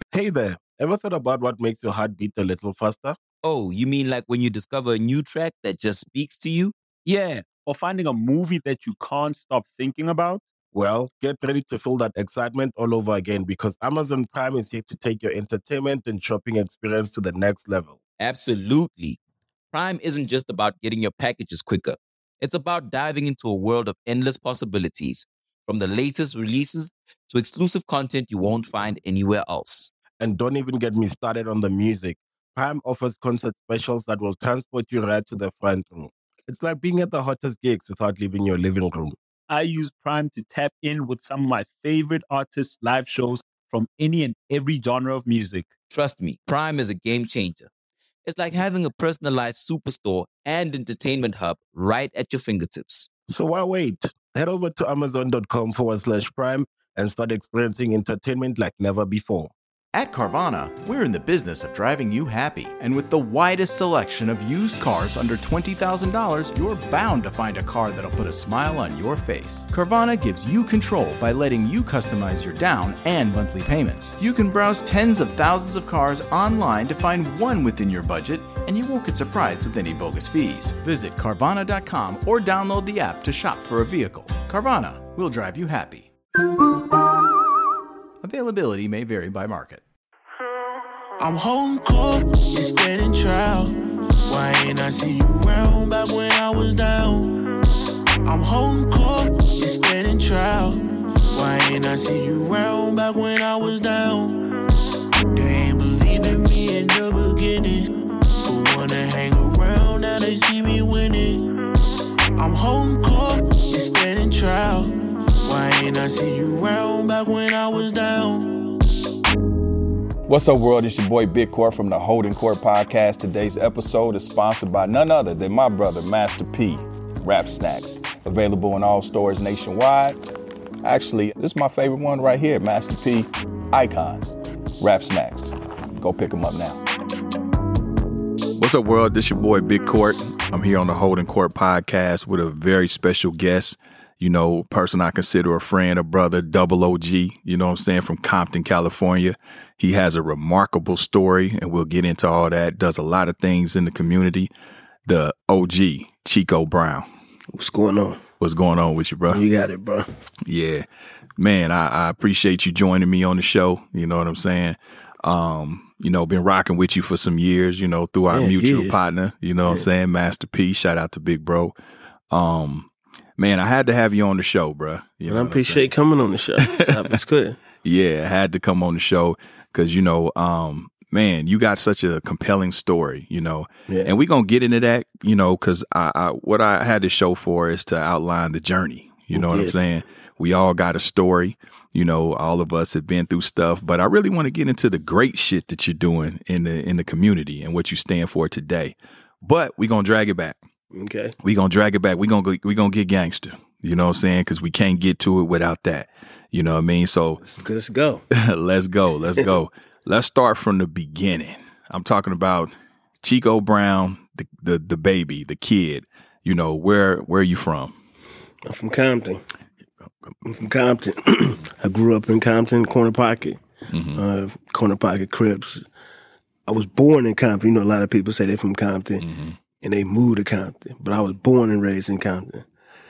Hey there, ever thought about what makes your heart beat a little faster? Oh, you mean like when you discover a new track that just speaks to you? Yeah, or finding a movie that you can't stop thinking about. Well, get ready to feel that excitement all over again because Amazon Prime is here to take your entertainment and shopping experience to the next level. Absolutely. Prime isn't just about getting your packages quicker. It's about diving into a world of endless possibilities, from the latest releases to exclusive content you won't find anywhere else. And don't even get me started on the music. Prime offers concert specials that will transport you right to the front row. It's like being at the hottest gigs without leaving your living room. I use Prime to tap in with some of my favorite artists' live shows from any and every genre of music. Trust me, Prime is a game changer. It's like having a personalized superstore and entertainment hub right at your fingertips. So why wait? Head over to amazon.com/prime and start experiencing entertainment like never before. At Carvana, we're in the business of driving you happy. And with the widest selection of used cars under $20,000, you're bound to find a car that'll put a smile on your face. Carvana gives you control by letting you customize your down and monthly payments. You can browse tens of thousands of cars online to find one within your budget, and you won't get surprised with any bogus fees. Visit Carvana.com or download the app to shop for a vehicle. Carvana will drive you happy. Availability may vary by market. I'm home court, you standing trial. Why ain't I see you around back when I was down? I'm home court, you standing trial. Why ain't I see you around back when I was down? They ain't believe in me in the beginning, but wanna hang around now they see me winning. I'm home court, you standing trial. Why ain't I see you around back when I was down? What's up, world? It's your boy Big Court from the Holding Court Podcast. Today's episode is sponsored by none other than my brother, Master P, Rap Snacks. Available in all stores nationwide. Actually, this is my favorite one right here, Master P Icons, Rap Snacks. Go pick them up now. What's up, world? This your boy Big Court. I'm here on the Holding Court Podcast with a very special guest. You know, person I consider a friend, a brother, double OG, you know what I'm saying, from Compton, California. He has a remarkable story, and we'll get into all that. Does a lot of things in the community. The OG, Chico Brown. What's going on? What's going on with you, bro? You got it, bro. Yeah. Man, I appreciate you joining me on the show. You know what I'm saying? You know, been rocking with you for some years, you know, through our mutual partner, you know what I'm saying? Master P. Shout out to Big Bro. Man, I had to have you on the show, bro. I appreciate coming on the show. That's good. Yeah, I had to come on the show because, you know, man, you got such a compelling story, you know. Yeah. And we're going to get into that, you know, because what I had the show for is to outline the journey. You know what I'm saying? We all got a story. You know, all of us have been through stuff. But I really want to get into the great shit that you're doing in the community and what you stand for today. But we're going to drag it back. Okay. We gonna drag it back. We gonna get gangster. You know what I'm saying? Because we can't get to it without that. You know what I mean? So let's go. Let's go. Let's start from the beginning. I'm talking about Chico Brown, the baby, the kid. You know, where are you from? I'm from Compton. I grew up in Compton, Corner Pocket. Corner Pocket Crips. I was born in Compton. You know, a lot of people say they're from Compton. And they moved to Compton, but I was born and raised in Compton.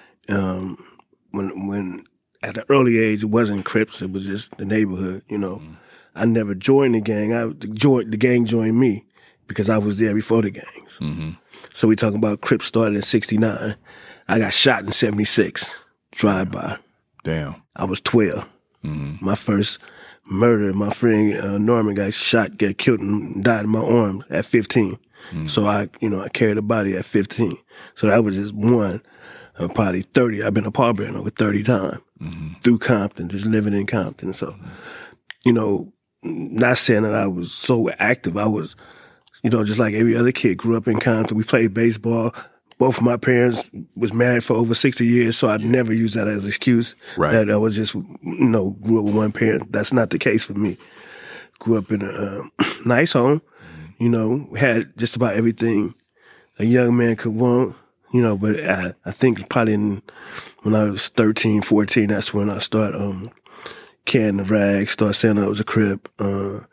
When at an early age, it wasn't Crips; it was just the neighborhood. You know, I never joined the gang. The gang joined me because I was there before the gangs. So we talking about Crips started in '69. I got shot in '76, drive-by. Damn. I was 12. My first murder, my friend Norman got killed and died in my arms at 15. So I carried a body at 15. So that was just one of probably 30. I've been a pallbearer over 30 times through Compton, just living in Compton. So, you know, not saying that I was so active. I was, you know, just like every other kid, grew up in Compton. We played baseball. Both of my parents was married for over 60 years, so I'd never use that as an excuse. Right. That I was just, you know, grew up with one parent. That's not the case for me. Grew up in a nice home. You know, had just about everything a young man could want, you know, but I think probably when I was 13, 14, that's when I started carrying the rags, started saying I was a Crip,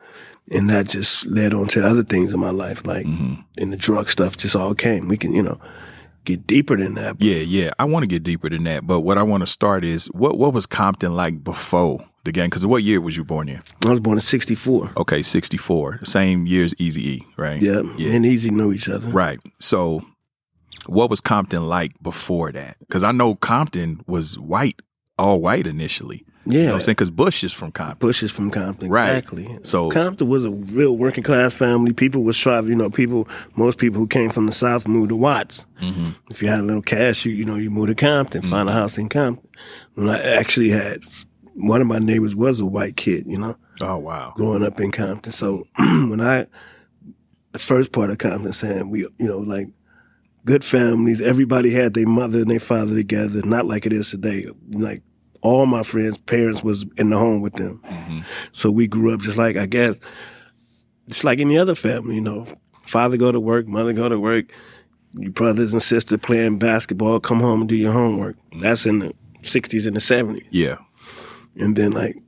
And that just led on to other things in my life, like and the drug stuff just all came. We can, get deeper than that. Yeah. I want to get deeper than that. But what I want to start is, what was Compton like before the gang? Because what year was you born in? I was born in 64. Okay, 64. Same year as Eazy-E, right? Yeah, and Eazy knew each other. Right. So what was Compton like before that? Because I know Compton was all white initially. Yeah. You know what I'm saying? Because Bush is from Compton. Bush is from Compton, right. Exactly. So Compton was a real working class family. People was striving, most people who came from the South moved to Watts. Mm-hmm. If you had a little cash, you moved to Compton, find a house in Compton. When I actually had, one of my neighbors was a white kid, Oh, wow. Growing up in Compton. So the first part of Compton saying, we, like good families, everybody had their mother and their father together, not like it is today. Like, all my friends' parents was in the home with them. Mm-hmm. So we grew up just like any other family, Father go to work, mother go to work, your brothers and sisters playing basketball, come home and do your homework. Mm-hmm. That's in the 60s and the 70s. Yeah. And then like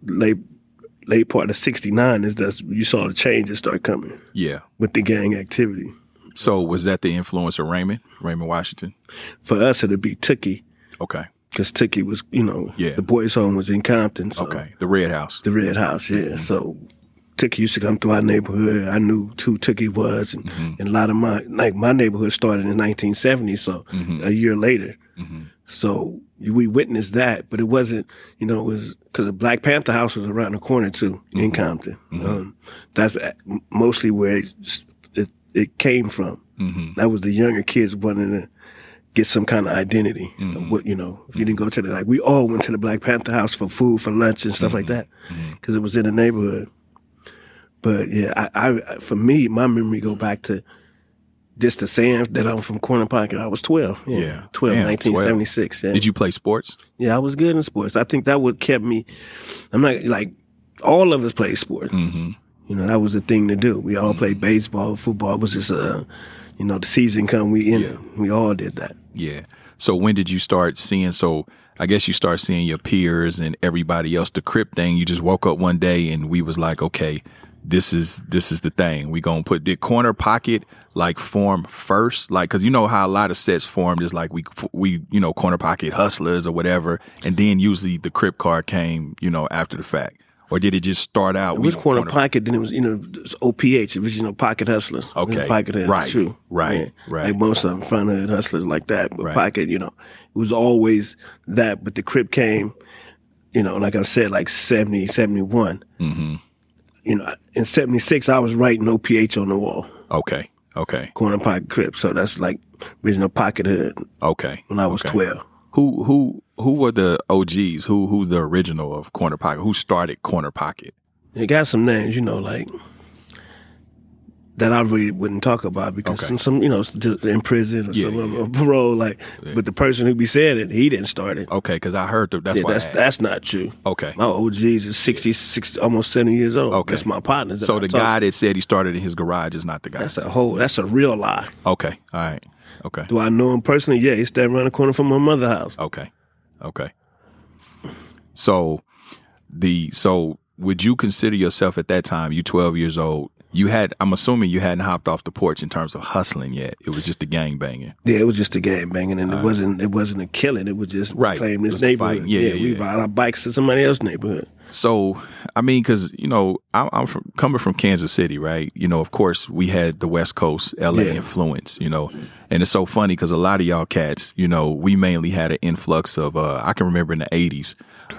late part of 69 is that you saw the changes start coming. Yeah. With the gang activity. So was that the influence of Raymond Washington? For us, it'd be Tookie. Okay. Because Tookie was, the boys' home was in Compton. So okay, the Red House. The Red House, yeah. Mm-hmm. So Tookie used to come through our neighborhood. I knew who Tookie was. And, and a lot of my neighborhood started in 1970, so a year later. Mm-hmm. So we witnessed that, but it wasn't, it was because the Black Panther House was around the corner too in Compton. Mm-hmm. That's mostly where it came from. Mm-hmm. That was the younger kids wanting to get some kind of identity. Of what, if you didn't go to we all went to the Black Panther House for food, for lunch and stuff like that, because it was in the neighborhood. But yeah, I for me, my memory go back to just the saying that I'm from Corner Pocket. I was 12. Yeah. 12, damn, 1976. 12. Yeah. Did you play sports? Yeah, I was good in sports. I think that would kept me, I'm not, all of us played sports. Mm-hmm. That was the thing to do. We all played baseball, football. It was just, the season come, we all did that. Yeah. So when did you start seeing, I guess you start seeing your peers and everybody else, the Crip thing, you just woke up one day and we was like, okay, this is the thing. We gonna did Corner Pocket form first? Cause you know how a lot of sets formed is we Corner Pocket Hustlers or whatever. And then usually the Crip card came, after the fact. Or did it just start out? It was Corner Pocket, then it was, OPH, original Pocket Hustlers. Okay. Pocket Hustlers, right, true. Right, yeah. right. Like most of them, front hood hustlers like that. But Pocket, it was always that. But the Crip came, like I said, 70, 71. Mm-hmm. In 76, I was writing OPH on the wall. Okay. Corner Pocket Crip. So that's original Pocket Hood. Okay. When I was 12. Who were the OGs? Who's the original of Corner Pocket? Who started Corner Pocket? It got some names, that I really wouldn't talk about because some in prison or some parole, but the person who be saying it, he didn't start it. Okay, because I heard that's why that's not true. Okay. My OGs is 60, almost 70 years old. Okay. That's my partners. So the guy that said he started in his garage is not the guy. That's a real lie. Okay. All right. Okay. Do I know him personally? Yeah, he stayed around the corner from my mother's house. Okay. So would you consider yourself at that time, you 12 years old, I'm assuming you hadn't hopped off the porch in terms of hustling yet. It was just the gang banging. Yeah, it was just the gang banging, and it wasn't a killing. It was just playing this neighborhood. We ride our bikes to somebody else's neighborhood. So, I mean, because, I'm coming from Kansas City, right? Of course, we had the West Coast LA influence, and it's so funny because a lot of y'all cats, we mainly had an influx of, I can remember in the 80s,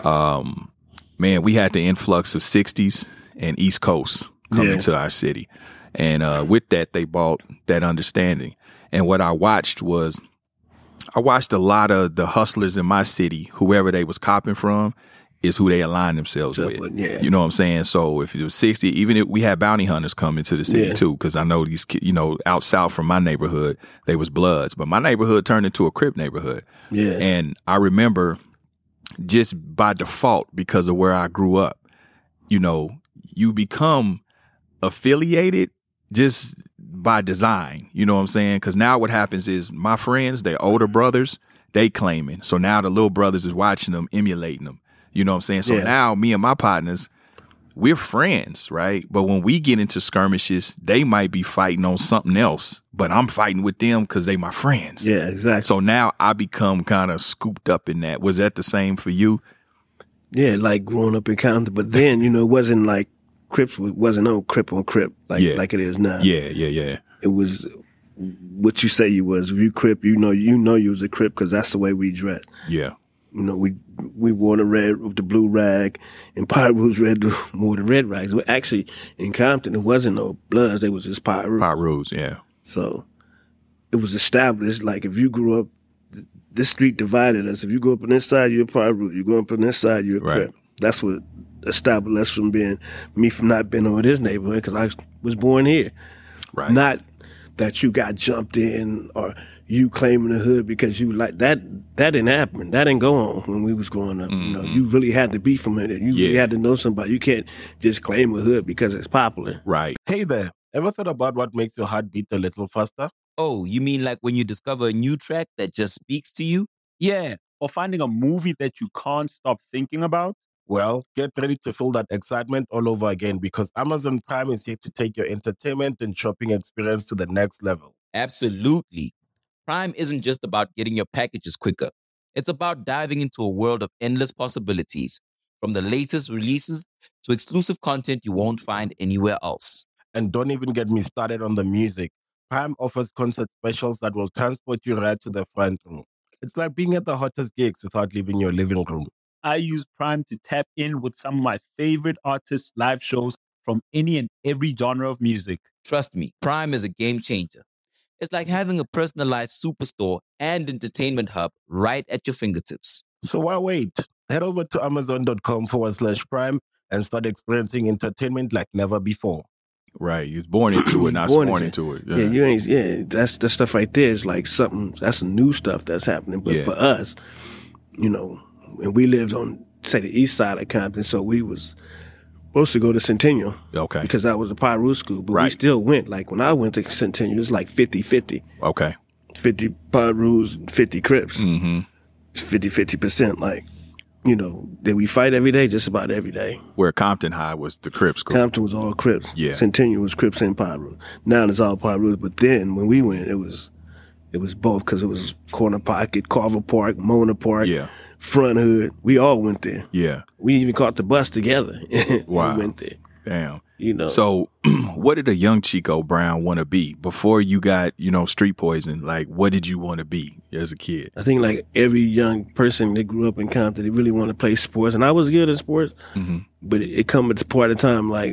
we had the influx of 60s and East Coast coming to our city. And with that, they bought that understanding. And what I watched a lot of the hustlers in my city, whoever they was copping from, is who they align themselves with. Yeah. You know what I'm saying? So if it was 60, even if we had bounty hunters coming to the city too, because I know these, out south from my neighborhood, they was Bloods. But my neighborhood turned into a Crip neighborhood. Yeah. And I remember just by default, because of where I grew up, you become affiliated just by design. You know what I'm saying? Because now what happens is my friends, their older brothers, they claiming. So now the little brothers is watching them, emulating them. You know what I'm saying? So now me and my partners, we're friends, right? But when we get into skirmishes, they might be fighting on something else, but I'm fighting with them because they my friends. Yeah, exactly. So now I become kind of scooped up in that. Was that the same for you? Yeah, like growing up in Compton, but then it wasn't like Crips. Wasn't no Crip on Crip like it is now. Yeah. It was what you say you was. If you Crip, you know you was a Crip because that's the way we dressed. Yeah. We wore the blue rag, and Pirus wore the red rags. Well, actually, in Compton, there wasn't no Bloods. They was just Pirus. Pirus, yeah. So it was established. Like if you grew up, this street divided us. If you go up on this side, you're a Pirus. You go up on this side, you're a Crip. That's what established us from not being over this neighborhood because I was born here. Right. Not that you got jumped in or you claiming the hood because you like that. That didn't happen. That didn't go on when we was growing up. Mm-hmm. You really had to be from it. You really had to know somebody. You can't just claim a hood because it's popular. Right. Hey there. Ever thought about what makes your heart beat a little faster? Oh, you mean like when you discover a new track that just speaks to you? Yeah, or finding a movie that you can't stop thinking about. Well, get ready to feel that excitement all over again because Amazon Prime is here to take your entertainment and shopping experience to the next level. Absolutely. Prime isn't just about getting your packages quicker. It's about diving into a world of endless possibilities, from the latest releases to exclusive content you won't find anywhere else. And don't even get me started on the music. Prime offers concert specials that will transport you right to the front row. It's like being at the hottest gigs without leaving your living room. I use Prime to tap in with some of my favorite artists' live shows from any and every genre of music. Trust me, Prime is a game changer. It's like having a personalized superstore and entertainment hub right at your fingertips. So why wait? Head over to amazon.com/Prime and start experiencing entertainment like never before. Right. You was born into it, not born into it. That's the stuff right there is like something, that's new stuff that's happening. But for us, and we lived on, say, the east side of Compton, so we was supposed to go to Centennial. Okay. Because that was a Pirus school. But we still went. Like when I went to Centennial, it was like 50-50. Okay. 50 Pirus, 50 Crips. Mm-hmm. 50%. Like, did we fight every day? Just about every day. Where Compton High was the Crips school. Compton was all Crips. Yeah. Centennial was Crips and Pirus. Now it's all Pirus. But then when we went, it was both because it was Corner Pocket, Carver Park, Mona Park, Front Hood. We all went there. Yeah. We even caught the bus together. Wow. We went there. Damn. So what did a young Chico Brown want to be before you got, Street Poison? Like, what did you want to be as a kid? I think like every young person that grew up in Compton, they really want to play sports. And I was good at sports, but it come at a part of time like,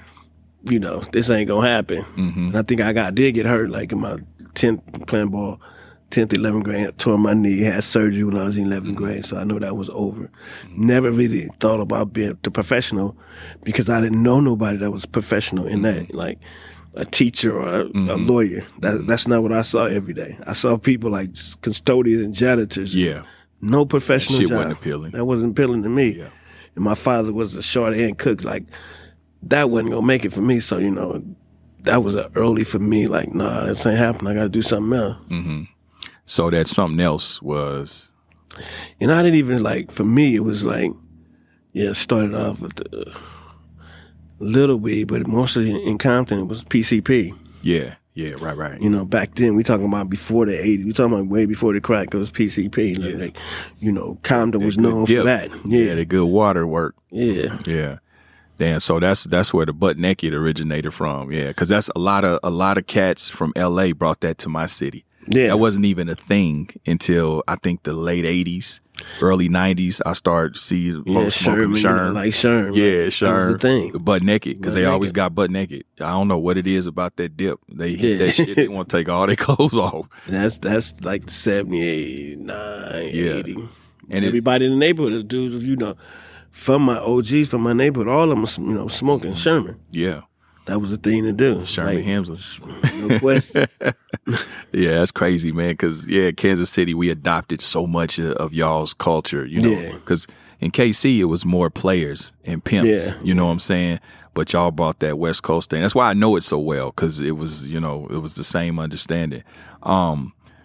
this ain't going to happen. Mm-hmm. And I think I did get hurt like in my 10th playing ball. 10th, 11th grade, I tore my knee, had surgery when I was in 11th grade, so I know that was over. Never really thought about being the professional because I didn't know nobody that was professional in that, like a teacher or a lawyer. That's not what I saw every day. I saw people like custodians and janitors. Yeah. No professional that shit job. Wasn't appealing. That wasn't appealing to me. Yeah. And my father was a short-hand cook. Like, that wasn't going to make it for me, so, that was early for me. Like, nah, this ain't happening. I got to do something else. Mm-hmm. So that something else was... And I didn't even, like, for me, it was like, started off with the Little Weed, but mostly in Compton, it was PCP. Yeah, right. Back then, we talking about before the 80s. We talking about way before the crack, it was PCP. Like, Compton was known for that. Yeah, the good water work. Yeah. Yeah. Damn, so that's where the butt naked originated from. Yeah, because that's a lot of cats from LA brought that to my city. Yeah. That wasn't even a thing until I think the late 80s, early 90s. I started seeing folks smoking Sherm. Like Sherm. Yeah, Sherm. That was the thing. Butt naked, because they always got butt naked. I don't know what it is about that dip. They hit that shit. They want to take all their clothes off. That's like 78, 80. And everybody in the neighborhood, dudes, from my OGs, from my neighborhood, all of them, smoking Sherman. Yeah. That was the thing to do. Sherman Hemsley. No question. Yeah, that's crazy, man. Because, Kansas City, we adopted so much of y'all's culture, Because in KC, it was more players and pimps, you know what I'm saying? But y'all brought that West Coast thing. That's why I know it so well, because it was, it was the same understanding.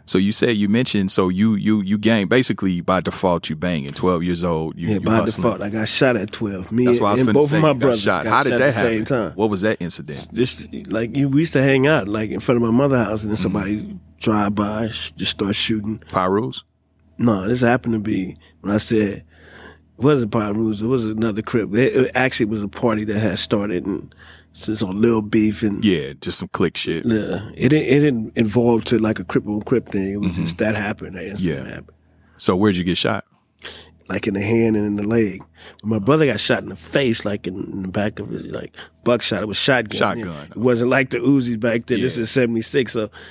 So you mentioned, so you gang, basically by default you banging, 12 years old. You by hustling. default. I got shot at 12. Me That's what I was and finna both say, of my you got brothers shot. got How did shot that at the happen? same time. What was that incident? Just like we used to hang out like in front of my mother's house, and then somebody drive by, just start shooting. Pyrus? No, this happened to be when I said it wasn't Pyrus. It was another crib. It actually was a party that had started, and since on Lil Beef and just some click shit. It didn't involve to like a crip on crip thing. It was just that happened. That incident happened. So where'd you get shot? Like in the hand and in the leg. But my brother got shot in the face, like in the back of his, like buckshot. It was shotgun. Shotgun. It wasn't like the Uzi back then. This is 76.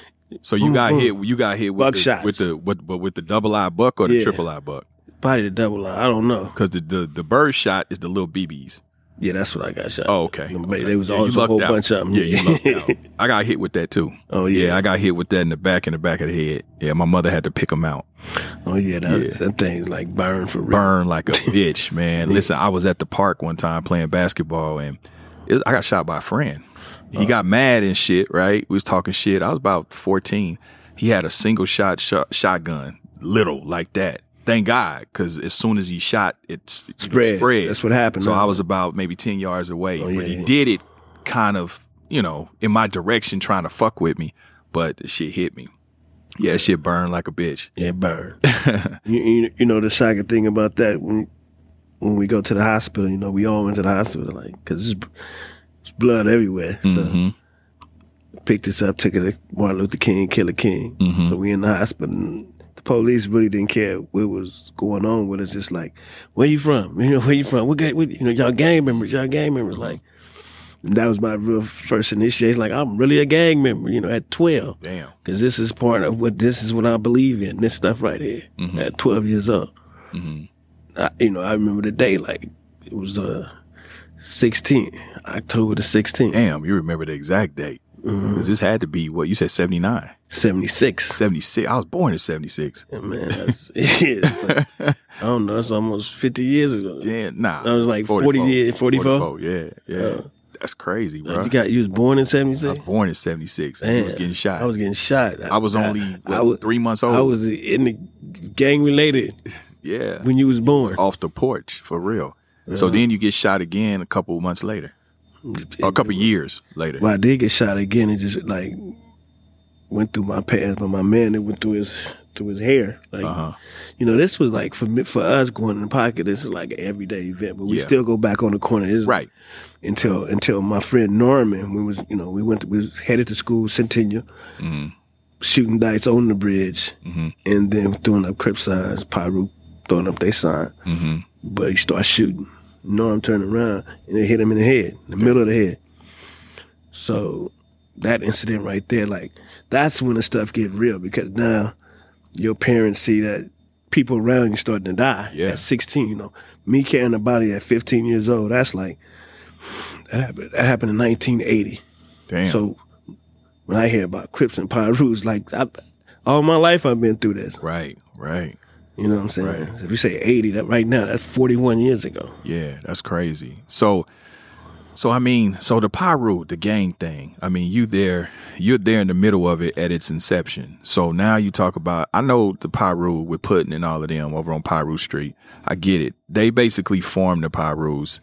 So you got hit. You got hit with buckshots. with the double eye buck or the triple eye buck? Probably the double eye. I don't know. Because the bird shot is the little BBs. Yeah, that's what I got shot. Oh, okay. There was always a whole bunch of them. Yeah, you lucked out. I got hit with that too. Oh yeah. I got hit with that in the back of the head. Yeah, my mother had to pick them out. Oh yeah, that thing like burned for real. Burn like a bitch, man. Listen, I was at the park one time playing basketball, and I got shot by a friend. He got mad and shit, right? We was talking shit. I was about 14. He had a single shotgun, little like that. Thank God, because as soon as he shot, it spread. That's what happened. So I was about maybe 10 yards away. But he did it kind of, in my direction trying to fuck with me. But the shit hit me. Yeah, that shit burned like a bitch. Yeah, it burned. you know the shocking thing about that, when we go to the hospital, we all went to the hospital, like, because there's blood everywhere. So picked us up, took us to Martin Luther King, Killer King. So we in the hospital. And the police really didn't care what was going on with us. Just like, where you from? Where you from? Y'all gang members. Like, and that was my real first initiation. Like, I'm really a gang member, at 12. Damn. Because this is part of this is what I believe in, this stuff right here, at 12 years old. I remember the day, like, it was 16, October the 16th. Damn, you remember the exact date. Because this had to be, what, you said 79? 76. 76. I was born in 76. Yeah, man, I don't know, it's almost 50 years ago. Yeah, nah. I was like 40 years, 44? Yeah. That's crazy, bro. You was born in 76? I was born in 76. Man, he was getting shot. I was getting shot. I was only 3 months old. I was in the gang related. Yeah. When you was born. Off the porch, for real. So then you get shot again a couple months later. Or a couple years later. Well, I did get shot again. It just like went through my pants, but my man, it went through his hair. Like, this was like for us going in the pocket. This is like an everyday event, but we still go back on the corner. It's right. Until my friend Norman, we was headed to school, Centennial, shooting dice on the bridge, and then throwing up Crip signs, Pyru throwing up their sign. But he started shooting. Norm turned around and it hit him in the head, in the middle of the head. So that incident right there, like, that's when the stuff get real, because now your parents see that people around you starting to die at 16. Me carrying a body at 15 years old, that's like, that happened in 1980. Damn. So when I hear about Crips and Pyrus, like, all my life I've been through this. Right. You know what I'm saying? Right. If you say 80, that right now, that's 41 years ago. Yeah, that's crazy. So I mean, the Pyru, the gang thing, I mean, you're there in the middle of it at its inception. So now you talk about, I know the Pyru with Puddin' and all of them over on Pyru Street. I get it. They basically formed the Pyrus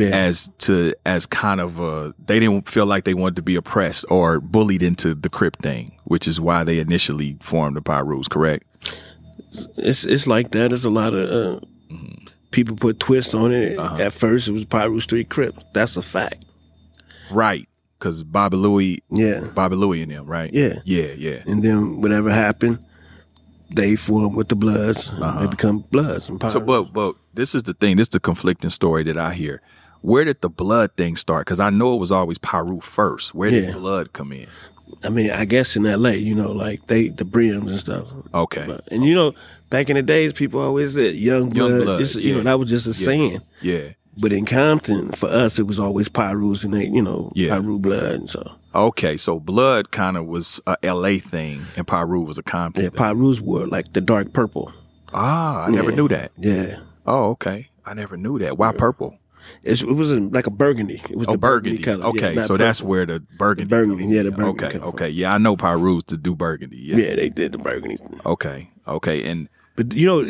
as kind of they didn't feel like they wanted to be oppressed or bullied into the Crip thing, which is why they initially formed the Pyrus, correct? It's like that. There's a lot of people put twists on it. At first, it was Pyru Street Crips. That's a fact. Right. Because Bobby Louie and them, right? Yeah. And then whatever happened, they form with the Bloods. They become Bloods. And so, but this is the thing. This is the conflicting story that I hear. Where did the Blood thing start? Because I know it was always Pyru first. Where did Blood come in? I mean, I guess in L.A., like the Brims and stuff. Okay. And back in the days, people always said Young Blood. That was just a saying. Yeah. But in Compton, for us, it was always Pyrus and Pyru Blood and so. Okay, so Blood kind of was a L.A. thing, and Pyru was a Compton thing. Pyrus were like the dark purple. Ah, I never knew that. Yeah. Oh, okay. I never knew that. Why purple? It wasn't like a burgundy. It was the burgundy color. Okay, yeah, so that's where the burgundy. The burgundy, yeah, the burgundy. Okay. Yeah, I know Pyru's to do burgundy. Yeah, they did the burgundy. Okay, and but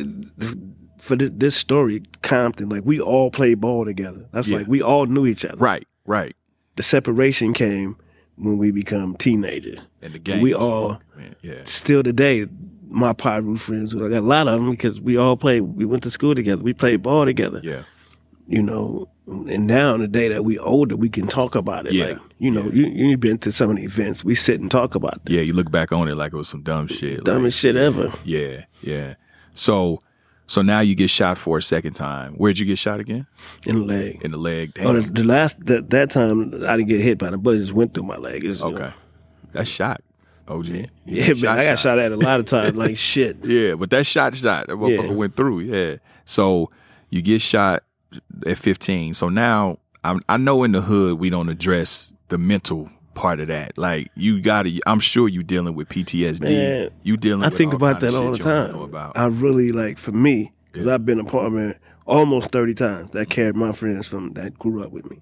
for this story, Compton, like we all played ball together. That's like we all knew each other. Right. The separation came when we become teenagers. And the gang. We all, still today, my Pyru friends, I got a lot of them because we went to school together. We played ball together. Yeah. And now in the day that we older, we can talk about it. Yeah. Like, you've been to some of the events. We sit and talk about that. Yeah, you look back on it like it was some dumb shit. Dumbest shit ever. Yeah. So now you get shot for a second time. Where'd you get shot again? In the leg. In the leg. Damn. Oh, that time I didn't get hit by the bullet. It just went through my leg. Okay. That's shot. OG. Yeah, man. I got shot at a lot of times like shit. Yeah, but that shot. That motherfucker went through. Yeah. So you get shot at 15. So now I know in the hood we don't address the mental part of that. Like I'm sure you dealing with PTSD. Man, you dealing. I think about that all the time. I really for me, because I've been a partner almost 30 times. That carried my friends that grew up with me.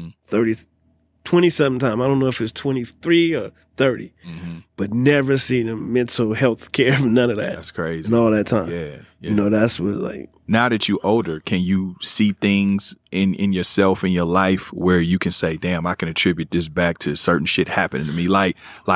20-something times. I don't know if it's 23 or 30, but never seen a mental health care from none of that. That's crazy. And all that time. Yeah. That's what Now that you older, can you see things in yourself, in your life, where you can say, damn, I can attribute this back to certain shit happening to me? Like,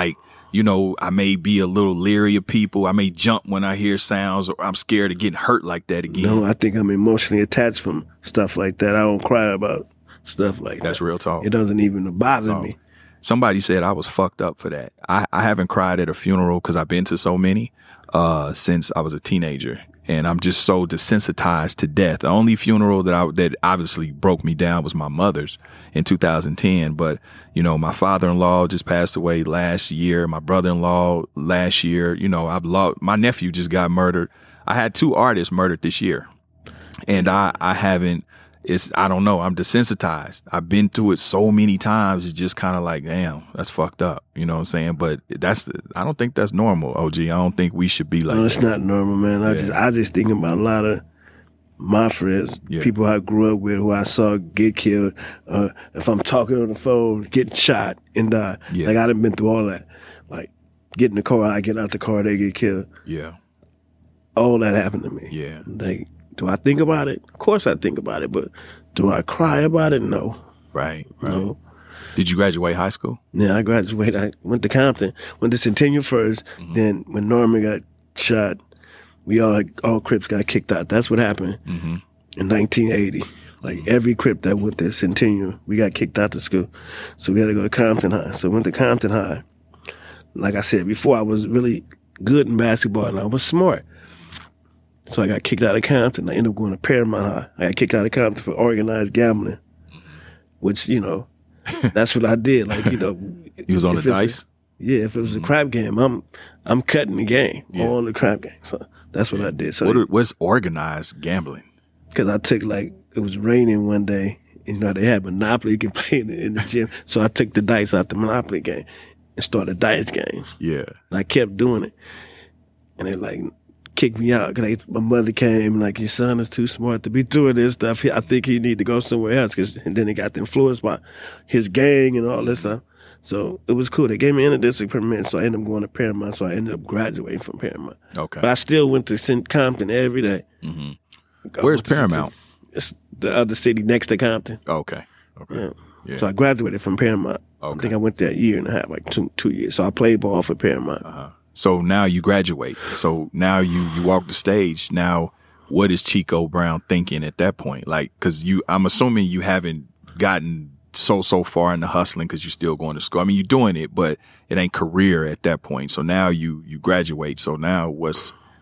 I may be a little leery of people. I may jump when I hear sounds, or I'm scared of getting hurt like that again. No, I think I'm emotionally attached from stuff like that. I don't cry about stuff like that. That's real talk. It doesn't even bother me. Somebody said I was fucked up for that. I haven't cried at a funeral because I've been to so many since I was a teenager. And I'm just so desensitized to death. The only funeral that obviously broke me down was my mother's in 2010. But, my father-in-law just passed away last year. My brother-in-law last year. My nephew just got murdered. I had 2 artists murdered this year. And I haven't. I don't know. I'm desensitized. I've been through it so many times. It's just kind of like, damn, that's fucked up. You know what I'm saying? But I don't think that's normal, OG. I don't think we should be like that. No, it's not normal, man. I just think about a lot of my friends, people I grew up with, who I saw get killed. If I'm talking on the phone, getting shot and die. Yeah. Like, I done been through all that. Like, get in the car, I get out the car, they get killed. Yeah. All that happened to me. Yeah. Like, do I think about it? Of course I think about it, but do I cry about it? No. Right. No. Did you graduate high school? Yeah, I graduated. I went to Compton, went to Centennial first. Then when Norman got shot, we all Crips got kicked out. That's what happened in 1980. Like every Crip that went to Centennial, we got kicked out of school. So we had to go to Compton High. So I went to Compton High. Like I said before, I was really good in basketball and I was smart. So I got kicked out of Compton. I ended up going to Paramount High. I got kicked out of Compton for organized gambling, which, that's what I did. Like, You was on the dice? If it was a crap game, I'm cutting the game on the crap game. So that's what I did. So what's organized gambling? Because I took, it was raining one day, and, they had Monopoly you can play in the gym. So I took the dice out the Monopoly game and started dice games. Yeah. And I kept doing it. And they, kicked me out because my mother came your son is too smart to be doing this stuff. I think he need to go somewhere else. And then he got influenced by his gang and all this stuff. So it was cool. They gave me interdistrict permit, so I ended up going to Paramount. So I ended up graduating from Paramount. Okay. But I still went to Compton every day. Where's Paramount? It's the other city next to Compton. Okay. Yeah. So I graduated from Paramount. Okay. I think I went there a year and a half, 2 years. So I played ball for Paramount. So now you graduate. So now you walk the stage. Now, what is Chico Brown thinking at that point? Because I'm assuming you haven't gotten so far into hustling because you're still going to school. I mean, you're doing it, but it ain't career at that point. So now you graduate. So now what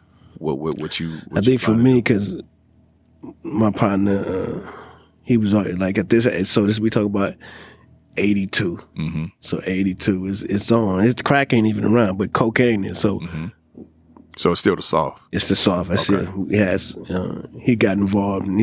you? I think for me, because my partner, he was at this age. So we talk about 82. So 82 it's on. It's crack ain't even around, but cocaine is. So so it's still the soft. It's the soft. I said he got involved, and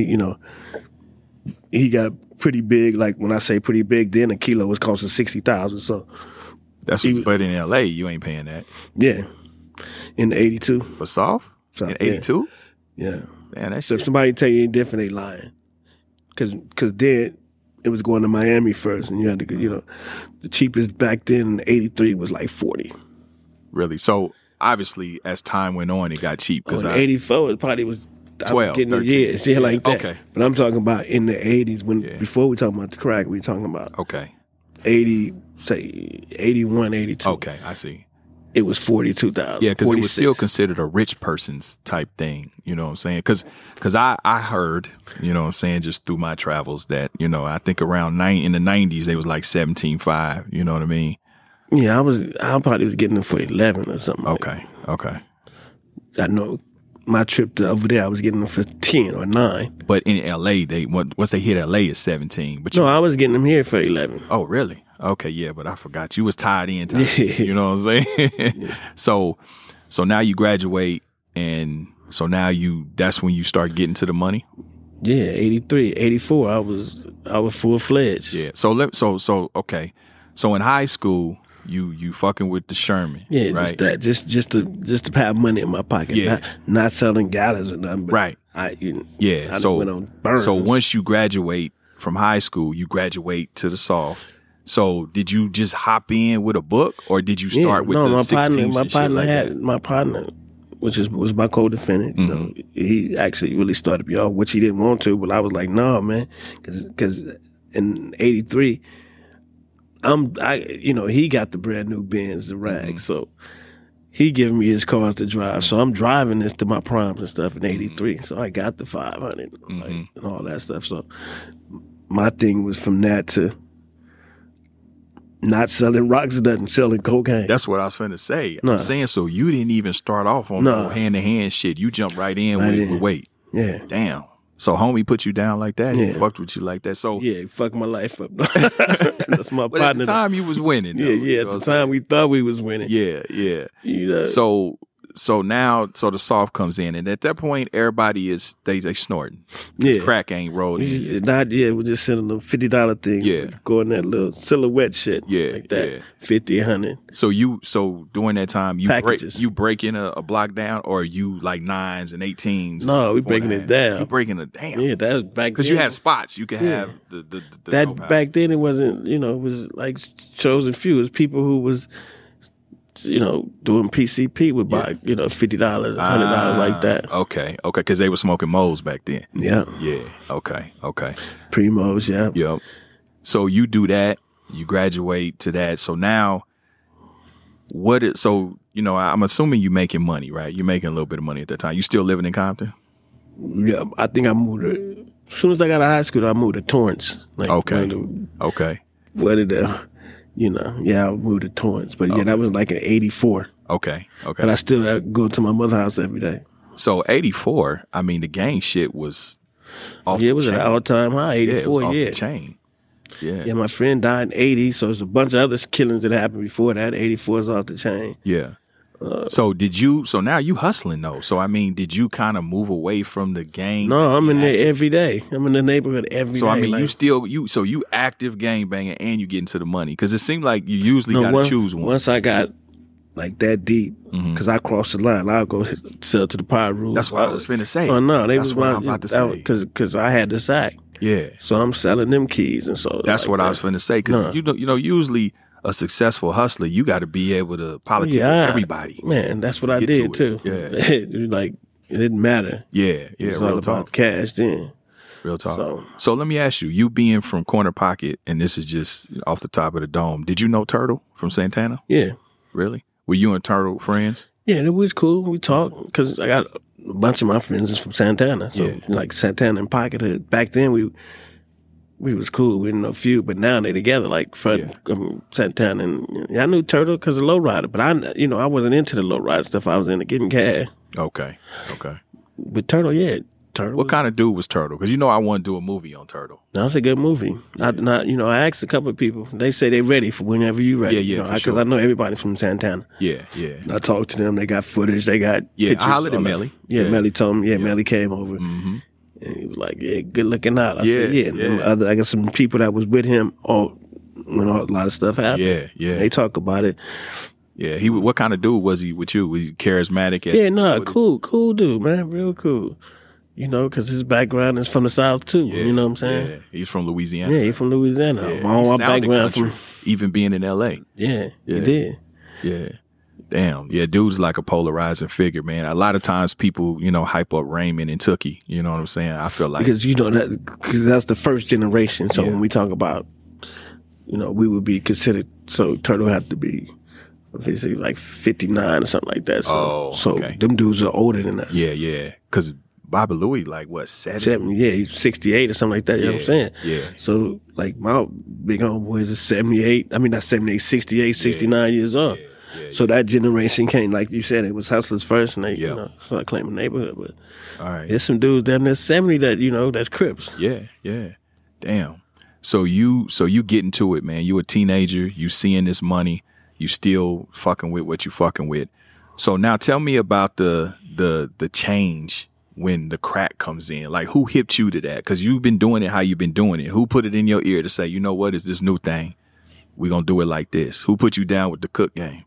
he got pretty big. Like when I say pretty big, then a kilo was costing $60,000. So that's but in LA you ain't paying that. Yeah, in 82 for soft. In 82. Yeah. Man, that so if somebody tell you any different, they lying. because then it was going to Miami first, and you had to, you know, the cheapest back then in '83 was like 40. Really? So obviously, as time went on, it got cheap. Because '84, it probably was 12, 13. Yeah, like that. Okay. But I'm talking about in the '80s before we talking about the crack, we talking about 81, 82. Okay, I see. It was 42,000. Yeah, because it was still considered a rich person's type thing. You know what I'm saying? Because I heard, you know what I'm saying, just through my travels that, you know, I think around in the 90s, they was like 17.5. You know what I mean? Yeah, I probably was getting them for 11 or something. Okay. I know my trip to over there, I was getting them for 10 or 9. But in LA, once they hit LA, it's 17. But I was getting them here for 11. Oh, really? Okay, yeah, but I forgot you was tied in. You know what I'm saying? Yeah. So now you graduate, and so now that's when you start getting to the money. Yeah, 83, 84, I was full fledged. Yeah. So okay. So in high school, you fucking with the Sherman. Yeah, right? just to have money in my pocket. Yeah. Not selling gallons or nothing. But right. I so went on burns. So once you graduate from high school, you graduate to the Soft. So did you just hop in with a book, or did you start with the 16s? My partner, which was my co-defendant. You know, he actually really started me off, which he didn't want to, but I was like, no, man, because in '83, he got the brand new Benz, the rag, so he giving me his cars to drive. So I'm driving this to my proms and stuff in '83. So I got the 500 and all that stuff. So my thing was from that to not selling rocks, nothing, selling cocaine. That's what I was finna say. No. I'm saying, so you didn't even start off on no hand-to-hand shit. You jumped right in with weight. Yeah. Damn. So homie put you down like that? Yeah. He fucked with you like that? So yeah, he fucked my life up. That's my but partner. at the time you was winning. Though, yeah, at the time we thought we was winning. Yeah. You know? So now the Soft comes in, and at that point, everybody is they snorting. Yeah, crack ain't rolled in. We're just sending them $50 thing. Yeah, going that little silhouette shit. Yeah, like that. Yeah. 50, 100. So during that time, you breaking a block down, or you like 9s and 18s? No, we breaking it down. You breaking it down. Yeah, that was back because you had spots. You could have the that back then. It wasn't. It was like chosen few. It was people who was, doing PCP would buy, $50, $100 like that. Okay, because they were smoking Moles back then. Yeah. Okay. Primos, yeah. Yep. So you do that, you graduate to that. So now, I'm assuming you're making money, right? You're making a little bit of money at that time. You still living in Compton? Yeah, I think I moved as soon as I got out of high school, I moved to Torrance. Okay. I moved to Torrance. But that was like in '84. Okay. But I still go to my mother's house every day. So '84, I mean, the gang shit was off the chain. It was an all-time high, '84, it was off the chain. Yeah, my friend died in '80, so there's a bunch of other killings that happened before that. '84 is off the chain. Yeah. So now you hustling though. So I mean, did you kind of move away from the gang? No, I'm in there every day. I'm in the neighborhood every day. So I mean, you active gang banging and you get into the money, because it seemed like you usually got to choose one. Once I got like that deep, because I crossed the line, I'll go sell to the Pirate Rules. That's what I was finna say. Oh no, that's what I'm about to say. Because I had the sack. Yeah. So I'm selling them keys, and so that's what I was finna say. Because usually a successful hustler, you got to be able to politic with everybody. Man, that's what I did too. Yeah. Like, it didn't matter. Yeah. It was all about cash then. Real talk. So let me ask you, you being from Corner Pocket, and this is just off the top of the dome, did you know Turtle from Santana? Yeah. Really? Were you and Turtle friends? Yeah, it was cool. We talked, because I got a bunch of my friends is from Santana. So like Santana and Pocket, back then we was cool. We didn't know few, but now they together like Santana. And I knew Turtle because of Lowrider, but I wasn't into the Lowrider stuff. I was into getting cash. Okay. But Turtle, Turtle. What kind of dude was Turtle? Because I want to do a movie on Turtle. That's a good movie. Yeah. I asked a couple of people. They say they're ready for whenever you're ready. Yeah, because I know everybody from Santana. Yeah. I talked to them. They got footage. They got pictures. I hollered at Melly. Yeah, Melly told me. Melly came over. Mm-hmm. And he was like, good looking out. I said, I got some people that was with him when a lot of stuff happened. Yeah. They talk about it. Yeah, what kind of dude was he with you? Was he charismatic? Cool dude, man, real cool. you know, because his background is from the South too. Yeah, you know what I'm saying? Yeah, he's from Louisiana. Yeah, he's from Louisiana. Yeah, All he my sounded background country, from even being in L.A. Yeah, he did. Yeah. Damn. Yeah, dude's like a polarizing figure, man. A lot of times people, you know, hype up Raymond and Tookie. You know what I'm saying? I feel like because you know because that's the first generation. So when we talk about, you know, we would be considered. So Turtle had to be, obviously, like 59 or something like that. So, so them dudes are older than us. Yeah, yeah. Because Bobby Louie, like what, 70? Yeah, he's 68 or something like that. You know what I'm saying? Yeah. So like my big homeboys is 78. I mean, not 78, 68, 69 years old. So that generation came, like you said, it was hustlers first, and they you know started claiming neighborhood. But there's some dudes down there 70 that you know that's Crips. Yeah, yeah. Damn. So you get into it, man. You a teenager. You seeing this money. You still fucking with what you fucking with. So now tell me about the change when the crack comes in. Like who hipped you to that? Because you've been doing it how you've been doing it. Who put it in your ear to say, you know what, is this new thing? We're going to do it like this. Who put you down with the cook game?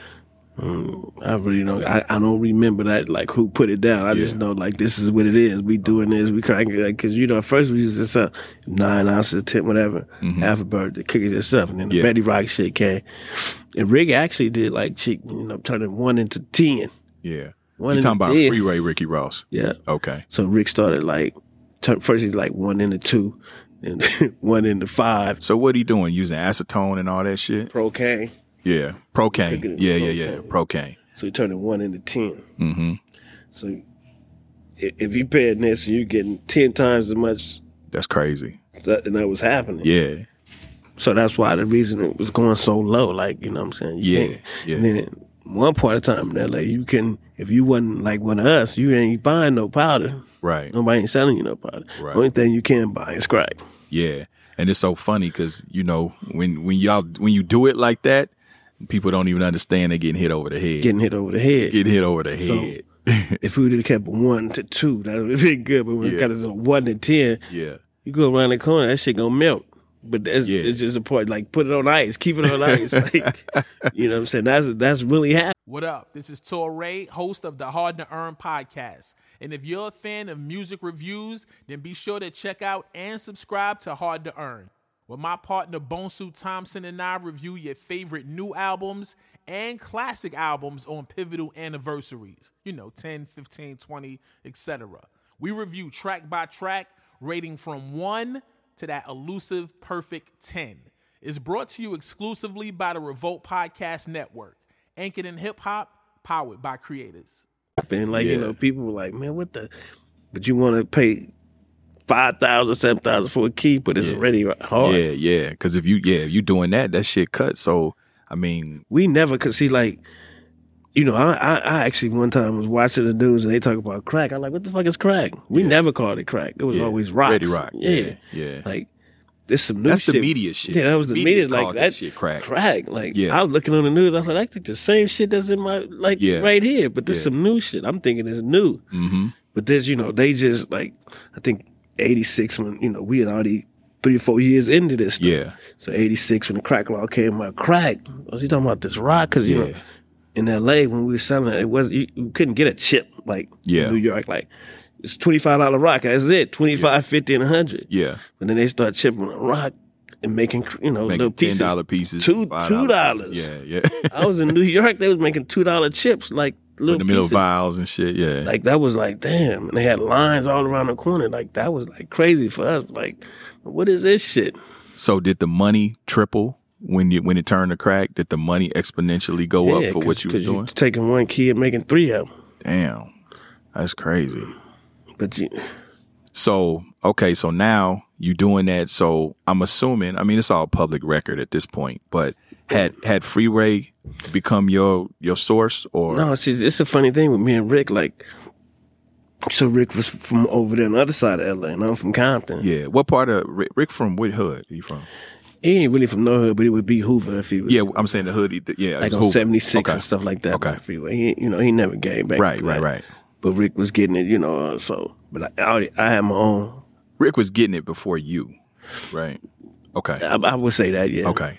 I really don't. I don't remember that, like who put it down. I just know like this is what it is. We doing this. We cracking it because you know first we used to sell 9 ounces, 10, whatever, half a bird to cook it yourself, and then the Betty Rock shit came. And Rick actually did like cheap, you know, turning 1 into 10. Yeah, you talking about Freeway Ricky Ross? Yeah. Okay. So Rick started like first he's like 1 into 2. And 1 into 5. So what he doing? Using acetone and all that shit? Procaine. Yeah, Procaine. Yeah. Procaine. So he turned 1 into 10. Mm-hmm. So if you paying this, you're getting 10 times as much. That's crazy. And that was happening. Yeah. So that's why the reason it was going so low. Like, you know what I'm saying? Yeah. And then one part of the time in LA, you can, if you wasn't like one of us, you ain't buying no powder. Right. Nobody ain't selling you no powder. Right. Only thing you can buy is crack. Yeah. And it's so funny because, you know, when you do it like that, people don't even understand they're getting hit over the head. Getting hit over the head. So, if we would have kept 1 to 2, that would have been good. But when we got it to 1 to 10, you go around the corner, that shit gonna melt. But it's just a part, like put it on ice, keep it on ice. Like, you know what I'm saying? That's really happening. What up? This is Torre, host of the Hard to Earn podcast. And if you're a fan of music reviews, then be sure to check out and subscribe to Hard to Earn, where my partner Bonsu Thompson and I review your favorite new albums and classic albums on pivotal anniversaries. You know, 10, 15, 20, etc. We review track by track, rating from 1 to that elusive perfect 10. It's brought to you exclusively by the Revolt Podcast Network, anchored in hip-hop, powered by creators. And like, you know, people were like, man, but you want to pay $5,000, $7,000 for a key, but it's already hard. Yeah. Because if you doing that shit cuts. So, I mean. We never could see like, you know, I actually one time was watching the news and they talk about crack. I'm like, what the fuck is crack? We never called it crack. It was always rock. Ready Rock. Yeah. Like, there's some new shit. That's the media shit. Yeah, that was the media like that shit crack. Like, I was looking on the news. I was like, I think the same shit that's in my, right here. But there's some new shit. I'm thinking it's new. Mm-hmm. But there's, you know, they just like, I think 86 when, you know, we had already 3 or 4 years into this stuff. Yeah. So 86 when the crack law came out, crack. Was he talking about this rock? Because, you know, in LA when we were selling it, you couldn't get a chip like in New York. Like, it's $25 rock. That's it. 25, 50, and 100. Yeah. But then they start chipping a rock and making, you know, little pieces. $10 pieces. $2. Yeah. I was in New York. They was making $2 chips, like little in the middle of pieces. vials and shit. Yeah. Like that was like, damn. And they had lines all around the corner. Like that was like crazy for us. Like, what is this shit? So did the money triple when it turned to crack? Did the money exponentially go up for what you was doing? You're taking one key and making 3 of them. Damn, that's crazy. But so now you doing that. So I'm assuming, I mean, it's all public record at this point, but had Freeway become your source or? No, see, it's a funny thing with me and Rick. Like, so Rick was from over there on the other side of LA, and I'm from Compton. Yeah. What part of Rick from what hood are you from? He ain't really from no hood, but it would be Hoover if he was. Yeah, I'm saying the hood. Yeah, like on Hoover. 76 and stuff like that. Okay. Freeway. He never gave back. Right. But Rick was getting it, you know. So, but I had my own. Rick was getting it before you, right? Okay. I would say that, yeah. Okay.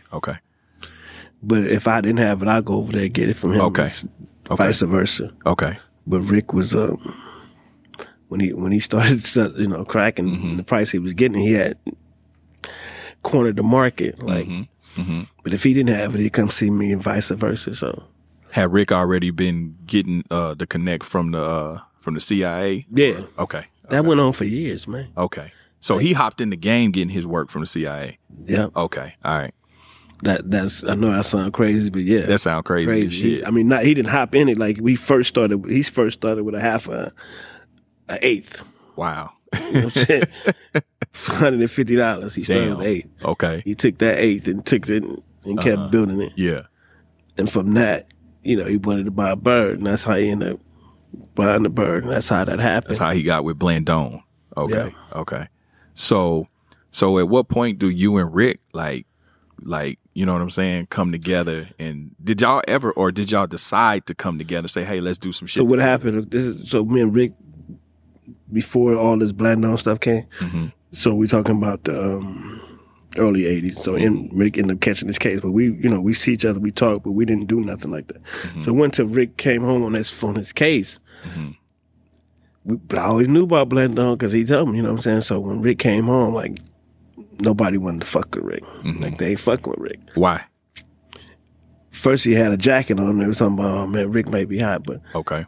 But if I didn't have it, I'd go over there and get it from him. Okay. Vice versa. Okay. But Rick was when he started, cracking, and the price he was getting, he had cornered the market. Like, but if he didn't have it, he'd come see me, and vice versa. So, had Rick already been getting the connect from the CIA? Yeah. Okay. That went on for years, man. Okay. So he hopped in the game getting his work from the CIA. Yeah. Okay. All right. That's I know that sounds crazy, but yeah, that sounds crazy. Shit. He didn't hop in it like he first started with a half an eighth. Wow. You know what I'm saying? $150. He started with eighth. Okay. He took that eighth and took it and kept building it. Yeah. And from that, he wanted to buy a bird, and that's how he ended up buying the bird. And that's how that happened. That's how he got with Blandon. Okay. Yeah. Okay. So at what point do you and Rick like you know what I'm saying, come together? And did y'all decide to come together and say, hey, let's do some shit? So what happened? Me and Rick, before all this Blandon stuff came. So we talking about the early '80s. So Rick ended up catching this case, but we see each other, we talk, but we didn't do nothing like that. So once Rick came home on his case. But I always knew about Blandon because he told me, you know what I'm saying? So when Rick came home, like, nobody wanted to fuck with Rick. Like, they ain't fucking with Rick. Why? First, he had a jacket on. They were talking about, oh, man, Rick might be hot, but... Okay.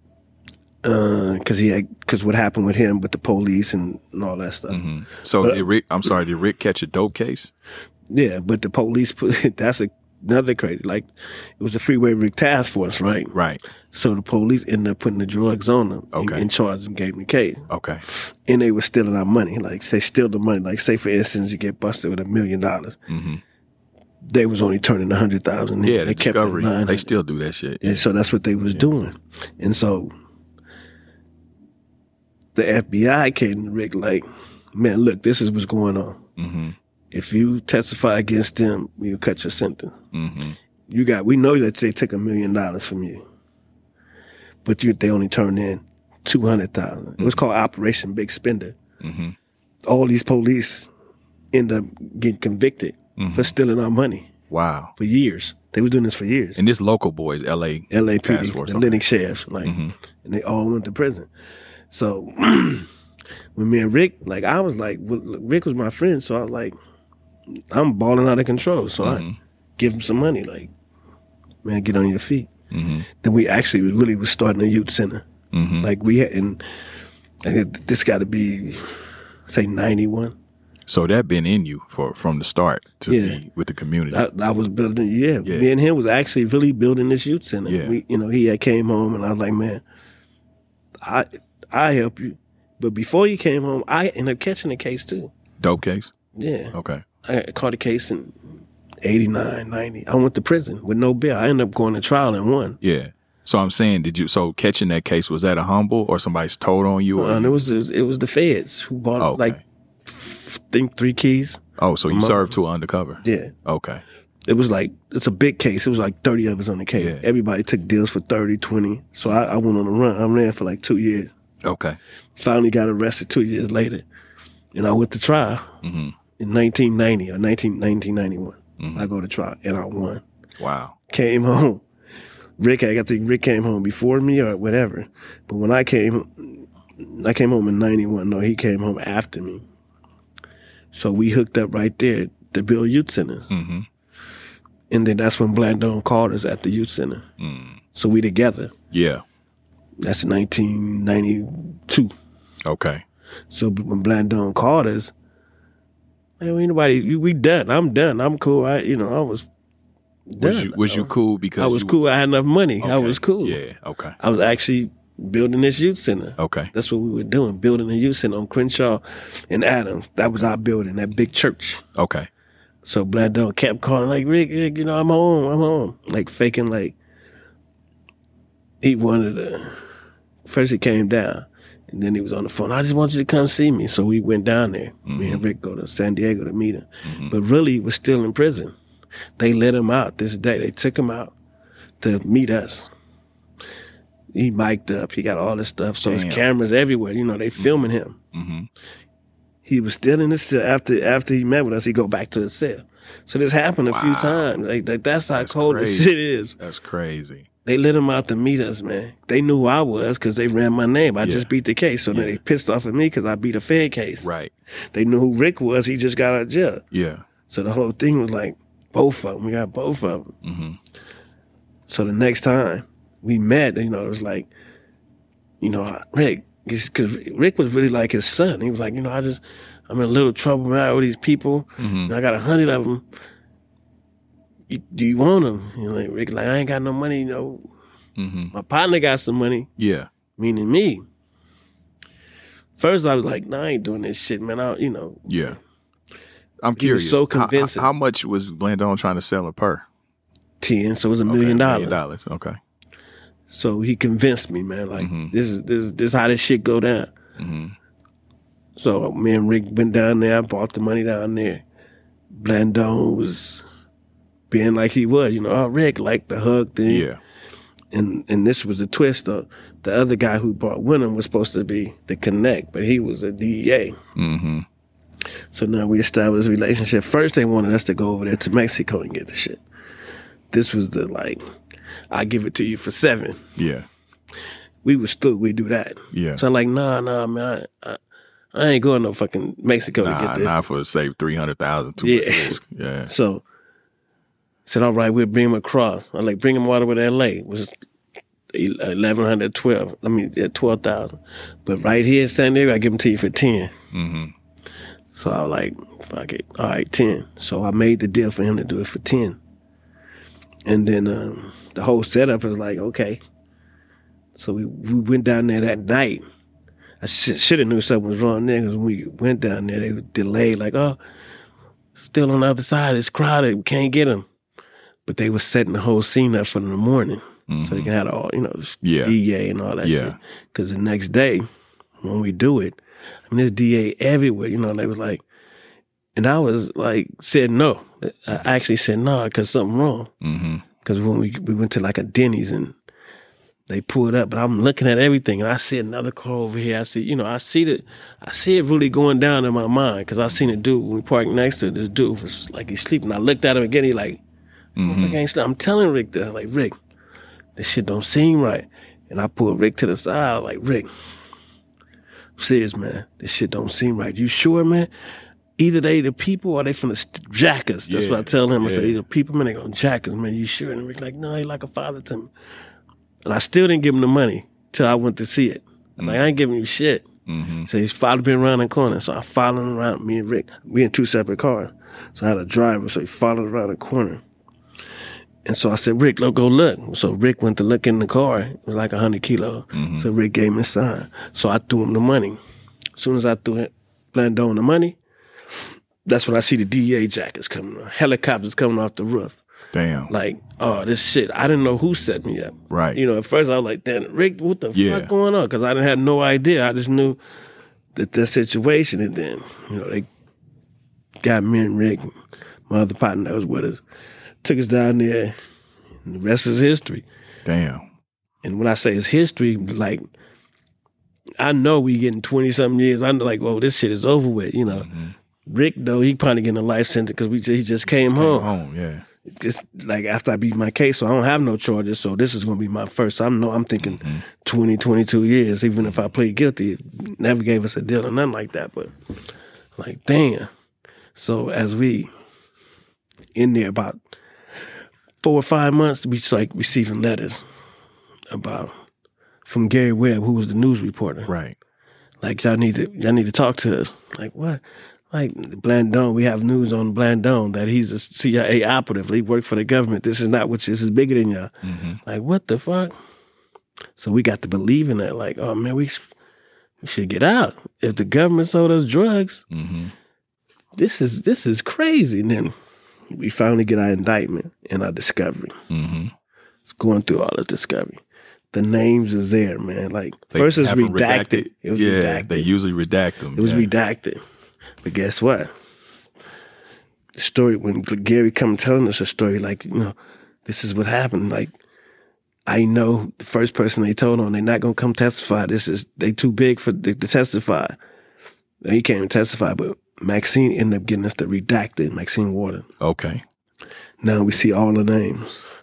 Because what happened with him, with the police and all that stuff. So did Rick catch a dope case? Yeah, but the police that's another crazy. Like, it was a Freeway Rick task force, right? Right. So the police ended up putting the drugs on them and charged them, gave them the case. Okay. And they were stealing our money. Like, say, steal the money. Like, say, for instance, you get busted with $1 million. They was only turning 100,000. Yeah, they kept it 900. They still do that shit. And so that's what they was doing. And so the FBI came to Rick like, man, look, this is what's going on. If you testify against them, we'll cut your sentence. We know that they took $1 million from you, but they only turned in 200,000. It was called Operation Big Spender. All these police end up getting convicted for stealing our money. Wow. For years. They were doing this for years. And this local boys, LAPD, the Lennox sheriffs, and they all went to prison. So when me and Rick, like, I was like, well, Rick was my friend, so I was like, I'm balling out of control. So I give him some money, like, man, get on your feet. Then we actually really was starting a youth center. Like, we had, and this got to be, say, 91. So that been in you from the start to be with the community. I was building, me and him was actually really building this youth center. He had came home, and I was like, man, I help you. But before he came home, I ended up catching a case too. Dope case? Yeah. Okay. I caught a case in 89, 90. I went to prison with no bail. I ended up going to trial and won. Yeah. So I'm saying, catching that case, was that a humble or somebody's told on you? It was the feds who bought I think 3 keys. Oh, so you served to undercover? Yeah. Okay. It was like, it's a big case. It was like 30 of us on the case. Yeah. Everybody took deals for 30, 20. So I went on the run. I ran for like 2 years. Okay. Finally got arrested 2 years later. And I went to trial in 1990 or 1991. I go to trial and I won. Wow. Came home. I think Rick came home before me or whatever. But when I came home in 91. No, he came home after me. So we hooked up right there to build youth centers. And then that's when Blandon called us at the youth center. So we together. Yeah. That's 1992. Okay. So when Blandon called us, man, ain't nobody, we done. I'm done. I'm cool. I was done. Was you cool because I was cool. I had enough money. Okay. I was cool. Yeah. Okay. I was actually building this youth center. Okay. That's what we were doing, building a youth center on Crenshaw and Adams. That was our building, that big church. Okay. So Blandon kept calling, like, Rick, I'm home. Like, faking, like, he wanted to, first he came down, and then he was on the phone. I just want you to come see me. So we went down there. Me and Rick go to San Diego to meet him. But really, he was still in prison. They let him out this day. They took him out to meet us. He mic'd up. He got all this stuff. So his cameras everywhere. They filming him. He was still in the cell. After he met with us, he go back to the cell. So this happened a few times. Like that's how cold this shit is. That's crazy. They let them out to meet us, man. They knew who I was because they ran my name. I just beat the case. So then they pissed off at me because I beat a Fed case. Right. They knew who Rick was. He just got out of jail. Yeah. So the whole thing was like, both of them. We got both of them. Mm-hmm. So the next time we met, it was like, Rick, because Rick was really like his son. He was like, I'm in a little trouble, man, with these people. Mm-hmm. I got 100 of them. Do you want them? Like Rick's like, I ain't got no money. Mm-hmm. My partner got some money. Yeah. Meaning me. First, I was like, nah, I ain't doing this shit, man. Yeah. I'm curious. He was so convincing. How much was Blandon trying to sell her per? 10, so it was $1 million. $1 million. Okay. So he convinced me, man. Like this is how this shit go down. Mm-hmm. So me and Rick went down there. I bought the money down there. Blandon was being like he was, Rick, like the hug thing. Yeah. And this was the twist. The other guy who brought Wyndham was supposed to be the connect, but he was a DEA. Mm-hmm. So now we established a relationship. First, they wanted us to go over there to Mexico and get the shit. This was I give it to you for 7. Yeah. We was stupid. We do that. Yeah. So I'm like, nah, man. I ain't going no fucking Mexico to get this. Nah, for say $300,000. Yeah. Yeah. So I said, all right, we'll bring him across. I like bring him all the way to L.A. It was 12,000. But right here in San Diego, I give them to you for 10. Mm-hmm. So I was like, fuck it. All right, 10. So I made the deal for him to do it for 10. And then the whole setup was like, okay. So we went down there that night. I should have knew something was wrong there, because when we went down there, they were delayed, like, oh, still on the other side, it's crowded, we can't get him. But they were setting the whole scene up for the morning. Mm-hmm. So they can have all, DEA and all that shit. Because the next day, when we do it, there's DA everywhere, they was like, and I was like, said no. I actually said no, because something wrong. Because when we went to like a Denny's and they pulled up, but I'm looking at everything and I see another car over here. I see, I see it really going down in my mind, because I seen a dude when we parked next to it. This dude was like, he's sleeping. I looked at him again. He like, I ain't sleep. I'm telling Rick that, like, Rick, this shit don't seem right. And I pulled Rick to the side, like, Rick, serious, man, this shit don't seem right. You sure, man? Either they the people or they finna jack us. That's what I tell him. I say, either people, man, they gonna jack us, man. You sure? And Rick like, no, he like a father to me. And I still didn't give him the money till I went to see it. I'm like, I ain't giving you shit. So he's following me around the corner. So I followed him around, me and Rick. We in 2 separate cars. So I had a driver, so he followed around the corner. And so I said, Rick, let's go look. So Rick went to look in the car. It was like 100 kilos. So Rick gave me a sign. So I threw him the money. As soon as I threw Blandon the money, that's when I see the DEA jackets coming, helicopters coming off the roof. Damn. Like, oh, this shit. I didn't know who set me up. Right. At first I was like, damn, Rick, what the fuck going on? Because I didn't have no idea. I just knew that situation. And then, they got me and Rick, my other partner that was with us, took us down there, and the rest is history. Damn. And when I say it's history, like, I know we getting 20-something years. I know, like, oh, this shit is over with, Rick, though, he probably getting a life sentence because he just came home. Yeah. It's like after I beat my case, so I don't have no charges, so this is going to be my first. I'm thinking 20, 22 years, even if I plead guilty. It never gave us a deal or nothing like that, but like, damn. So as we in there about 4 or 5 months, we just like receiving letters from Gary Webb, who was the news reporter. Right. Like, y'all need to talk to us. Like, what? Like, Blandon, we have news on Blandon that he's a CIA operative. He worked for the government. This is bigger than y'all. Like, what the fuck? So we got to believe in that. Like, oh man, we should get out. If the government sold us drugs, this is crazy. And then we finally get our indictment and our discovery. It's going through all this discovery. The names is there, man. Like, first it's redacted. It was redacted. They usually redact them. It was redacted. But guess what? The story, when Gary come telling us a story, like, this is what happened. Like, I know the first person they told on, they're not going to come testify. They too big to testify. He can't even testify, but Maxine ended up getting us the redacted, Maxine Warden. Okay. Now we see all the names.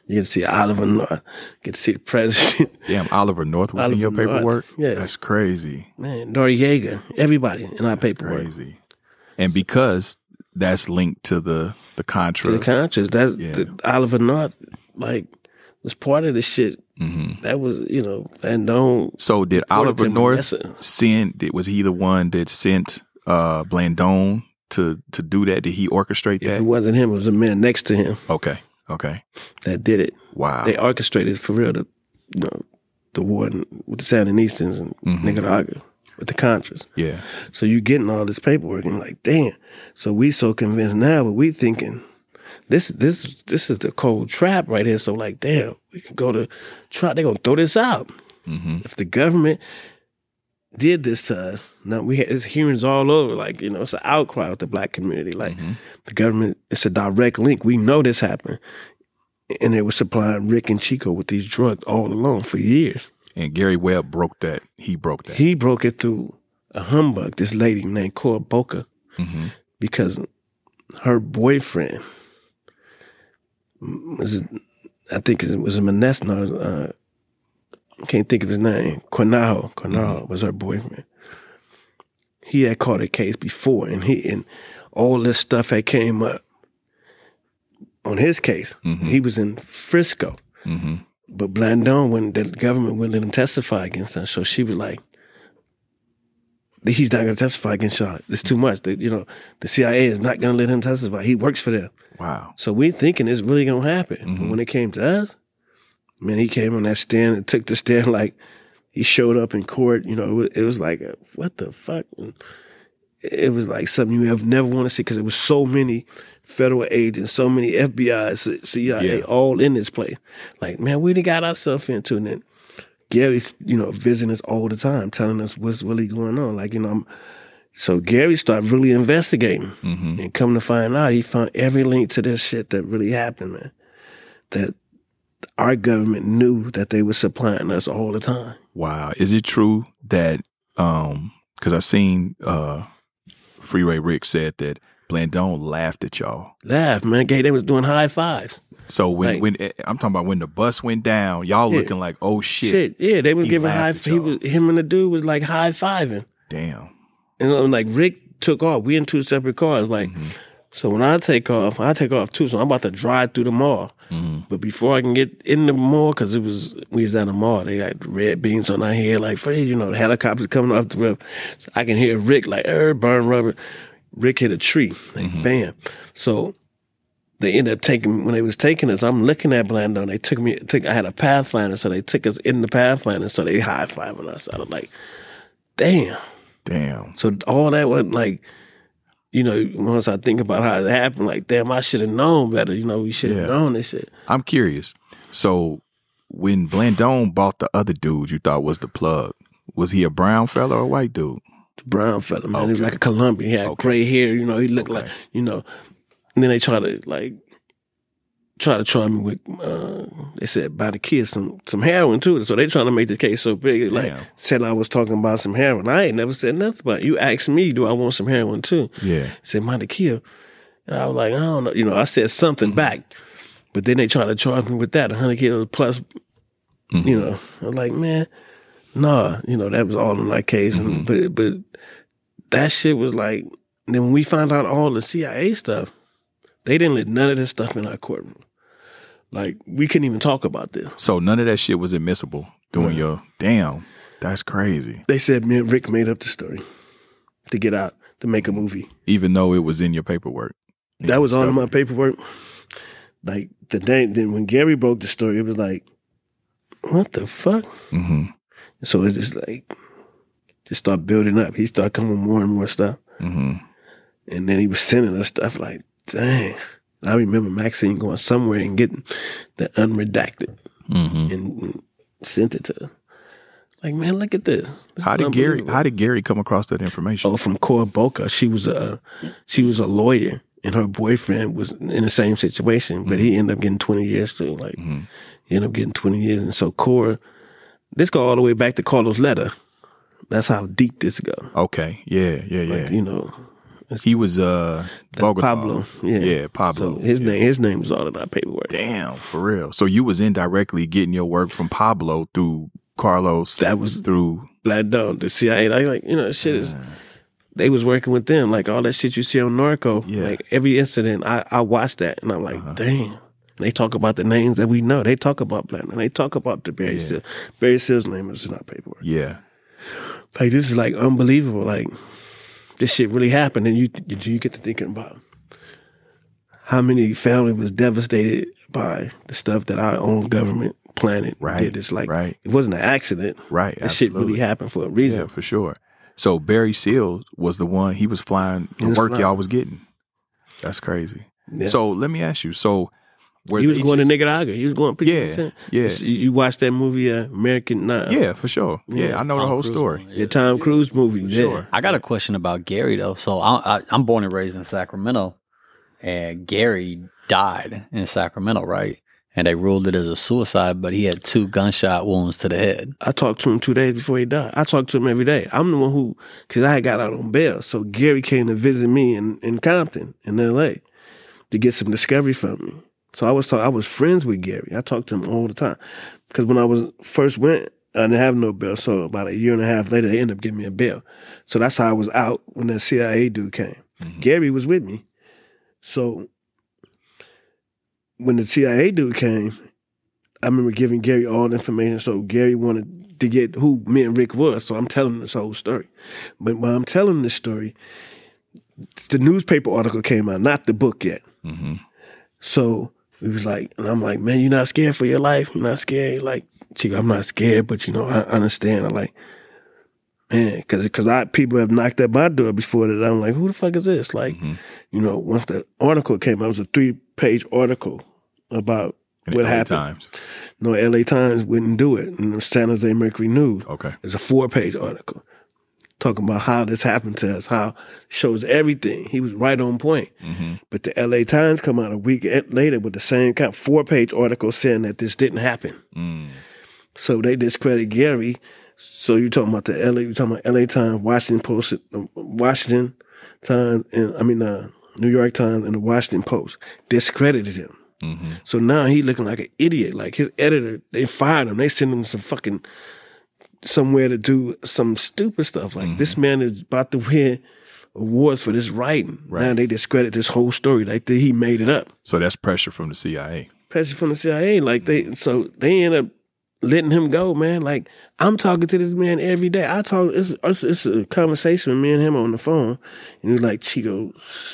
You get to see Oliver North. Get to see the president. Damn, Oliver North was in your paperwork? Yes. That's crazy. Man, Noriega, everybody in our paperwork. Crazy. And because that's linked to the Contra. To the Contras. That's the Oliver North, like, was part of the shit. Mm-hmm. That was, Blandon. So did Oliver North was he the one that sent Blandon to do that? Did he orchestrate that? If it wasn't him, it was a man next to him. Okay. That did it. Wow. They orchestrated for real the war with the Sandinistas and Nicaragua with the Contras. Yeah. So you getting all this paperwork and like, damn. So we so convinced now, but we thinking this is the cold trap right here. So like, damn, we can go to trial. They're gonna throw this out. Mm-hmm. If the government did this to us, now we had it's hearings all over. Like, it's an outcry with the black community. Like the government, it's a direct link. We know this happened. And they were supplying Rick and Chico with these drugs all along for years. And Gary Webb broke that. He broke that. He broke it through a humbug, this lady named Cora Boca, because her boyfriend was, I think it was a Monesno, I can't think of his name. Cornajo was her boyfriend. He had caught a case before, and all this stuff had came up on his case. He was in Frisco. But Blandon, the government wouldn't let him testify against her. So she was like, he's not going to testify against y'all. It's too much. The CIA is not going to let him testify. He works for them. Wow. So we thinking it's really going to happen. But when it came to us, man, he came on that stand and took the stand like he showed up in court. It was like, what the fuck? And it was like something you have never want to see because it was so many federal agents, so many FBI, CIA, all in this place. Like, man, we done got ourselves into it. And then Gary's, visiting us all the time, telling us what's really going on. Like, so Gary started really investigating and come to find out, he found every link to this shit that really happened, man. That our government knew that they were supplying us all the time. Wow. Is it true that, because I seen Freeway Rick said that Blandon laughed at y'all. Laughed, man. They was doing high fives. So when I'm talking about when the bus went down, y'all looking like, oh shit. Yeah, they was giving him and the dude was like high fiving. Damn. And like Rick took off. We in two separate cars. Like, so when I take off too. So I'm about to drive through the mall. But before I can get in the mall, because we was at a mall, they got red beams on our head, like, the helicopters coming off the roof. So I can hear Rick like, burn rubber. Rick hit a tree, like, bam. So they ended up when they was taking us, I'm looking at Blandon. I had a Pathfinder, so they took us in the Pathfinder, so they high-fiving us. I was like, damn. So all that was like, once I think about how it happened, like, damn, I should have known better. We should have known this shit. I'm curious. So when Blandon bought the other dude you thought was the plug, was he a brown fella or a white dude? Brown fella, man. He was like a Colombian. He had gray hair, he looked like, and then they try to try me with, they said, buy the kids some heroin too. So they trying to make the case so big. Like, said I was talking about some heroin. I ain't never said nothing about it. You asked me, do I want some heroin too? Yeah. Said, Monte Kill. And I was like, I don't know. I said something back. But then they tried to charge me with that, 100 kilos plus, I was like, man, nah, that was all in my case. And, but that shit was like, then when we found out all the CIA stuff, they didn't let none of this stuff in our courtroom. Like, we couldn't even talk about this. So none of that shit was admissible during your, damn, that's crazy. They said me and Rick made up the story to get out, to make a movie. Even though it was in your paperwork. That was all in my paperwork. Like, then when Gary broke the story, it was like, what the fuck? So it just like, just started building up. He started coming with more and more stuff. And then he was sending us stuff like, dang. I remember Maxine going somewhere and getting the unredacted and sent it to her. Like, man, look at this. How did Gary come across that information? Oh, from Cora Boca. She was a lawyer, and her boyfriend was in the same situation, but he ended up getting 20 years too. Like, he ended up getting 20 years. And so Cora, this go all the way back to Carlos' letter. That's how deep this go. Okay. Yeah. Like, He was Bogota. Pablo. Yeah, Pablo. So his name was all in our paperwork. Damn, for real. So you was indirectly getting your work from Pablo through Carlos. That was through Black Dog, the CIA. Shit is. They was working with them, like all that shit you see on Narco. Yeah. Like every incident, I watched that, and I'm like, damn. They talk about the names that we know. They talk about Black Dog. They talk about the Barry Seal. Barry Seal's name is in our paperwork. Yeah. Like this is like unbelievable. Like this shit really happened, and you get to thinking about how many family was devastated by the stuff that our own government planted. Right. Did. It's like right. It wasn't an accident. Right. This shit really happened for a reason. Yeah, for sure. So Barry Seals was the one, he was flying the work y'all was getting. That's crazy. Yeah. So let me ask you, he was going to Nicaragua. He was going. Yeah. You watched that movie, American Nine? Yeah, for sure. Yeah, I know the whole Cruise story. movie, Tom Cruise movie. Sure. I got a question about Gary though. So I'm born and raised in Sacramento, and Gary died in Sacramento, right? And they ruled it as a suicide, but he had 2 gunshot wounds to the head. I talked to him 2 days before he died. I talked to him every day. I'm the one because I had got out on bail. So Gary came to visit me in Compton, in L.A., to get some discovery from me. So I was friends with Gary. I talked to him all the time. Because when I first went, I didn't have no bail. So about a year and a half later, they ended up giving me a bail. So that's how I was out when that CIA dude came. Mm-hmm. Gary was with me. So when the CIA dude came, I remember giving Gary all the information. So Gary wanted to get who me and Rick was. So I'm telling him this whole story. But while I'm telling this story, the newspaper article came out, not the book yet. Mm-hmm. So we was like, and I'm like, man, you're not scared for your life? You're not scared? Like, Chico, I'm not scared, but I understand. I'm like, man, because people have knocked at my door before that. I'm like, who the fuck is this? Like, once the article came out, it was a 3-page article about what happened. Times. No, LA Times wouldn't do it. And the San Jose Mercury News. Okay. It's a 4-page article talking about how this happened to us, how it shows everything. He was right on point. Mm-hmm. But the LA Times come out a week later with the same kind of 4-page article saying that this didn't happen. Mm. So they discredit Gary. So you're talking about LA Times, Washington Post, Washington Times, and New York Times and the Washington Post discredited him. Mm-hmm. So now he looking like an idiot. Like his editor, they fired him. They sent him somewhere to do some stupid stuff. Like this man is about to win awards for this writing. Right. Now they discredit this whole story. Like he made it up. So that's pressure from the CIA. Pressure from the CIA. Like they end up letting him go, man. Like I'm talking to this man every day. It's a conversation with me and him on the phone, and he's like, Chico,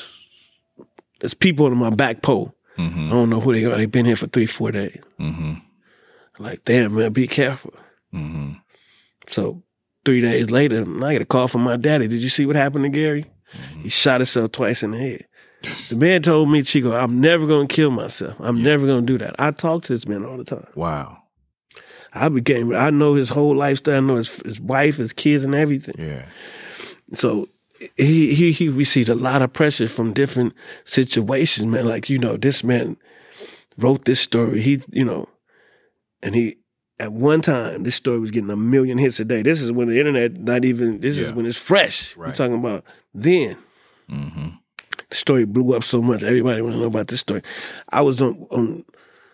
there's people on my back pole. Mm-hmm. I don't know who they are. They've been here for 3-4 days. Mm-hmm. Like, damn, man, be careful. Mm-hmm. So 3 days later, I get a call from my daddy. Did you see what happened to Gary? Mm-hmm. He shot himself twice in the head. The man told me, Chico, I'm never going to kill myself. I'm never going to do that. I talk to this man all the time. Wow. I know his whole lifestyle. I know his wife, his kids, and everything. Yeah. So he received a lot of pressure from different situations, man. Like, this man wrote this story. And he, at one time, this story was getting 1 million hits a day. This is when the internet is when it's fresh. Right. We're talking about then. Mm-hmm. The story blew up so much. Everybody want to know about this story. I was on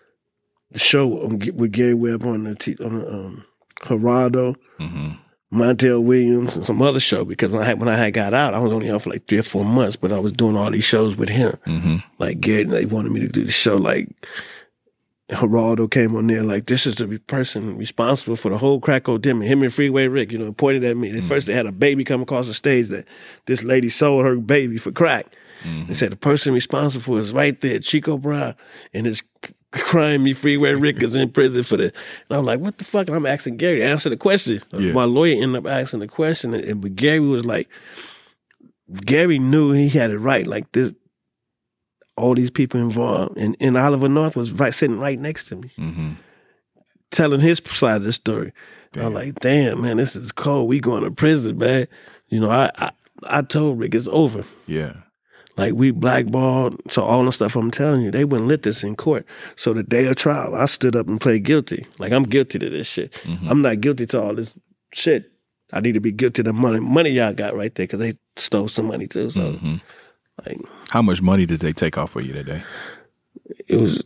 the show with Gary Webb on Gerardo, Montel Williams, and some other show, because when I had got out, I was only out for like 3 or 4 months, but I was doing all these shows with him. Mm-hmm. Like Gary, they wanted me to do the show. Like Gerardo came on there, like, this is the person responsible for the whole crack epidemic. Him and Freeway Rick, pointed at me. First they had a baby come across the stage that this lady sold her baby for crack. They said the person responsible is right there, Chico Brown, and his crying me Freeway Rick is in prison for this. And I'm like, what the fuck? And I'm asking Gary to answer the question. Yeah. My lawyer ended up asking the question, but Gary was like, Gary knew he had it right. Like this, all these people involved, and Oliver North was sitting right next to me, telling his side of the story. I'm like, damn, man, this is cold. We going to prison, man. I told Rick it's over. Yeah. Like, we blackballed. So all the stuff I'm telling you, they wouldn't let this in court. So the day of trial, I stood up and played guilty. Like, I'm guilty to this shit. I'm not guilty to all this shit. I need to be guilty of the money y'all got right there because they stole some money too. So, like, how much money did they take off of you that day? It was,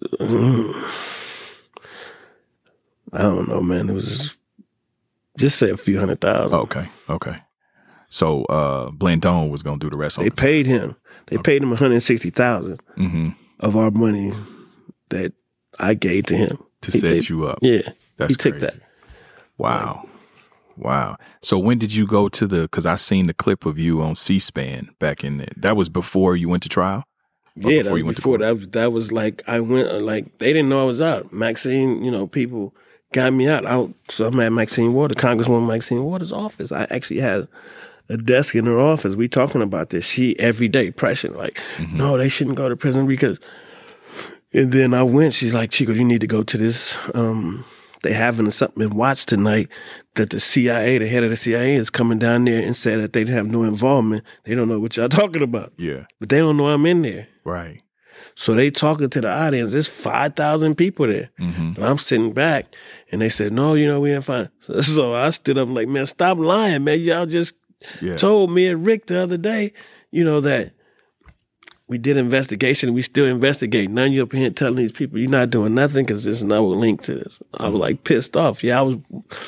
I don't know, man. It was just say a few $100,000. Okay. So Blandone was gonna do the rest. They paid him. They paid him $160,000 of our money that I gave to him to set you up. Yeah, he took that. Wow. Wow. So when did you go to because I seen the clip of you on C-SPAN back in that was before you went to trial? Yeah, that was before. That was like, I went, like, they didn't know I was out. Maxine, people got me out. So I'm at Maxine Waters, Congresswoman Maxine Waters' office. I actually had a desk in her office. We talking about this. She, every day, pressing, like, no, they shouldn't go to prison because, and then I went, she's like, Chico, you need to go to this, they having something in Watts tonight that the CIA, the head of the CIA is coming down there and said that they have no involvement. They don't know what y'all talking about. Yeah. But they don't know I'm in there. Right. So they talking to the audience. There's 5,000 people there. And I'm sitting back and they said, no, we didn't find it. So I stood up like, man, stop lying, man. Y'all just told me and Rick the other day, that we did investigation and we still investigate. None of you up here telling these people you're not doing nothing because there's no link to this. I was like pissed off. Yeah, I was,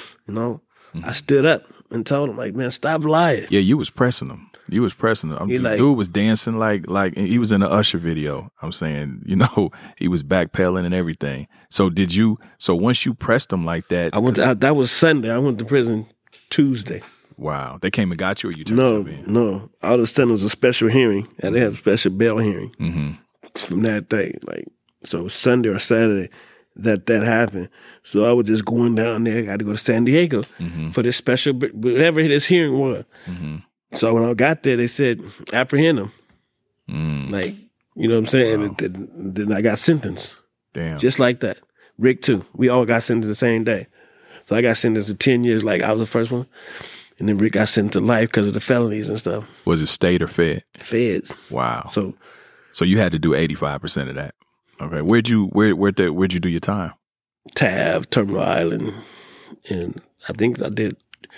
I stood up and told him like, man, stop lying. Yeah, you was pressing them. The dude was dancing like he was in the Usher video. I'm saying, he was backpedaling and everything. So once you pressed him like that. That was Sunday. I went to prison Tuesday. Wow. They came and got you, or you turned yourself in? No. All of a sudden it was a special hearing. And they had a special bail hearing from that day. Like, so Sunday or Saturday that happened. So I was just going down there. I got to go to San Diego for this special, whatever this hearing was. So when I got there, they said, apprehend him. Like, you know what I'm saying? Wow. And then I got sentenced. Damn. Just like that. Rick too. We all got sentenced the same day. So I got sentenced to 10 years, like I was the first one. And then Rick got sentenced to life because of the felonies and stuff. Was it state or fed? Feds. Wow. So you had to do 85% of that. Okay. Where'd you do your time? Tav, Terminal Island, and I think I did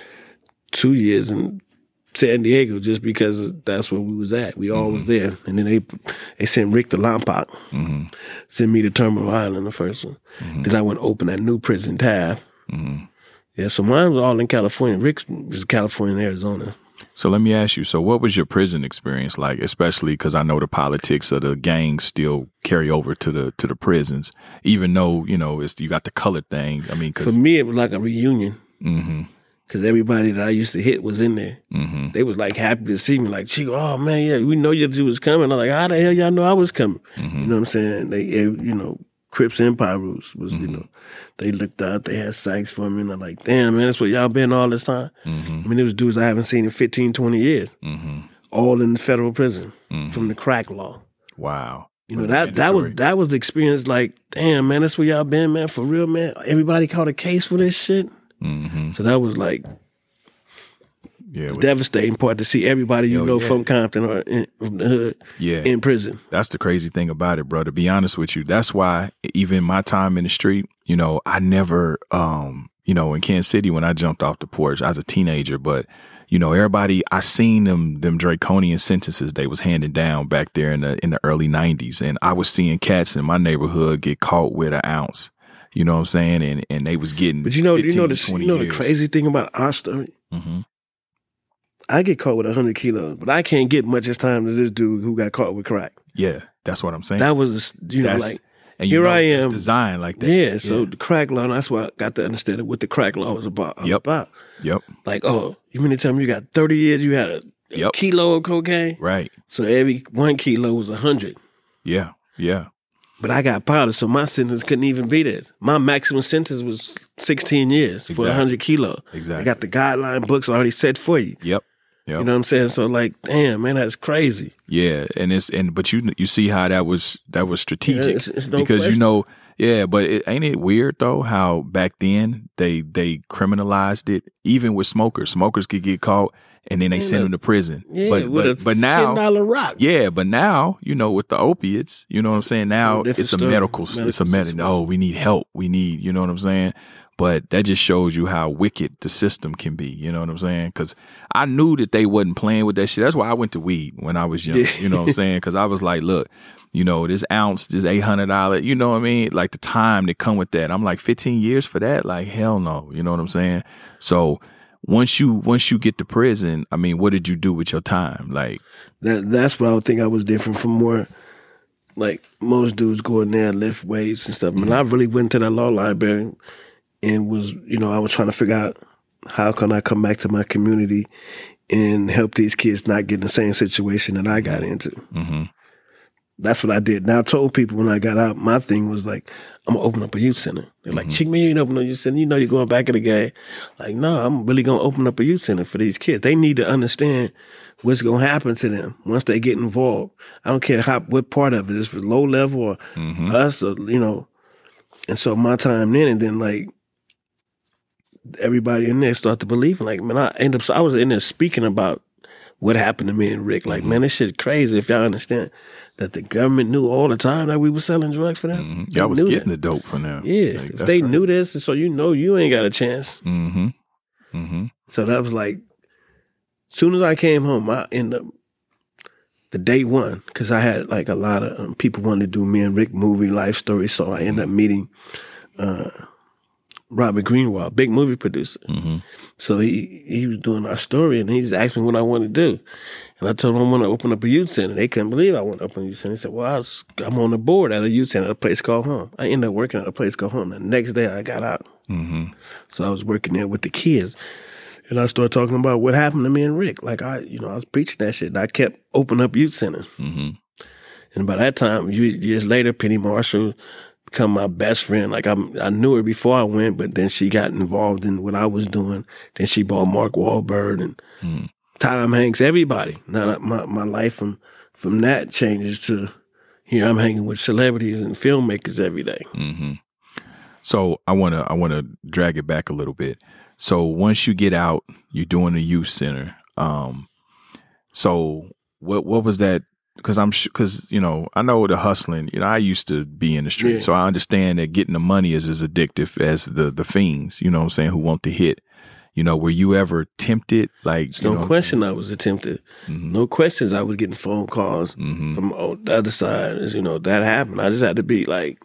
2 years in San Diego just because that's where we was at. We all was there. And then they sent Rick to Lompoc. Sent me to Terminal Island, the first one. Then I went open that new prison, Tav. Yeah, so mine was all in California. Rick's was California and Arizona. So let me ask you, so what was your prison experience like, especially because I know the politics of the gangs still carry over to the prisons, even though, you got the colored thing. I mean, for me, it was like a reunion. Because everybody that I used to hit was in there. They was like happy to see me, like, Chico, oh man, yeah, we know your dude was coming. I'm like, how the hell y'all know I was coming? You know what I'm saying? They, Crips and Pyrus was, they looked out, they had Sykes for me, and I'm like, damn, man, that's what y'all been all this time? I mean, there was dudes I haven't seen in 15, 20 years, all in the federal prison from the crack law. Wow. That was the experience, like, damn, man, that's where y'all been, man, for real, man. Everybody caught a case for this shit. So that was like, devastating part to see everybody from Compton or from the hood in prison. That's the crazy thing about it, bro. To be honest with you, that's why even my time in the street, I never, in Kansas City when I jumped off the porch, I was a teenager, but everybody, I seen them draconian sentences they was handing down back there in the early 90s, and I was seeing cats in my neighborhood get caught with an ounce. You know what I'm saying? And they was getting. But the crazy thing about our story. I get caught with 100 kilos, but I can't get much as time as this dude who got caught with crack. Yeah, that's what I'm saying. That was, and here I am. It's designed like that. Yeah, so the crack law, that's why I got to understand what the crack law was about. Yep. Like, oh, you mean to tell me you got 30 years, you had a kilo of cocaine? Right. So every 1 kilo was 100. Yeah. But I got powder, so my sentence couldn't even be this. My maximum sentence was 16 years for 100 kilo. Exactly. I got the guideline books already set for you. Yep. You know what I'm saying? So like, damn, man, that's crazy. Yeah, but you see how that was strategic it's no because question. Yeah, but ain't it weird though how back then they criminalized it, even with smokers. Smokers could get caught and then they send them to prison. Yeah, but now $10 rock. Yeah, but now, you know, with the opiates, you know what I'm saying? Now it's a medical oh, we need help. We need, you know what I'm saying? But that just shows you how wicked the system can be. You know what I'm saying? Because I knew that they wasn't playing with that shit. That's why I went to weed when I was young. Yeah. You know what I'm saying? Because I was like, look, you know, this ounce, this $800, you know what I mean? Like the time that come with that. I'm like, 15 years for that? Like, hell no. You know what I'm saying? So once you get to prison, I mean, what did you do with your time? Like that's what I would think I was different from more like most dudes go in there and lift weights and stuff. I mean, I really went to that law library and was, you know, I was trying to figure out how can I come back to my community and help these kids not get in the same situation that I got into. Mm-hmm. That's what I did. Now I told people when I got out, my thing was like, I'm gonna open up a youth center. They're like, Chick, man, you ain't open up a youth center. You know you're going back in the game. Like, no, I'm really gonna open up a youth center for these kids. They need to understand what's gonna happen to them once they get involved. I don't care what part of it is, for low level or us or, you know. And so my time then, and then like, everybody in there started to believe. Like, man, I was in there speaking about what happened to me and Rick. Like, man, this shit crazy if y'all understand that the government knew all the time that we were selling drugs for them. Y'all was getting the dope from them. Yeah, like, if they knew this, so you know you ain't got a chance. So that was like, as soon as I came home, I ended up, the day one, because I had like a lot of people wanted to do me and Rick movie life story, so I ended up meeting Robert Greenwald, big movie producer. So he was doing our story, and he just asked me what I wanted to do. And I told him I want to open up a youth center. They couldn't believe I want to open a youth center. He said, well, I'm on the board at a youth center at a place called Home. I ended up working at a place called Home. The next day I got out. So I was working there with the kids. And I started talking about what happened to me and Rick. Like, I was preaching that shit. And I kept opening up youth centers. And by that time, years later, Penny Marshall become my best friend. Like, I knew her before I went, but then she got involved in what I was doing. Then she bought Mark Wahlberg and Tom Hanks, everybody. Now my life from that changes to here I'm hanging with celebrities and filmmakers every day. So I wanna drag it back a little bit. So once you get out, you're doing a youth center. So what was that? Because you know, I know the hustling. You know, I used to be in the street, so I understand that getting the money is as addictive as the fiends. You know what I'm saying? Who want to hit. You know, were you ever tempted? Like, there's no question I was tempted. No questions I was getting phone calls from the other side. You know, that happened. I just had to be like,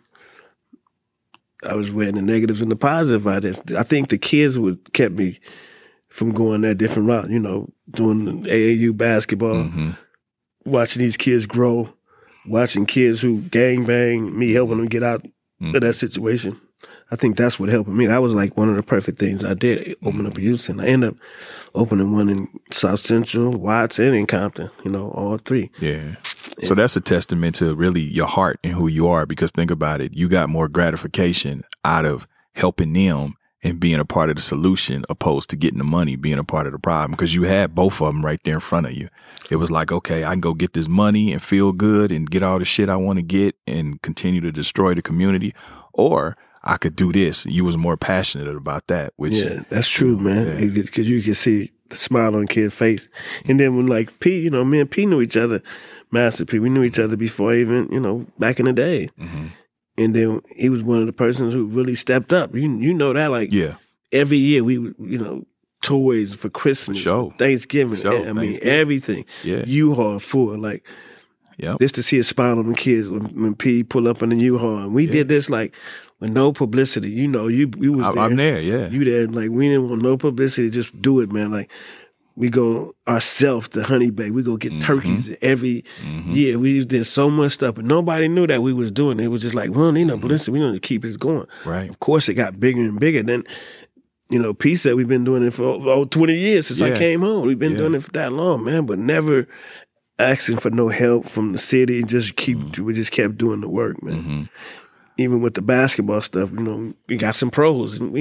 I was weighing the negatives and the positive out of this. I think the kids kept me from going that different route, you know, doing AAU basketball, watching these kids grow, watching kids who gangbang, me helping them get out of that situation. I think that's what helped me. That was like one of the perfect things I did, open up a youth center. I ended up opening one in South Central, Watts, and in Compton, you know, all three. Yeah. So that's a testament to really your heart and who you are, because think about it. You got more gratification out of helping them and being a part of the solution opposed to getting the money, being a part of the problem, because you had both of them right there in front of you. It was like, okay, I can go get this money and feel good and get all the shit I want to get and continue to destroy the community, or I could do this. You was more passionate about that. Which, yeah, that's true, man. Because you can see the smile on the kid's face. And then when like P, you know, me and P knew each other, Master P, we knew each other before even, you know, back in the day. And then he was one of the persons who really stepped up. You know that, like, every year we, you know, toys for Christmas, Thanksgiving, I mean, everything. U-Haul full, like, just to see a smile on the kids when P pull up in the U-Haul. And we did this, like, with no publicity. You know, you was there. I'm there, You there, like, we didn't want no publicity, just do it, man. Like, we go ourselves to Honey Bay. We go get turkeys every year. We did so much stuff, but nobody knew that we was doing it. It was just like, we don't need no publicity. We need to keep this going. Right. Of course, it got bigger and bigger. Then, you know, P said we've been doing it for over 20 years since I came home. We've been doing it for that long, man, but never asking for no help from the city. We just kept doing the work, man. Even with the basketball stuff, you know, we got some pros, and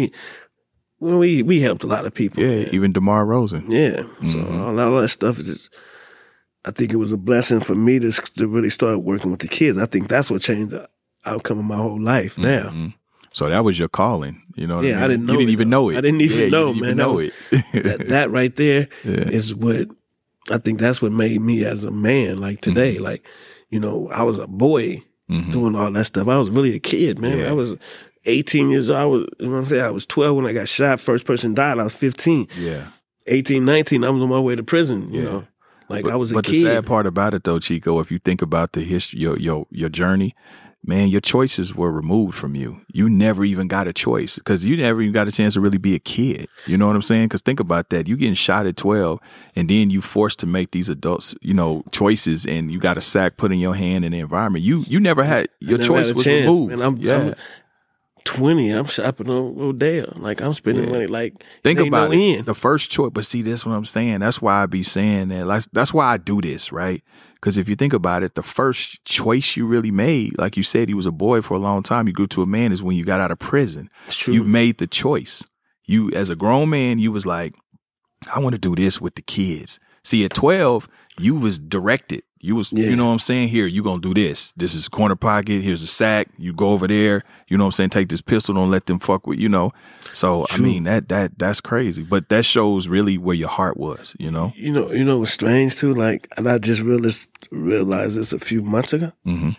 we helped a lot of people. Yeah, man. Even DeMar Rosen. Yeah. So a lot of that stuff is just, I think it was a blessing for me to really start working with the kids. I think that's what changed outcome of my whole life now. So that was your calling, you know what I mean? I didn't know you didn't it, even know it. I didn't even know, you man. Didn't know it. that right there is what, I think that's what made me as a man, like today. Like, you know, I was a boy doing all that stuff. I was really a kid, man. I was 18 years old. I was 12 when I got shot. First person died. I was 15. Yeah. 18, 19, I was on my way to prison, you know. Like, I was a kid. But the sad part about it, though, Chico, if you think about the history, your journey, man, your choices were removed from you. You never even got a choice because you never even got a chance to really be a kid. You know what I'm saying? Because think about that. You getting shot at 12 and then you forced to make these adults, you know, choices, and you got a sack put in your hand in the environment. You never had, your choice was removed. And I'm 20, I'm shopping on Rodeo. Like, I'm spending money like, think about it. End. The first choice, but see, that's what I'm saying. That's why I be saying that. Like, that's why I do this, right? Because if you think about it, the first choice you really made, like you said, he was a boy for a long time. You grew to a man is when you got out of prison. It's true. You made the choice. You, as a grown man, you was like, I want to do this with the kids. See, at 12, you was directed. You was, you know what I'm saying? Here, you going to do this. This is corner pocket. Here's a sack. You go over there. You know what I'm saying? Take this pistol. Don't let them fuck with, you know. So, True. I mean, that's crazy. But that shows really where your heart was, you know? You know what's strange, too? Like, and I just realized this a few months ago.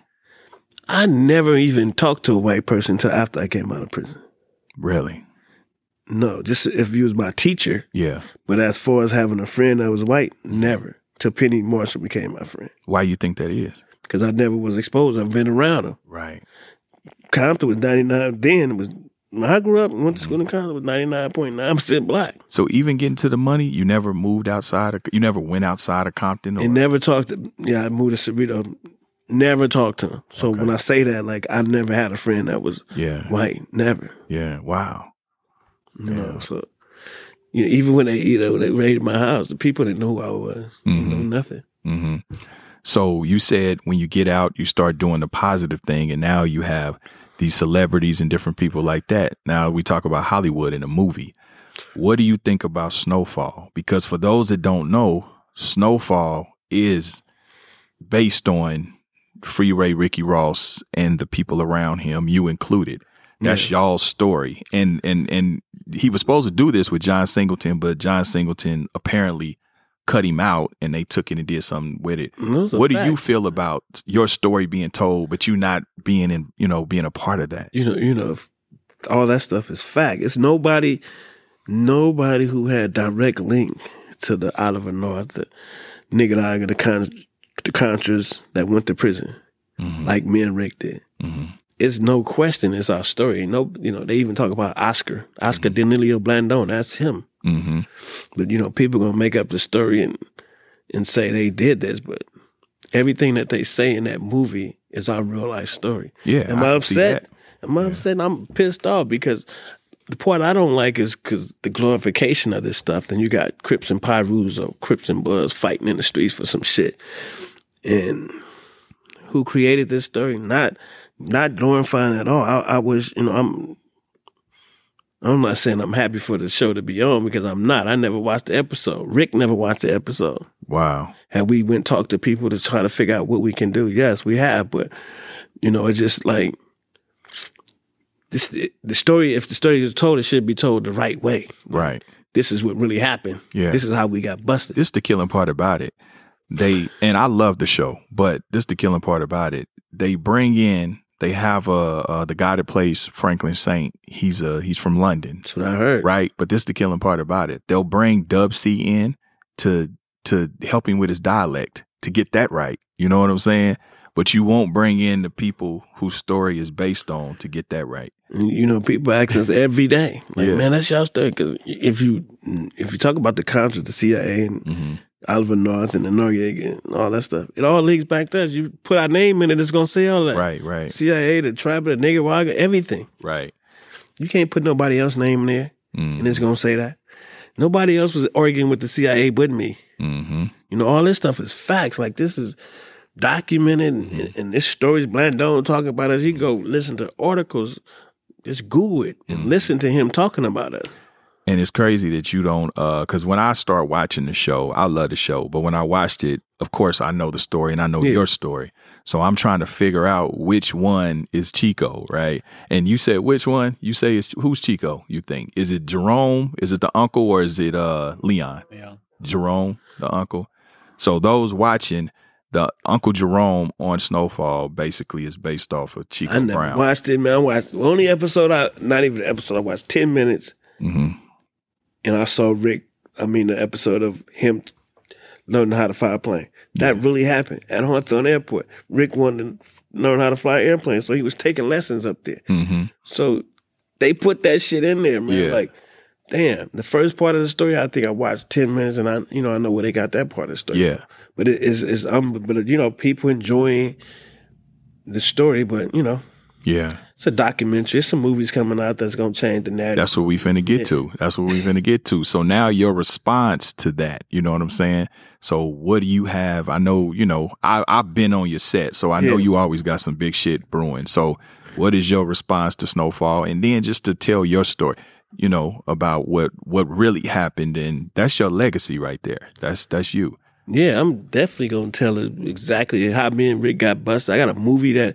I never even talked to a white person until after I came out of prison. Really? No, just if you was my teacher. Yeah. But as far as having a friend that was white, never. Till Penny Marshall became my friend. Why you think that is? Because I never was exposed. I've been around them. Right. Compton was 99. Then it was, when I grew up and went to school in Compton, it was 99.9% black. So even getting to the money, you never moved outside of, you never went outside of Compton? Or? And never talked to, I moved to Cerrito. Never talked to him. So when I say that, like, I never had a friend that was white. Never. Yeah. Wow. You know, so, you know, even when they raided my house, the people didn't know who I was. You know, nothing. So you said when you get out, you start doing the positive thing, and now you have these celebrities and different people like that. Now we talk about Hollywood in a movie. What do you think about Snowfall? Because for those that don't know, Snowfall is based on Freeway Ricky Ross and the people around him, you included. That's y'all's story. And he was supposed to do this with John Singleton, but John Singleton apparently cut him out and they took it and did something with it. What do you feel about your story being told, but you not being in, you know, being a part of that? You know, all that stuff is fact. It's nobody who had direct link to the Oliver North, the Nicaragua, the Contras that went to prison, like me and Rick did. It's no question. It's our story. No, you know, they even talk about Oscar Danilo Blandon. That's him. But, you know, people gonna make up the story and say they did this, but everything that they say in that movie is our real life story. Yeah. Am I upset? Am I upset? I'm pissed off because the part I don't like is because the glorification of this stuff. Then you got Crips and Pyrus or Crips and Bloods fighting in the streets for some shit. And who created this story? Not glorifying at all. I wish, you know, I'm not saying I'm happy for the show to be on because I'm not. I never watched the episode. Rick never watched the episode. Wow. And we went and talked to people to try to figure out what we can do. Yes, we have, but, you know, it's just like, the story, if the story is told, it should be told the right way. Right. This is what really happened. Yeah. This is how we got busted. This is the killing part about it. And I love the show, but this is the killing part about it. They have the guy that plays Franklin Saint. He's from London. That's what I heard. Right. But this is the killing part about it. They'll bring Dub C in to help him with his dialect to get that right. You know what I'm saying? But you won't bring in the people whose story is based on to get that right. You know, people ask us every day, like, man, that's y'all story. Because if you talk about the Contras, the CIA, and Oliver North and the Noriega and all that stuff, it all links back to us. You put our name in it, it's going to say all that. Right. CIA, the tribe, the Nicaragua, everything. Right. You can't put nobody else's name in there, and it's going to say that. Nobody else was arguing with the CIA but me. You know, all this stuff is facts. Like, this is documented, and this story's Blandon talking about us. You go listen to articles, just Google it, and listen to him talking about us. And it's crazy that you don't, because when I start watching the show, I love the show, but when I watched it, of course, I know the story and I know your story. So I'm trying to figure out which one is Chico, right? And you said which one? You say who's Chico, you think? Is it Jerome? Is it the uncle, or is it Leon? Yeah. Jerome, the uncle. So those watching, the Uncle Jerome on Snowfall basically is based off of Chico Brown. I never watched it, man. I watched the only episode, not even the episode, I watched 10 minutes. Mm-hmm. And I saw the episode of him learning how to fly a plane. That really happened at Hawthorne Airport. Rick wanted to learn how to fly an airplane, so he was taking lessons up there. Mm-hmm. So they put that shit in there, man. Yeah. Like, damn, the first part of the story, I think I watched 10 minutes, and I know where they got that part of the story. Yeah. But but people enjoying the story, but yeah, it's a documentary. There's some movies coming out that's gonna change the narrative. That's what we finna get to. That's what we finna get to. So now your response to that, you know what I'm saying? So what do you have? I know, I've been on your set, so I know you always got some big shit brewing. So what is your response to Snowfall? And then just to tell your story, about what really happened, and that's your legacy right there. That's you. Yeah, I'm definitely gonna tell it exactly how me and Rick got busted. I got a movie that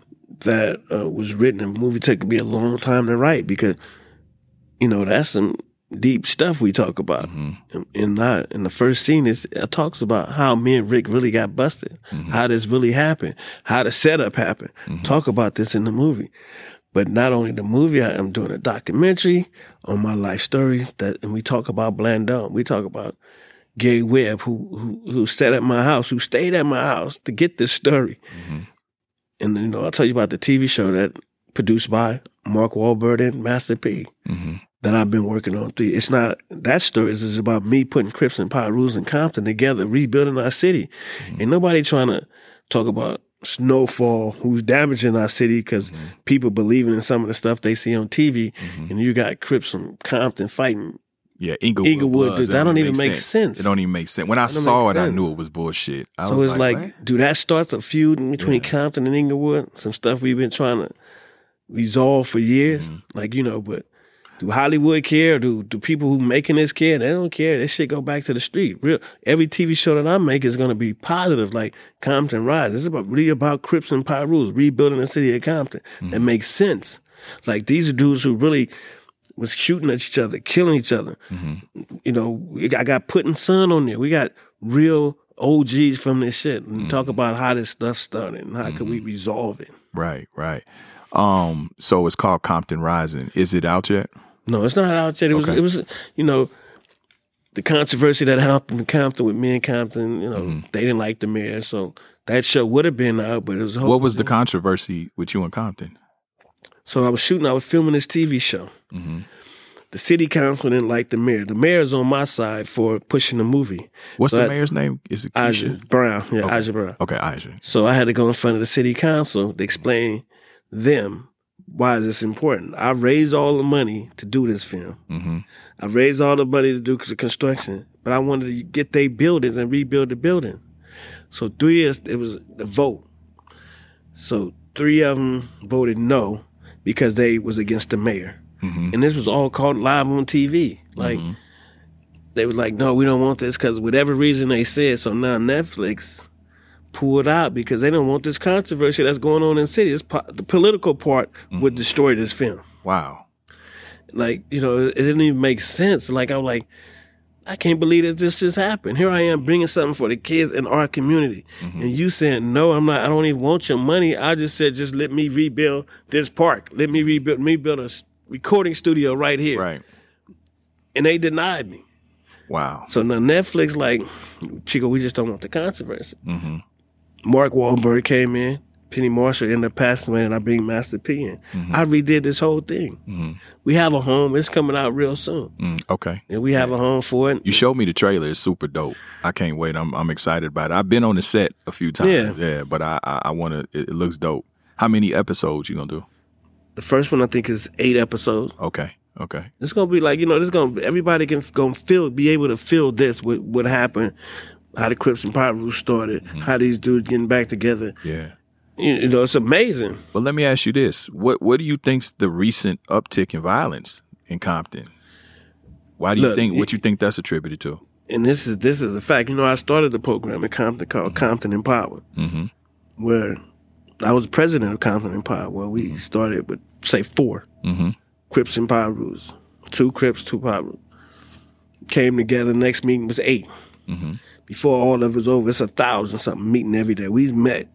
was written. A movie took me a long time to write because, that's some deep stuff we talk about. Mm-hmm. In the first scene, it talks about how me and Rick really got busted, mm-hmm. how this really happened, how the setup happened. Mm-hmm. Talk about this in the movie. But not only the movie, I'm doing a documentary on my life stories and we talk about Blandon. We talk about Gary Webb, who stayed at my house to get this story. Mm-hmm. And, I'll tell you about the TV show that produced by Mark Wahlberg and Master P mm-hmm. that I've been working on. It's not, that story is about me putting Crips and Pyrus and Compton together, rebuilding our city. Mm-hmm. Ain't nobody trying to talk about Snowfall, who's damaging our city because mm-hmm. people believing in some of the stuff they see on TV. Mm-hmm. And you got Crips from Compton fighting. Yeah, Inglewood. That don't even make sense. It don't even make sense. When I saw it, I knew it was bullshit. So it's like, dude, that starts a feud between Compton and Inglewood. Some stuff we've been trying to resolve for years. Mm-hmm. But do Hollywood care? Do people who making this care? They don't care. This shit go back to the street. Every TV show that I make is going to be positive, like Compton Rise. It's really about Crips and Pyrus, rebuilding the city of Compton. Mm-hmm. That makes sense. Like, these are dudes who really was shooting at each other, killing each other. Mm-hmm. I got Putting Sun on there. We got real OGs from this shit. And mm-hmm. talk about how this stuff started and how mm-hmm. could we resolve it. Right. So it's called Compton Rising. Is it out yet? No, it's not out yet. It was the controversy that happened in Compton with me and Compton, mm-hmm. they didn't like the mayor. So that show would have been out, but it was What was the controversy with you and Compton? So I was filming this TV show. Mm-hmm. The city council didn't like the mayor. The mayor's on my side for pushing the movie. What's the mayor's name? Is it Aja Brown? Yeah, okay. Aja Brown. Okay, Aja. So I had to go in front of the city council to explain them why is this important. I raised all the money to do this film. Mm-hmm. I raised all the money to do the construction, but I wanted to get their buildings and rebuild the building. So 3 years, it was the vote. So 3 of them voted no because they was against the mayor. Mm-hmm. And this was all caught live on TV. Like, mm-hmm. they was like, no, we don't want this because whatever reason they said. So now Netflix pulled out because they don't want this controversy that's going on in the city. The political part mm-hmm. would destroy this film. Wow. Like, it didn't even make sense. Like, I was like, I can't believe that this just happened. Here I am bringing something for the kids in our community. Mm-hmm. And you saying, no, I don't even want your money. I just said, just let me rebuild this park. Let me rebuild a recording studio right here. Right. And they denied me. Wow. So now Netflix like, Chico, we just don't want the controversy. Mm-hmm. Mark Wahlberg came in. Penny Marshall ended up passing away, and I bring Master P in. Mm-hmm. I redid this whole thing. Mm-hmm. We have a home. It's coming out real soon. Okay. And we have a home for it. You showed me the trailer. It's super dope. I can't wait. I'm excited about it. I've been on the set a few times. Yeah, but I want to. It looks dope. How many episodes you gonna do? The first one I think is 8 episodes. Okay. It's gonna be like, everybody can be able to feel this what happened, how the Crips and Pyrus started, mm-hmm. how these dudes getting back together. Yeah. It's amazing. Well, let me ask you this: What do you think's the recent uptick in violence in Compton? Why do you think? What you think that's attributed to? and this is a fact. You know, I started the program in Compton called Compton Empowered, where I was president of Compton Empowered, where we started with, say, 4 Crips and Pyrus, 2 Crips, 2 Pyrus. Came together, next meeting was 8. Before all of it was over, it's 1,000-something meeting every day. We met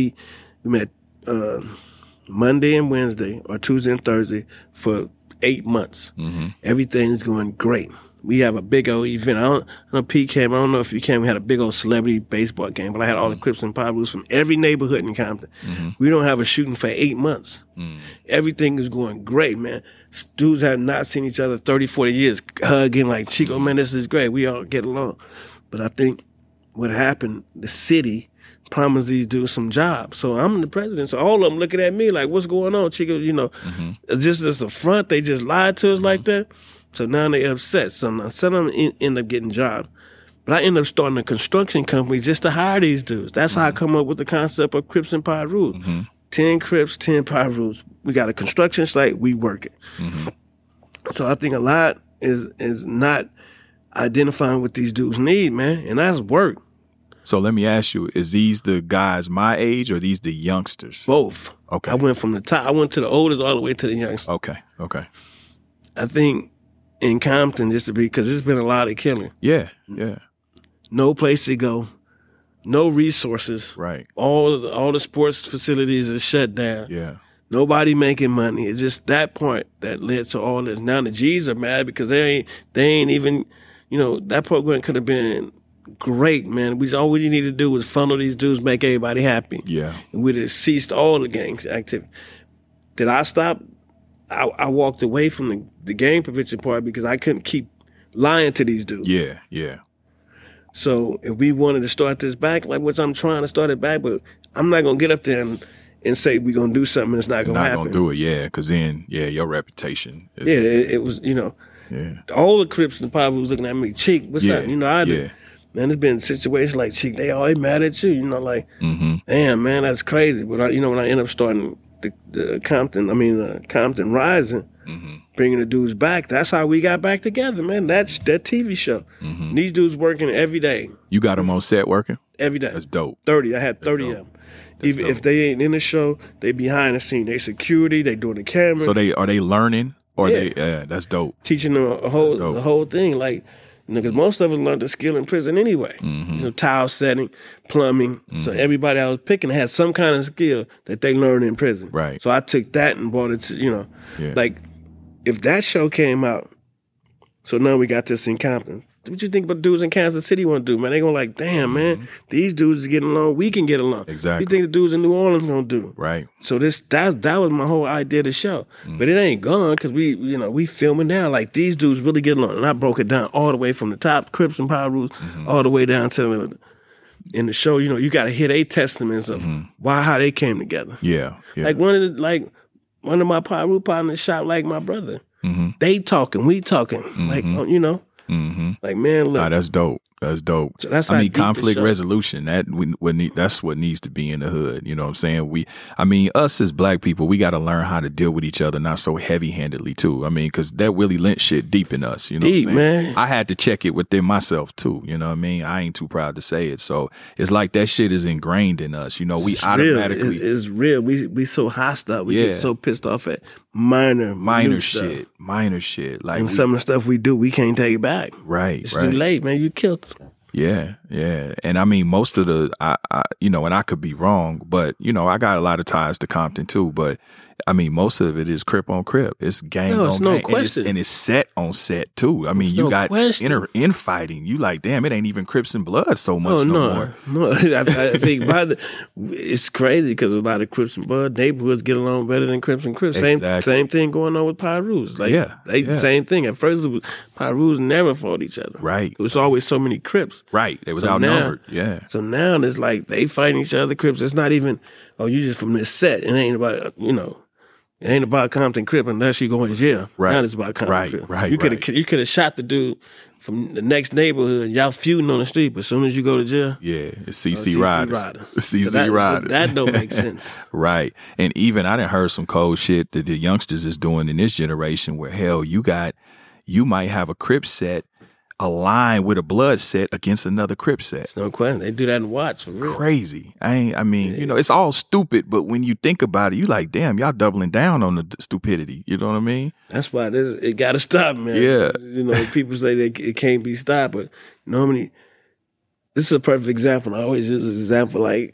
Monday and Wednesday, or Tuesday and Thursday, for 8 months. Everything's going great. We have a big old event. I know Pete came. I don't know if you came. We had a big old celebrity baseball game, but I had all the Crips and Pyrus from every neighborhood in Compton. We don't have a shooting for 8 months. Everything is going great, man. Dudes have not seen each other 30, 40 years, hugging like, Chico, man, this is great. We all get along. But I think what happened, the city promised these dudes some jobs. So I'm the president. So all of them looking at me like, what's going on, Chico? You know, just as a front, they just lied to us like that. So now they upset. Some of them end up getting jobs. But I end up starting a construction company just to hire these dudes. That's how I come up with the concept of Crips and Pyrus. 10 Crips, 10 Pyrus. We got a construction site, we work it. So I think a lot is not identifying what these dudes need, man. And that's work. So let me ask you, is these the guys my age or these the youngsters? Both. Okay. I went from the top. I went to the oldest all the way to the youngsters. Okay. I think in Compton, just to be, because there's been a lot of killing. Yeah. No place to go. No resources. Right. All the sports facilities are shut down. Yeah. Nobody making money. It's just that point that led to all this. Now the G's are mad because they ain't even, you know, that program could have been great, man. All we need to do was funnel these dudes, make everybody happy. Yeah. And we'd have ceased all the gang activity. Did I stop? I walked away from the gang prevention part because I couldn't keep lying to these dudes. Yeah. So if we wanted to start this back, like which I'm trying to start it back, but I'm not going to get up there and say we're going to do something and it's not going to happen. Not going to do it, yeah, because then, your reputation. It was, you know. Yeah. All the Crips and Pop was looking at me, Cheek, what's up? You know, man, there's been situations like, Cheek, they always mad at you, you know, like, damn, man, that's crazy. But, when I end up starting the Compton Rising, bringing the dudes back, that's how we got back together, man. That's that TV show. These dudes working every day. You got them on set working? Every day. That's dope. 30. I had 30 of them. Even if they ain't in the show, they behind the scene. They security, they doing the camera. So are they learning? Or that's dope. Teaching them the whole thing, like, because most of us learned the skill in prison anyway. You know, tile setting, plumbing. So everybody I was picking had some kind of skill that they learned in prison. Right. So I took that and brought it to, like, if that show came out, so now we got this in Compton. What you think about dudes in Kansas City want to do, man? They gonna like, damn, man, these dudes are getting along. We can get along. Exactly. What you think the dudes in New Orleans gonna do? Right. So that was my whole idea of the show. But it ain't gone because we filming now. Like these dudes really get along, and I broke it down all the way from the top, Crips and Pyrus, all the way down to in the show. You got to hear their testaments of how they came together. Yeah. Like one of my Pyru partners shot like my brother. They talking, we talking, like like, man, look. Nah, that's dope. That's dope. So that's conflict resolution. That's what needs to be in the hood. You know what I'm saying? Us as black people, we got to learn how to deal with each other, not so heavy-handedly too. Because that Willie Lynch shit deep in us. You know deep, what I'm saying? Man. I had to check it within myself too. You know what I mean? I ain't too proud to say it. So it's like that shit is ingrained in us. We it's automatically. It's real. We so hostile. We get so pissed off at minor shit. Minor shit. Like and some of the stuff we do, we can't take it back. Right. It's too late, man. You killed. Yeah. And most of the, and I could be wrong, but, I got a lot of ties to Compton too, but most of it is Crip on Crip. It's gang on gang. Question. And it's set on set too. You got infighting. You like, damn, it ain't even Crips and Blood so much no more. No, I think it's crazy because a lot of Crips and Blood neighborhoods get along better than Crips and Crips. Exactly. Same thing going on with Pyrus. Like, same thing. At first, Pyrus never fought each other. Right. It was always so many Crips. Right. It was outnumbered. So now it's like they fighting each other, Crips. It's not even, you just from this set. It ain't about, it ain't about Compton Crip unless you go in jail. Right. Now it's about Compton Crip. Right. You could have shot the dude from the next neighborhood. Y'all feuding on the street, but as soon as you go to jail, it's CC Riders. CC Riders. That don't make sense. Right. And even I done heard some cold shit that the youngsters is doing in this generation where hell, you might have a Crip set a line with a blood set against another Crip set. It's no question. They do that in Watts for real. Crazy. You know, it's all stupid, but when you think about it, you like, damn, y'all doubling down on the stupidity. You know what I mean? That's why it got to stop, man. Yeah. You know, people say it can't be stopped, but normally, this is a perfect example. I always use this example like,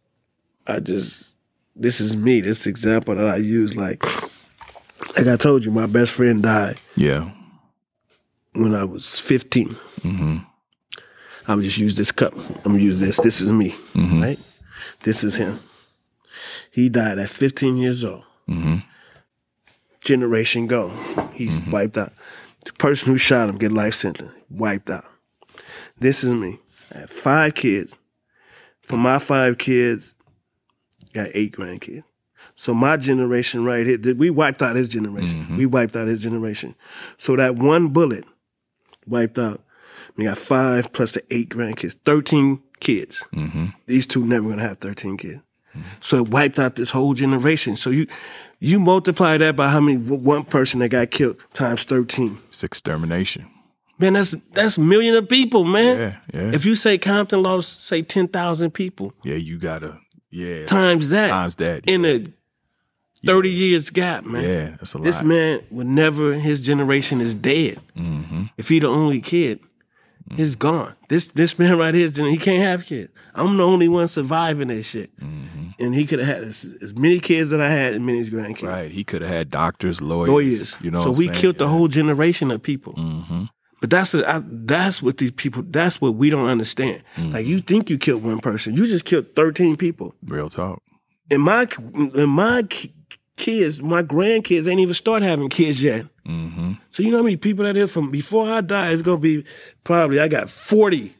this is me. This example that I use, like I told you, my best friend died. Yeah. When I was 15. Mm-hmm. I'm just use this cup. I'm gonna use this. This is me, right? This is him. He died at 15 years old. Mm-hmm. Generation gone. He's wiped out. The person who shot him get life sentence. Wiped out. This is me. I have 5 kids. For my 5 kids, got 8 grandkids. So my generation right here, we wiped out his generation. We wiped out his generation. So that one bullet wiped out. We got 5 plus the 8 grandkids, 13 kids. These 2 never gonna have 13 kids. So it wiped out this whole generation. So you multiply that by how many one person that got killed times 13. It's extermination. Man, that's millions of people, man. Yeah. If you say Compton lost, say 10,000 people. Yeah, you gotta, Times that. In a 30 years gap, man. Yeah, that's a lot. This man would never, his generation is dead. If he the only kid, he's gone. This man right here, he can't have kids. I'm the only one surviving this shit. And he could have had as many kids that I had and many as grandkids. Right, he could have had doctors, lawyers. You know so we killed the whole generation of people. But that's what these people, that's what we don't understand. Like, you think you killed one person. You just killed 13 people. Real talk. And my kids, my grandkids ain't even start having kids yet. So you know how many people that is from before I die, it's going to be probably, I got 40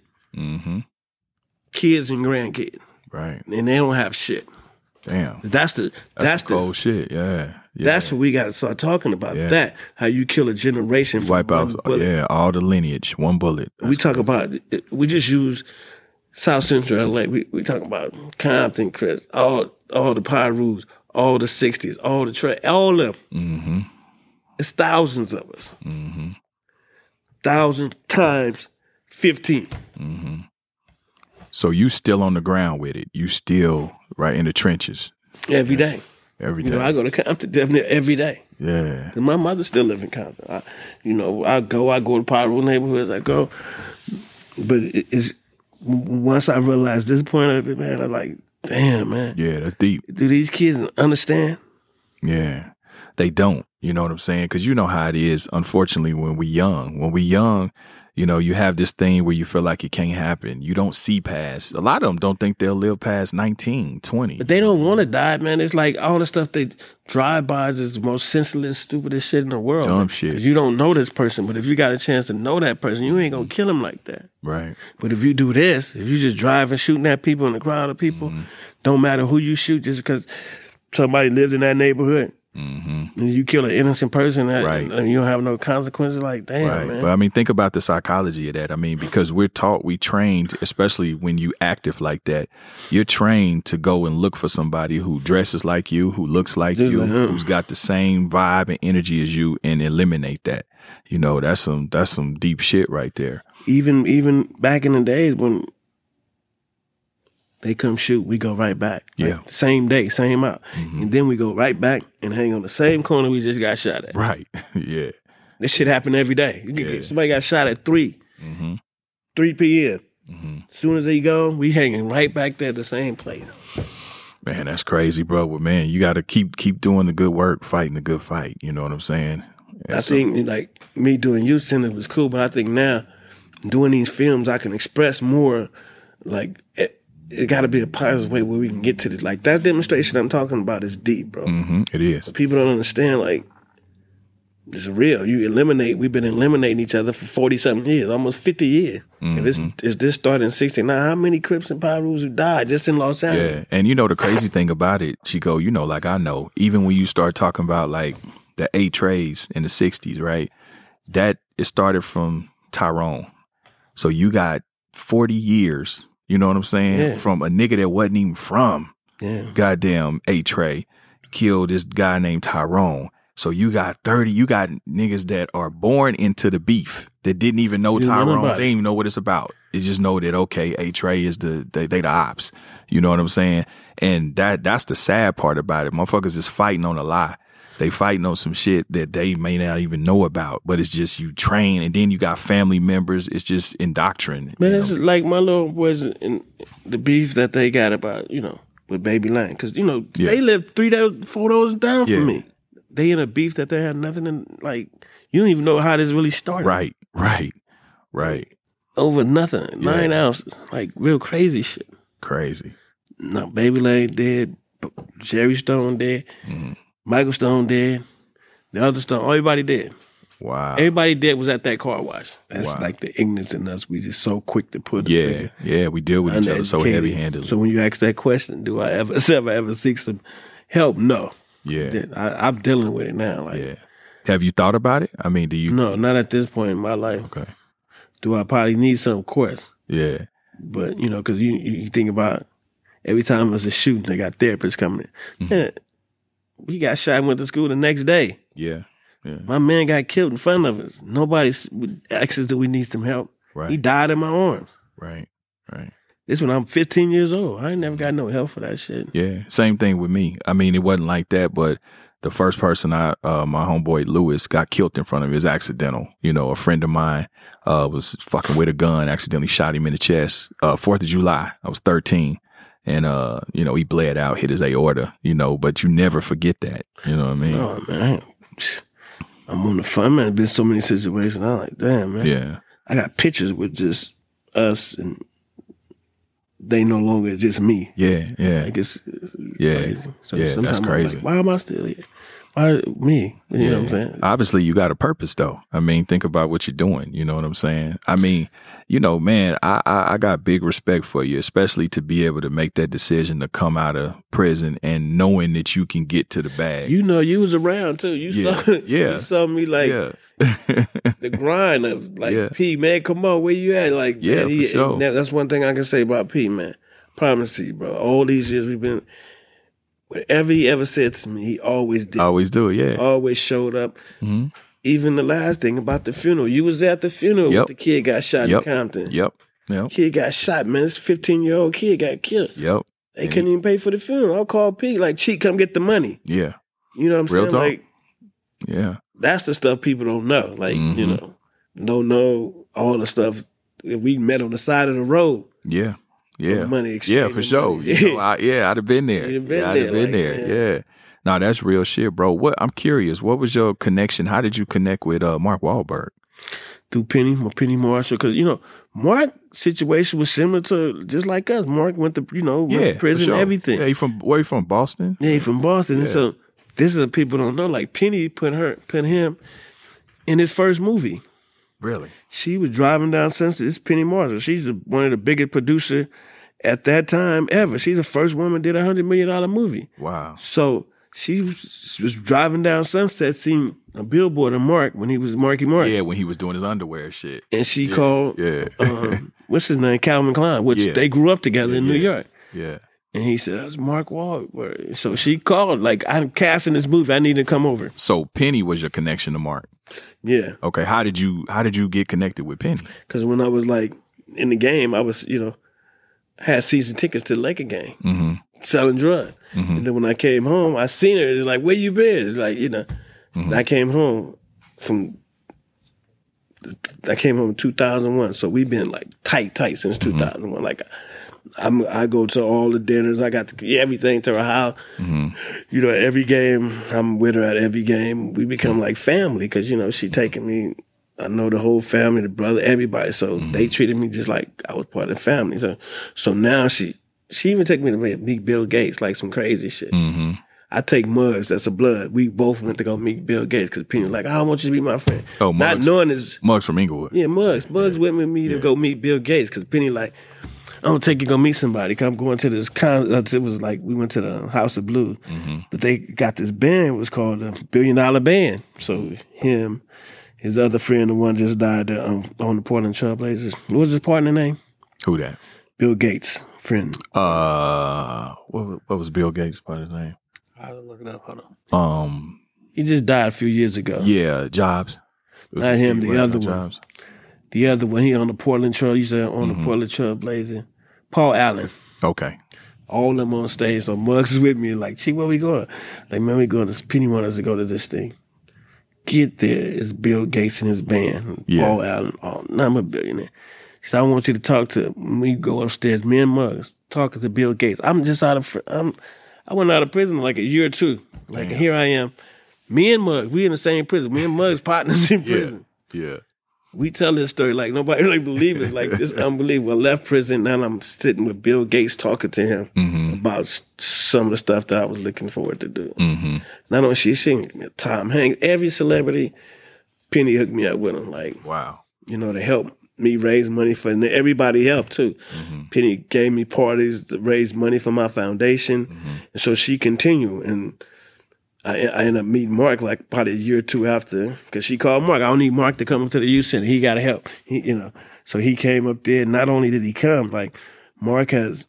kids and grandkids. Right. And they don't have shit. Damn. That's the cold shit, yeah. That's what we got to start talking about. That, how you kill a generation from wipe out, all the lineage, one bullet. We talk about, we just use South Central LA. We talk about Compton, Chris, all the Pyrus, all the 60s, all the all of them. It's thousands of us. 1,000 times 15. So you still on the ground with it. You still right in the trenches. Every day. Every day. You know, I go to Compton every day. Yeah. And my mother still lives in Compton. I go to Pyro neighborhoods. I go. But it's once I realized this point of it, man, I'm like, damn, man. Yeah, that's deep. Do these kids understand? Yeah. They don't. You know what I'm saying? Because you know how it is, unfortunately, when we young, you know, you have this thing where you feel like it can't happen. You don't see past. A lot of them don't think they'll live past 19, 20. But they don't want to die, man. It's like all the stuff they drive-bys is the most senseless, stupidest shit in the world. Dumb shit. Because you don't know this person. But if you got a chance to know that person, you ain't going to kill him like that. Right. But if you do this, if you just drive and shooting at people in a crowd of people, don't matter who you shoot, just because somebody lived in that neighborhood. And you kill an innocent person and you don't have no consequences, like, damn, man. But I mean, think about the psychology of that. I mean, because we trained, especially when you active like that, you're trained to go and look for somebody who dresses like you, who looks like you, who's got the same vibe and energy as you, and eliminate that. You know, that's some deep shit right there. Even back in the days when they come shoot, we go right back. Yeah. Like, same day, same out. And then we go right back and hang on the same corner we just got shot at. Right. Yeah. This shit happen every day. Somebody got shot at 3. 3 p.m. As soon as they go, we hanging right back there at the same place. Man, that's crazy, bro. But man, you got to keep doing the good work, fighting the good fight. You know what I'm saying? I think like me doing youth center was cool, but I think now doing these films, I can express more. Like it got to be a positive way where we can get to this. Like that demonstration I'm talking about is deep, bro. It is. But people don't understand. Like it's real. We've been eliminating each other for 40-something years, almost 50 years. If this started in 69, how many Crips and Pyrus who died just in Los Angeles? Yeah, and you know the crazy thing about it, Chico, you know, like I know, even when you start talking about like the 8 Trays in the 60s, right? That it started from Tyrone. So you got 40 years, you know what I'm saying? From a nigga that wasn't even from goddamn 8 Tray, killed this guy named Tyrone. So you got niggas that are born into the beef that didn't even know Tyrone. They didn't even know what it's about. They just know that, okay, A-Trey is they the ops. You know what I'm saying? And that's the sad part about it. Motherfuckers is fighting on a lie. They fighting on some shit that they may not even know about, but it's just you train, and then you got family members. It's just indoctrinated. Man, it's like my little boys in the beef that they got about, with Baby Lane. Because, they live 4 doors down from me. They in a beef that they had nothing in, like, you don't even know how this really started. Right. Over nothing. 9 ounces. Like, real crazy shit. Crazy. No, Baby Lane dead. Jerry Stone dead. Mm-hmm. Michael Stone dead. The other Stone, everybody dead. Wow. Everybody dead was at that car wash. That's like the ignorance in us. We just so quick to put it. Yeah, we deal with each other so heavy-handedly. So when you ask that question, do I ever seek some help? No. Yeah. I'm dealing with it now. Like, Have you thought about it? I mean, do you? No, not at this point in my life. Okay. Do I probably need some? Of course. Yeah. But, because you think about every time there's a shooting, they got therapists coming in. Mm-hmm. And we got shot and went to school the next day. Yeah. My man got killed in front of us. Nobody asked us, do we need some help? Right. He died in my arms. Right. This when I'm 15 years old. I ain't never got no help for that shit. Yeah, same thing with me. I mean, it wasn't like that, but the first person my homeboy Lewis got killed in front of me is accidental. A friend of mine was fucking with a gun, accidentally shot him in the chest. 4th of July, I was 13. And, he bled out, hit his aorta, but you never forget that. You know what I mean? Oh, man. I'm on the fun, man. There's been so many situations. I'm like, damn, man. Yeah. I got pictures with just us and they no longer just me. Yeah. Like it's crazy. So that's crazy. Like, why am I still here? Why me? You know what I'm saying? Obviously, you got a purpose, though. I mean, think about what you're doing. You know what I'm saying? I mean, man, I got big respect for you, especially to be able to make that decision to come out of prison and knowing that you can get to the bag. You was around, too. You saw me like the grind of like, P, man, come on, where you at? Like, man, for sure. That's one thing I can say about P, man. Promise you, bro. All these years we've been... Whatever he ever said to me, he always did. Always do it, yeah. Always showed up. Mm-hmm. Even the last thing about the funeral. You was at the funeral when the kid got shot in Compton. Yep. Kid got shot, man. This 15-year-old kid got killed. Yep. They couldn't even pay for the funeral. I'll call Pete, like, Cheek, come get the money. Yeah. You know what I'm Real saying? talk. Like, yeah. That's the stuff people don't know. Like, don't know all the stuff that we met on the side of the road. Yeah. Yeah. Money exchange. Yeah, for sure. I'd have been there. I'd have been there. Yeah. No, that's real shit, bro. I'm curious. What was your connection? How did you connect with Mark Wahlberg? Through Penny Marshall. Because, Mark's situation was similar to just like us. Mark went to, went to prison and everything. Yeah, where you from? Boston? Yeah, he from Boston. Yeah. And so this is what people don't know. Like Penny put him in his first movie. Really? She was driving down Sunset. It's Penny Marshall. She's one of the biggest producers at that time ever. She's the first woman did $100 million movie. Wow. So she was driving down Sunset, seeing a billboard of Mark when he was Marky Mark. Yeah, when he was doing his underwear shit. And she called, what's his name, Calvin Klein, which they grew up together in New York. Yeah. And he said, that's Mark Wahlberg. So she called, like, I'm casting this movie. I need to come over. So Penny was your connection to Mark? Yeah. Okay. How did you get connected with Penny? Because when I was, like, in the game, I was, had season tickets to the Laker game, selling drugs. Mm-hmm. And then when I came home, I seen her. It's like, where you been? It's like, I came home in 2001. So we've been, like, tight since 2001. Like, I go to all the dinners. I got everything to her house. Mm-hmm. Every game, I'm with her at every game. We become like family because, she taking me. I know the whole family, the brother, everybody. So they treated me just like I was part of the family. So now she even took me to meet Bill Gates, like some crazy shit. Mm-hmm. I take Muggs, that's a blood. We both went to go meet Bill Gates because Penny was like, I want you to be my friend. Oh, Muggs. Not knowing this. Muggs from Inglewood. Yeah, Muggs. Muggs went with me to go meet Bill Gates because Penny like, I'm going to take you to go meet somebody. I'm going to this it was like, we went to the House of Blues. Mm-hmm. But they got this band. It was called the $1 Billion Band. So him, his other friend, the one just died on the Portland Trail Blazers. What was his partner name? Who that? Bill Gates' friend. What was Bill Gates' partner's name? I had to look it up. Hold on. He just died a few years ago. Yeah, Jobs. Not him, the other one. Jobs. The other one, he on the Portland Trail. He's on the Portland Trail Blazing. Paul Allen. Okay. All of them on stage. So Muggs is with me. Like, Chick, where we going? Like, man, we going to Penny want us to go to this thing. Get there. It's Bill Gates and his band. Yeah. Paul Allen. Oh, now I'm a billionaire. He said, I want you to talk to him. We go upstairs. Me and Muggs talking to Bill Gates. I'm just I went out of prison like a year or two. Like, here I am. Me and Muggs, we in the same prison. Me and Muggs partners in prison. Yeah. We tell this story like nobody really believes it. Like, this unbelievable. I left prison, now I'm sitting with Bill Gates talking to him about some of the stuff that I was looking forward to do. Not only she seen Tom Hanks, every celebrity, Penny hooked me up with him. Like, wow. You know, to help me raise money for everybody helped too. Penny gave me parties to raise money for my foundation. And so she continued. And I ended up meeting Mark like about a year or two after, because she called Mark. I don't need Mark to come to the youth center. He got to help. So he came up there. Not only did he come, like Mark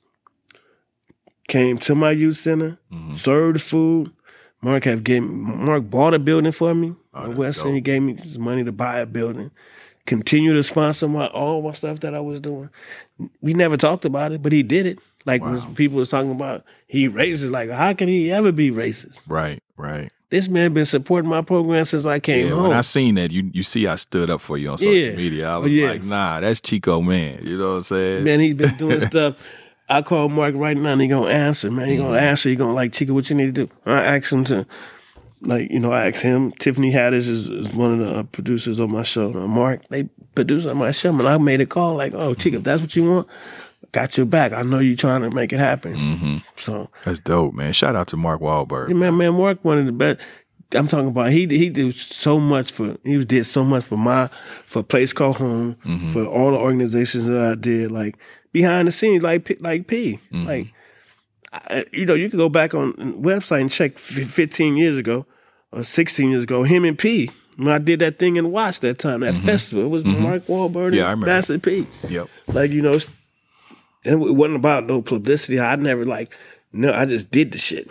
came to my youth center, served food. Mark bought a building for me. He gave me some money to buy a building. Continue to sponsor all my stuff that I was doing. We never talked about it, but he did it. Like when people was talking about he racist, like how can he ever be racist? Right. This man been supporting my program since I came home. When I seen that, you see I stood up for you on social media. I was like, nah, that's Chico, man. You know what I'm saying? Man, he's been doing stuff. I call Mark right now and he gonna answer, man. He gonna answer. He gonna like, Chico, what you need to do? I asked him to, I asked him. Tiffany Haddish is one of the producers on my show. Mark, they produce on my show, and I made a call like, oh, Chico, if that's what you want, got your back. I know you're trying to make it happen. So that's dope, man. Shout out to Mark Wahlberg. Yeah, man, Mark one of the best. I'm talking about he did so much for for a place called Home, for all the organizations that I did, like behind the scenes, like P. Like, you could go back on the website and check 15 years ago or 16 years ago, him and P. When I did that thing in Watch that time, that festival, it was Mark Wahlberg and Master P. Yep. Like, and it wasn't about no publicity. I never I just did the shit.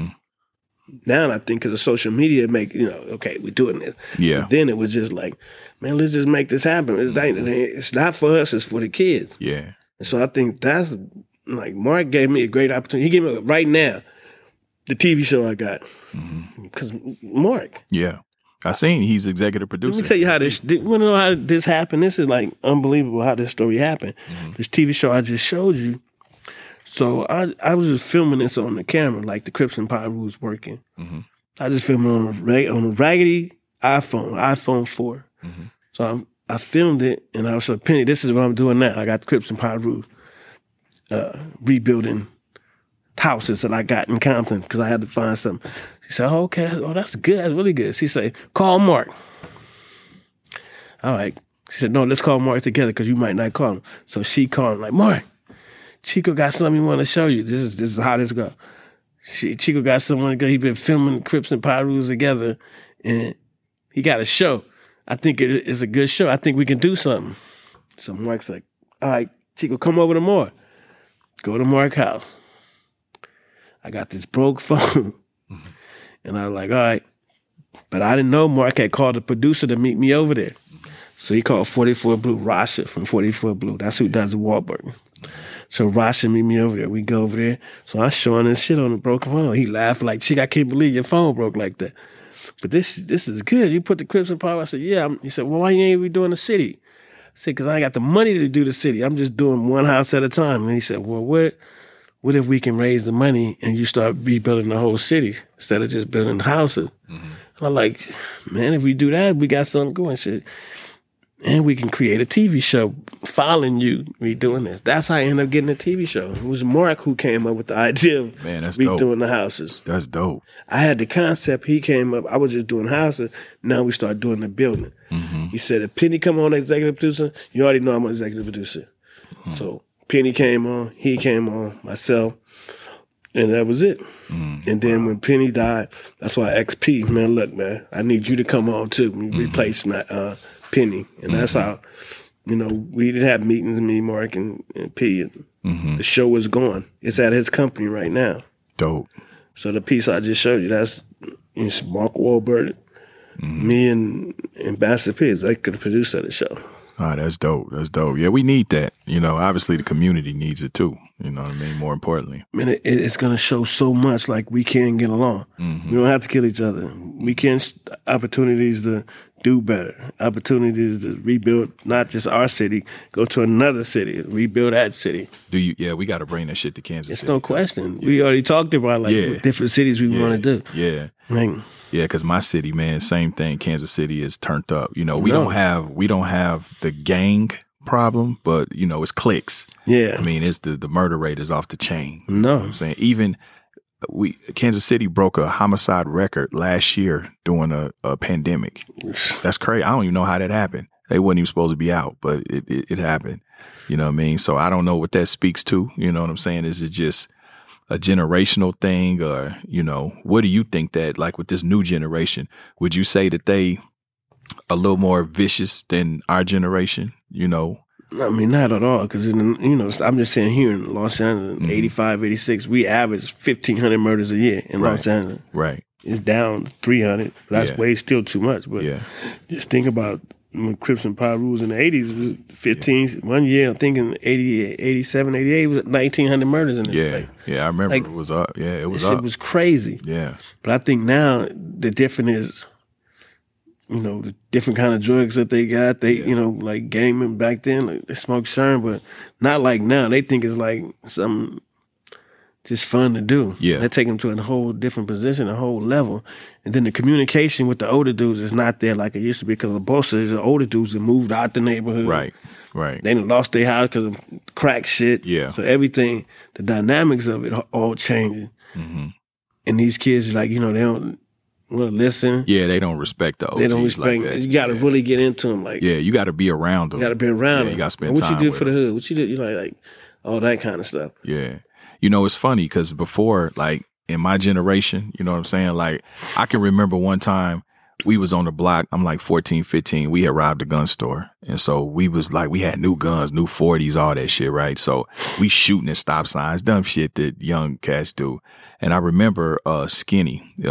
Now I think because of social media, okay, we're doing this. Yeah. But then it was just like, man, let's just make this happen. It's not for us, it's for the kids. Yeah. And so I think that's, like, Mark gave me a great opportunity. He gave me, right now, the TV show I got. Because Mark. Yeah. I seen he's executive producer. Let me tell you how you want to know how this happened? This is like unbelievable how this story happened. This TV show I just showed you. So I was just filming this on the camera, like the Crips and Pyru was working. I just filmed it on a raggedy iPhone 4. So I filmed it, and I was like, Penny, this is what I'm doing now. I got the Crips and Pyru rebuilding houses that I got in Compton because I had to find something. She said, oh, okay, that's good. That's really good. She said, call Mark. All right. She said, no, let's call Mark together because you might not call him. So she called him like, Mark, Chico got something he want to show you. This is how this go. Chico got someone. He been filming Crips and Pyrus together, and he got a show. I think it's a good show. I think we can do something. So Mark's like, all right, Chico, come over to Mark. Go to Mark's house. I got this broke phone. And I was like, all right. But I didn't know Mark had called the producer to meet me over there. So he called 44 Blue, Rasha from 44 Blue. That's who does the Wahlberg. So Rasha meet me over there. We go over there. So I'm showing this shit on the broken phone. He laughed like, Chick, I can't believe your phone broke like that. But this is good. You put the Crips and Power. I said, yeah. He said, well, why you ain't redoing the city? I said, because I ain't got the money to do the city. I'm just doing one house at a time. And he said, well, what if we can raise the money and you start rebuilding the whole city instead of just building houses? And I'm like, man, if we do that, we got something going. Shit. And we can create a TV show following you redoing this. That's how I ended up getting a TV show. It was Mark who came up with the idea of redoing the houses. That's dope. I had the concept. He came up. I was just doing houses. Now we start doing the building. He said, if Penny come on executive producer, you already know I'm an executive producer. So Penny came on. He came on. Myself. And that was it. And then when Penny died, that's why XP, man, look, man, I need you to come on too. Replace my Penny. And that's how, we didn't have meetings, me, Mark, and P. And the show was gone. It's at his company right now. Dope. So the piece I just showed you, It's Mark Wahlberg, me and Ambassador P, executive producer of the show. Oh, that's dope. That's dope. Yeah, we need that. You know, obviously the community needs it too. You know what I mean? More importantly. I mean, it's going to show so much like we can get along. We don't have to kill each other. We can opportunities to do better, opportunities to rebuild not just our city, go to another city, rebuild that city. Yeah, we got to bring that shit to Kansas City. It's no question. Yeah. We already talked about different cities we want to do. Yeah. Like, yeah, because my city, man, same thing. Kansas City is turned up. You know, we don't have the gang problem, but you know, it's cliques. Yeah. I mean, it's the murder rate is off the chain. No. You know what I'm saying? Even Kansas City broke a homicide record last year during a pandemic. That's crazy. I don't even know how that happened. They wasn't even supposed to be out, but it happened. You know what I mean? So I don't know what that speaks to. You know what I'm saying? Is it just a generational thing, or, you know, what do you think that, like, with this new generation, would you say that they a little more vicious than our generation, you know? I mean, not at all, because, you know, I'm just saying here in Los Angeles, 85, 86, we average 1,500 murders a year in Los Angeles. Right. It's down 300. That's way still too much, but just think about when Crips and Pirus in the 80s, it was 15. One year, I'm thinking 87, 88, was 1,900 murders in this place. Yeah, I remember it was up. Yeah, it was up. It was crazy. Yeah. But I think now the difference is, you know, the different kind of drugs that they got. They, you know, like gaming back then, like they smoked Sherm, but not like now. They think it's like something just fun to do. Yeah. They take them to a whole different position, a whole level. And then the communication with the older dudes is not there like it used to be, because most of the older dudes have moved out the neighborhood. Right. They lost their house because of crack shit. Yeah. So everything, the dynamics of it all changing. And these kids are like, you know, they don't want to listen. Yeah, they don't respect the OGs. They don't respect. Like that. You got to really get into them. Like, you got to be around them. You got to be around them. You got to spend time. What you do with for them. the hood? What you do? You like all that kind of stuff. Yeah. You know, it's funny because before, like in my generation, you know what I'm saying? Like, I can remember one time we was on the block. I'm like 14, 15. We had robbed a gun store. And so we was like, we had new guns, new 40s, all that shit, right? So we shooting at stop signs, dumb shit that young cats do. And I remember Skin.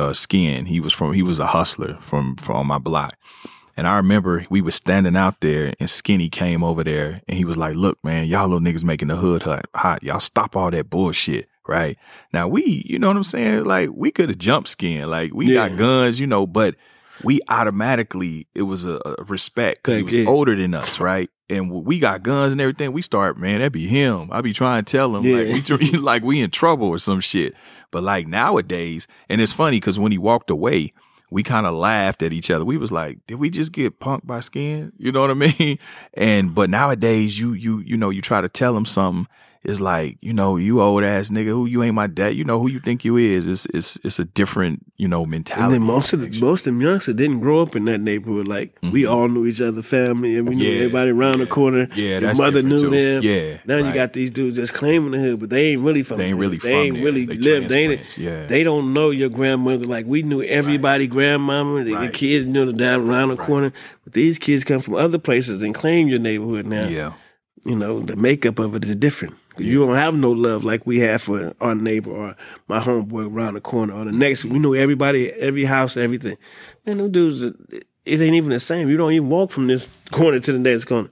He was a hustler from on my block. And I remember we was standing out there and Skinny came over there and he was like, look, man, y'all little niggas making the hood hot. Y'all stop all that bullshit, right? Now you know what I'm saying? Like, we could have jumped Skin. Like, we got guns, you know, but we automatically, it was a respect because he was older than us, right? And we got guns and everything. We start, man, that'd be him. I be trying to tell him, like we in trouble or some shit. But like nowadays, and it's funny because when he walked away, we kind of laughed at each other. We was like, did we just get punked by Skin? You know what I mean? But nowadays, you know, you try to tell him something. It's like, you know, you old ass nigga, who you ain't my dad. You know who you think you is. It's a different, you know, mentality. And then most of them youngsters didn't grow up in that neighborhood. Like, we all knew each other's family, and we knew everybody around the corner. Yeah, Your mother knew them. Yeah. Now you got these dudes just claiming the hood, but they ain't really from They ain't the really hood. from They ain't there. really They lived. transplants. They don't know your grandmother. Like, we knew everybody grandmama. The kids knew the down around the corner. But these kids come from other places and claim your neighborhood now. Yeah. You know, the makeup of it is different. You don't have no love like we have for our neighbor or my homeboy around the corner or the next. We know everybody, every house, everything. Man, them dudes, it ain't even the same. You don't even walk from this corner to the next corner.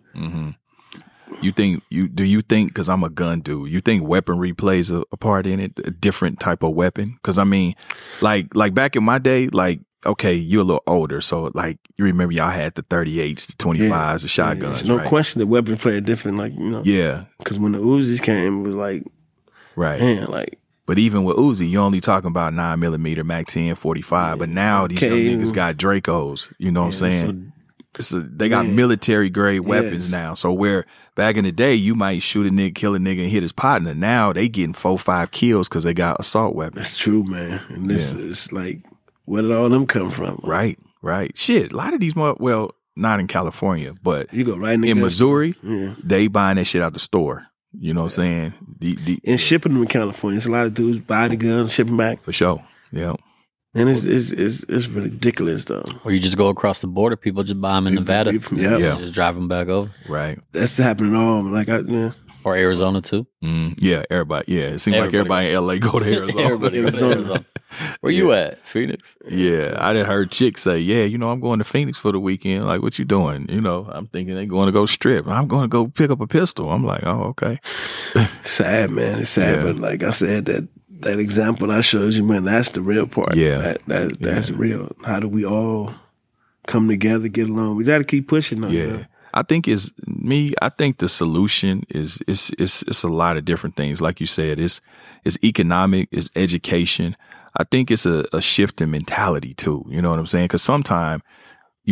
Do you think, because I'm a gun dude, you think weaponry plays a part in it, a different type of weapon? Because I mean, like back in my day, like, okay, you're a little older, so like you remember y'all had the 38s, the 25s, the shotguns. There's no question that weapons play a different, like, you know. Yeah. Because when the Uzis came, it was like, man, like. But even with Uzi, you're only talking about 9mm, Mac 10, 45. But now these young niggas got Dracos. You know what I'm saying? They got military grade weapons now. So where back in the day, you might shoot a nigga, kill a nigga, and hit his partner. Now they getting 4-5 kills because they got assault weapons. That's true, man. And this is like, where did all them come from? Right. Shit, a lot of these, well, not in California, but you go right in Missouri, they buying that shit out the store. You know what I'm saying? And shipping them in California. There's a lot of dudes buy the guns, ship them back. For sure. Yeah. And it's ridiculous, though. Or you just go across the border, people just buy them in Nevada. Yeah. Just drive them back over. Right. That's happening all. Like, Or Or Arizona too. Yeah, everybody. Yeah, it seems like everybody in LA go to Arizona. Everybody goes to Arizona. Where you at? Phoenix? Yeah, I done heard chicks say, "Yeah, I'm going to Phoenix for the weekend." Like, what you doing? I'm thinking they going to go strip. I'm going to go pick up a pistol. I'm like, oh, okay. Sad, man. It's sad, but like I said, that example I showed you, man, that's the real part. Yeah, that's real. How do we all come together, get along? We got to keep pushing on. Yeah. I think I think the solution is it's a lot of different things. Like you said, it's economic, it's education. I think it's a shift in mentality too. You know what I'm saying? Because sometimes, we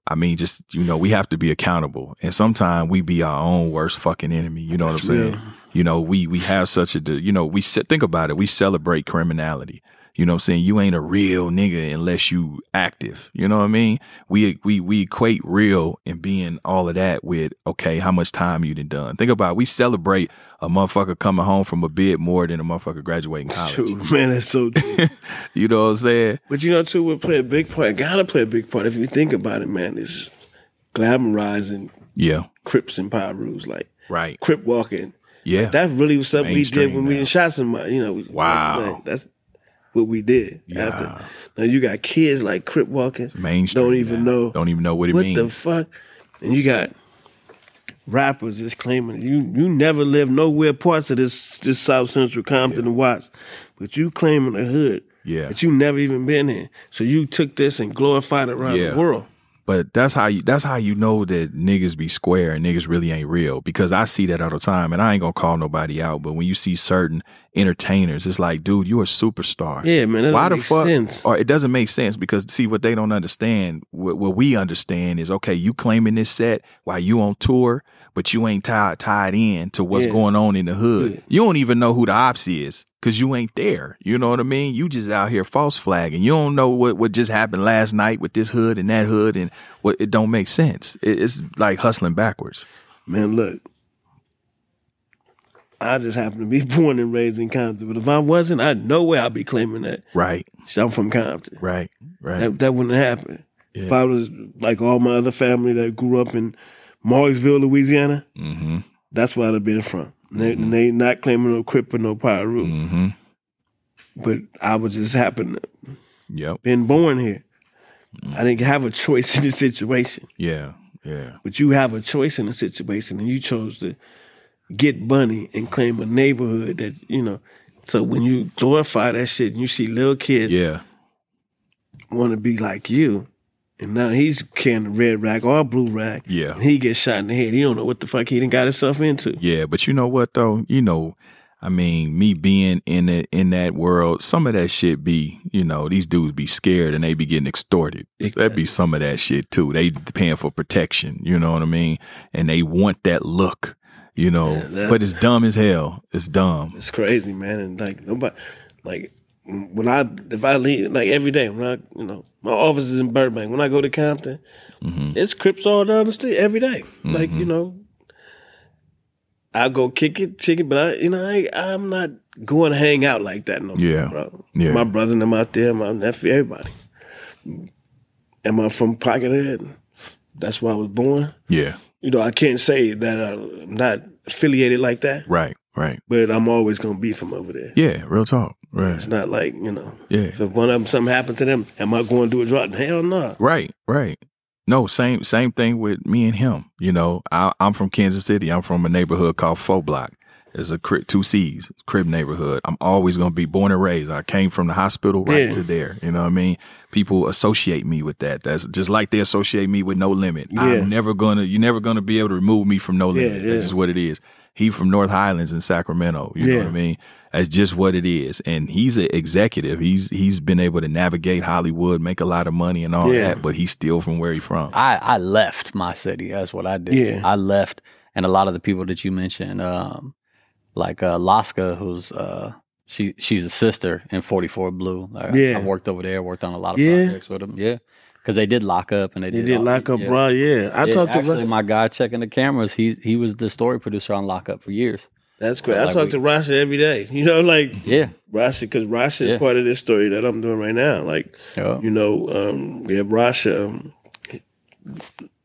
have to be accountable, and sometimes we be our own worst fucking enemy. You know what I'm saying? We have such a think about it. We celebrate criminality. You know what I'm saying? You ain't a real nigga unless you active. You know what I mean? We equate real and being all of that with, okay, how much time you done. Think about it. We celebrate a motherfucker coming home from a bid more than a motherfucker graduating college. True, man, that's so true. You know what I'm saying? But too, we'll play a big part. Gotta play a big part. If you think about it, man, it's glamorizing Crips and Pyrus, like Crip walking. Yeah. Like, that really was something we did when we shot somebody. Wow. Man, that's what we did. After. Now you got kids like Crip walking, don't even know what it means. What the fuck? And you got rappers just claiming you never lived nowhere parts of this South Central Compton and Watts, but you claiming the hood. Yeah. But you never even been in. So you took this and glorified it around the world. But that's how you know that niggas be square and niggas really ain't real, because I see that all the time, and I ain't gonna call nobody out, but when you see certain entertainers, it's like, dude, you're a superstar. Yeah, man, that why doesn't the fuck? make sense. Or it doesn't make sense, because see, what they don't understand, what we understand is, okay, you claiming this set while you on tour, but you ain't tied in to what's going on in the hood. Yeah. You don't even know who the ops is, because you ain't there. You know what I mean? You just out here false flagging. You don't know what just happened last night with this hood and that hood, and what it don't make sense. It's like hustling backwards. Man, look, I just happen to be born and raised in Compton, but if I wasn't, I know where I'd be claiming that. Right. I'm from Compton. Right. That wouldn't happen. Yeah. If I was like all my other family that grew up in Morrisville, Louisiana, that's where I'd have been from. And they not claiming no Crip or no Pyru. But I was just happen to been born here. I didn't have a choice in the situation. Yeah. But you have a choice in the situation, and you chose to get money and claim a neighborhood that, so when you glorify that shit and you see little kids want to be like you, and now he's carrying a red rag or a blue rag. Yeah. And he gets shot in the head. He don't know what the fuck he done got himself into. Yeah, but you know what though? Me being in that world, some of that shit be, these dudes be scared and they be getting extorted. Exactly. That'd be some of that shit too. They paying for protection, you know what I mean? And they want that look, but it's dumb as hell. It's dumb. It's crazy, man. And like nobody, like if I leave, like every day when my office is in Burbank, when I go to Compton, it's Crips all down the street every day. Like, I'll go kick it, but I'm not going to hang out like that no more, bro. Yeah. My brother and them out there, my nephew, everybody. Am I from Pockhead? That's where I was born. Yeah. I can't say that I'm not affiliated like that. Right. But I'm always going to be from over there. Yeah, real talk. Right. It's not like, Yeah. If one of them, something happened to them, am I going to do a drop? Hell no. Right. No, same thing with me and him. I'm from Kansas City. I'm from a neighborhood called Faux Block. It's a 2 C's, crib neighborhood. I'm always going to be born and raised. I came from the hospital right to there. You know what I mean? People associate me with that. That's just like they associate me with No Limit. Yeah. You're never going to be able to remove me from No Limit. That's just what it is. He from North Highlands in Sacramento. You know what I mean? That's just what it is. And he's an executive. He's been able to navigate Hollywood, make a lot of money and all that, but he's still from where he's from. I left my city. That's what I did. Yeah. I left, and a lot of the people that you mentioned, like Laska, who's she's a sister in 44 Blue. I worked over there, worked on a lot of projects with them. Yeah. Because they did lock up, and they did lock up, bro. Yeah, I talked to actually my guy checking the cameras. He was the story producer on Lock Up for years. That's great. I talk to Rasha every day. Rasha, because Rasha is part of this story that I'm doing right now. Like, Rasha,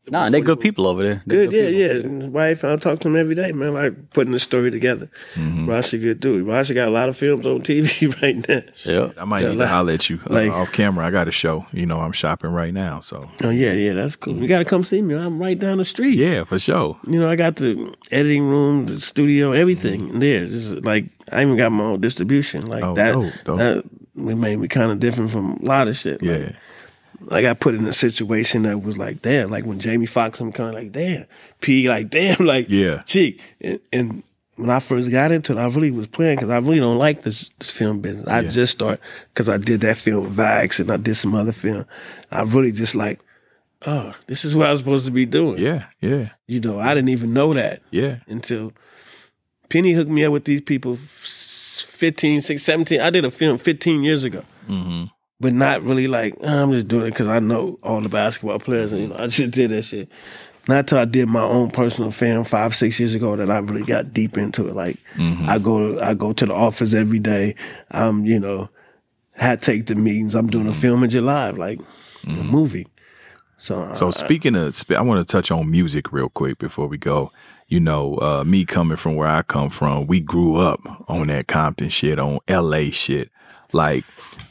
Nah, they good people over there. Good, yeah. And his wife, I talk to him every day, man. Like putting the story together. Rashi good dude. Rashi got a lot of films on TV right now. Yeah, I might need to holler at you off camera. I got a show. You know, I'm shopping right now. So. Oh yeah, that's cool. You got to come see me. I'm right down the street. Yeah, for sure. You know, I got the editing room, the studio, everything there. Just like I even got my own distribution. Like that made me kind of different from a lot of shit. Like I put in a situation that was like, damn, like when Jamie Foxx, I'm kind of like, damn, P, like, damn, like, Cheek. And when I first got into it, I really was playing because I really don't like this film business. I just started because I did that film Vax and I did some other film. I really just like, oh, this is what I was supposed to be doing. Yeah. You know, I didn't even know that. Until Penny hooked me up with these people 15, 16, 17. I did a film 15 years ago. But not really like, I'm just doing it because I know all the basketball players and, you know, I just did that shit. Not until I did my own personal film 5-6 years ago that I really got deep into it. Like, I go to the office every day. You know, take the meetings. I'm doing a film in July, like a movie. So speaking of, I want to touch on music real quick before we go. You know, me coming from where I come from, we grew up on that Compton shit, on LA shit. Like,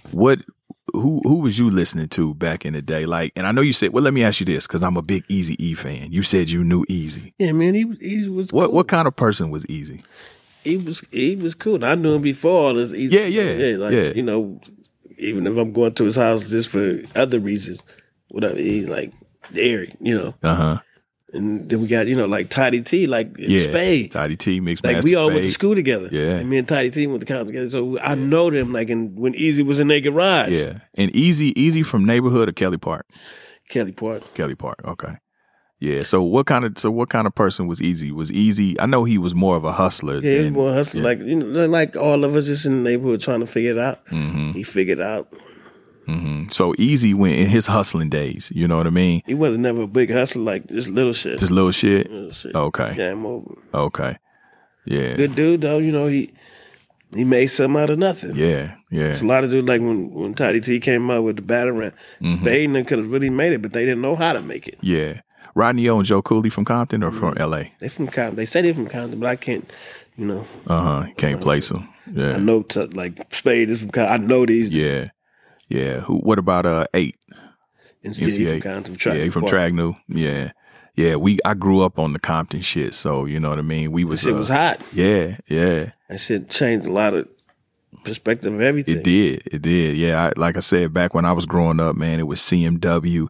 who was you listening to back in the day? Like, and I know you said, well, let me ask you this, because I'm a big Eazy-E fan. You said you knew Eazy. Yeah, man, he was cool. What kind of person was Eazy? He was cool. I knew him before all this. You know, even if I'm going to his house just for other reasons, whatever, he's like Eric, you know. And then we got, you know, like Tidy T, like Spade. Tidy T, Mixed Master. Like we all went to school together. Yeah. And me and Tidy T went to college together. So I know them like when Eazy was in their garage. Yeah. And Eazy from Neighborhood or Kelly Park? Kelly Park. Okay. Yeah. So what kind of person was Eazy? Was Eazy, I know he was more of a hustler. Yeah, he was more a hustler. Like, you know, like all of us just in the neighborhood trying to figure it out. He figured out. So Eazy went in his hustling days, you know what I mean? He wasn't never a big hustler, like just little shit. Little shit? Okay. Game over. Okay. Yeah. Good dude though, you know, he made something out of nothing. Yeah. It's a lot of dudes like when Tidy T came out with the Batarang, Spade and them could have really made it, but they didn't know how to make it. Yeah. Rodney O and Joe Cooley from Compton or from LA? They from Compton. They say they're from Compton, but I can't, you know. Can't place them. Yeah. I know like Spade is from Compton. I know these. Yeah. Yeah. What about 8? MC8 from Tragnu. Yeah. Yeah. I grew up on the Compton shit, so you know what I mean? We was that shit was hot. Yeah. That shit changed a lot of perspective of everything. It did. Yeah. Like I said, back when I was growing up, man, it was CMW,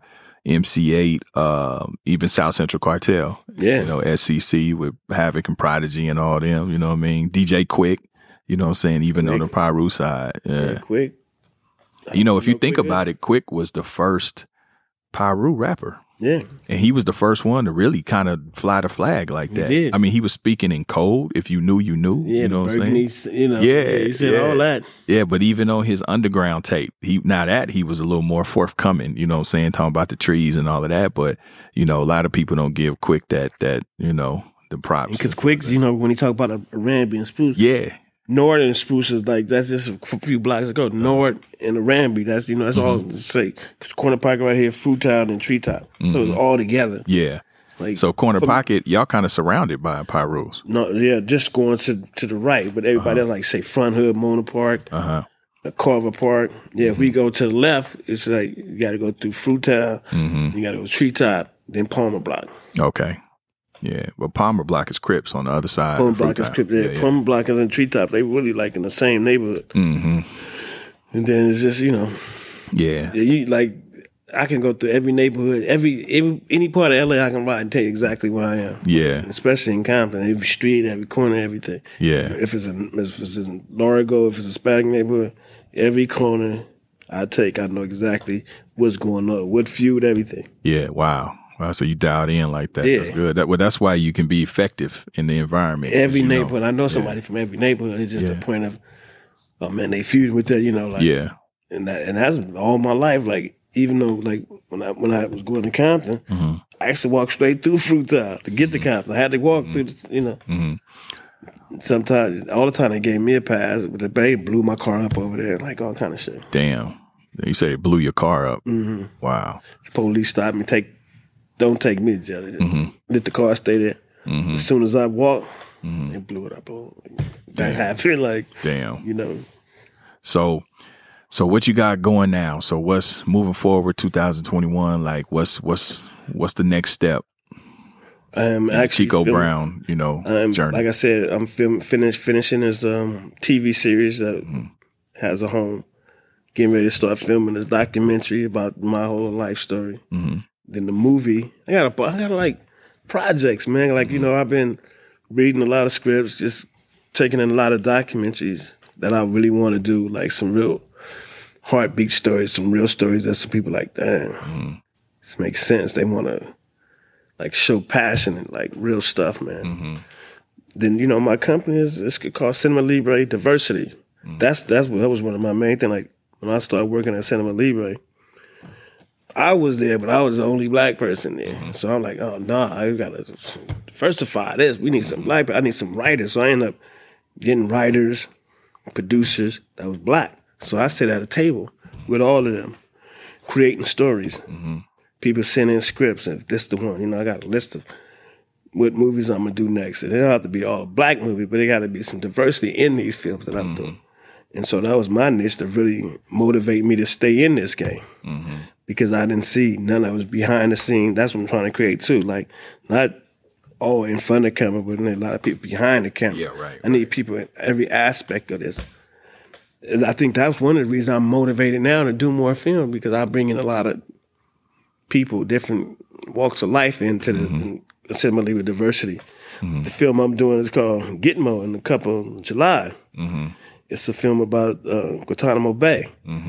MC8, even South Central Cartel. Yeah. You know, SCC with Havoc and Prodigy and all them, you know what I mean? DJ Quick, you know what I'm saying? Even on the Pyru side. Yeah. Quick. You know, if you think about it, Quick was the first Pyru rapper. Yeah. And he was the first one to really kind of fly the flag like that. He did. I mean, he was speaking in code. If you knew, you knew. Yeah, you know what I'm saying? You know, he said all that. Yeah, but even on his underground tape, he was a little more forthcoming, you know what I'm saying, talking about the trees and all of that. But, you know, a lot of people don't give Quick that you know, the props. Because Quick, you know, when he talk about a Ramby and Spruce. Yeah. Nord and Spruce is like, that's just a few blocks ago. Nord and the Ramby, that's, you know, that's all to say. Because Corner Pocket right here, Fruitown and Treetop. So it's all together. Yeah. Like, so Corner Pocket, y'all kind of surrounded by Pyrus. No, yeah, just going to the right. But everybody else, like, say, Front Hood, Mona Park, Carver Park. Yeah, if we go to the left, it's like, you got to go through Fruitown, you got to go Treetop, then Palmer Block. Okay. Yeah, but Palmer Block is Crips on the other side. Palmer Block is Crips. Yeah. Palmer Block is in Treetop. They really like in the same neighborhood. And then it's just, you know. Yeah. You like, I can go through every neighborhood, any part of LA I can ride and tell you exactly where I am. Yeah. Especially in Compton, every street, every corner, everything. Yeah. If it's in Largo, if it's a Hispanic neighborhood, every corner I know exactly what's going on, what feud, everything. Yeah. Wow. So you dialed in like that. Yeah. That's good. That's why you can be effective in the environment. Every neighborhood. I know somebody from every neighborhood. It's just a point of, oh man, they feud with that, you know, like. Yeah. And that's all my life. Like, even though, like, when I was going to Compton, I used to walk straight through Fruitown to get to Compton. I had to walk through, you know. Sometimes, all the time, they gave me a pass, but they blew my car up over there, like all kind of shit. Damn. You say it blew your car up. Wow. The police stopped me, don't take me to jail. Let the car stay there. As soon as I walk, they blew it up. Oh, that happened. Like, damn. You know. So what you got going now? So what's moving forward 2021? Like what's the next step? Actually Chico Brown, you know, journey. Like I said, I'm finishing this TV series that has a home. Getting ready to start filming this documentary about my whole life story. Then the movie, I got like projects, man. Like, you know, I've been reading a lot of scripts, just taking in a lot of documentaries that I really want to do, like some real heartbeat stories, some real stories that some people like, damn, this makes sense. They want to like show passion and like real stuff, man. Then, you know, my company is called Cinema Libre Diversity. That was one of my main things. Like when I started working at Cinema Libre, I was there, but I was the only black person there. So I'm like, oh no, I gotta diversify this. We need some black people. I need some writers. So I ended up getting writers, producers that was black. So I sit at a table with all of them, creating stories. People send in scripts, and if this the one, you know, I got a list of what movies I'm gonna do next. And it don't have to be all black movies, but it got to be some diversity in these films that I'm doing. And so that was my niche to really motivate me to stay in this game. Because I didn't see none that was behind the scene. That's what I'm trying to create too. Like, not all in front of the camera, but a lot of people behind the camera. Yeah, right. I need people in every aspect of this. And I think that's one of the reasons I'm motivated now to do more film, because I bring in a lot of people, different walks of life into the Cinema Libre Diversity. The film I'm doing is called Gitmo in the Cup of July. It's a film about Guantanamo Bay.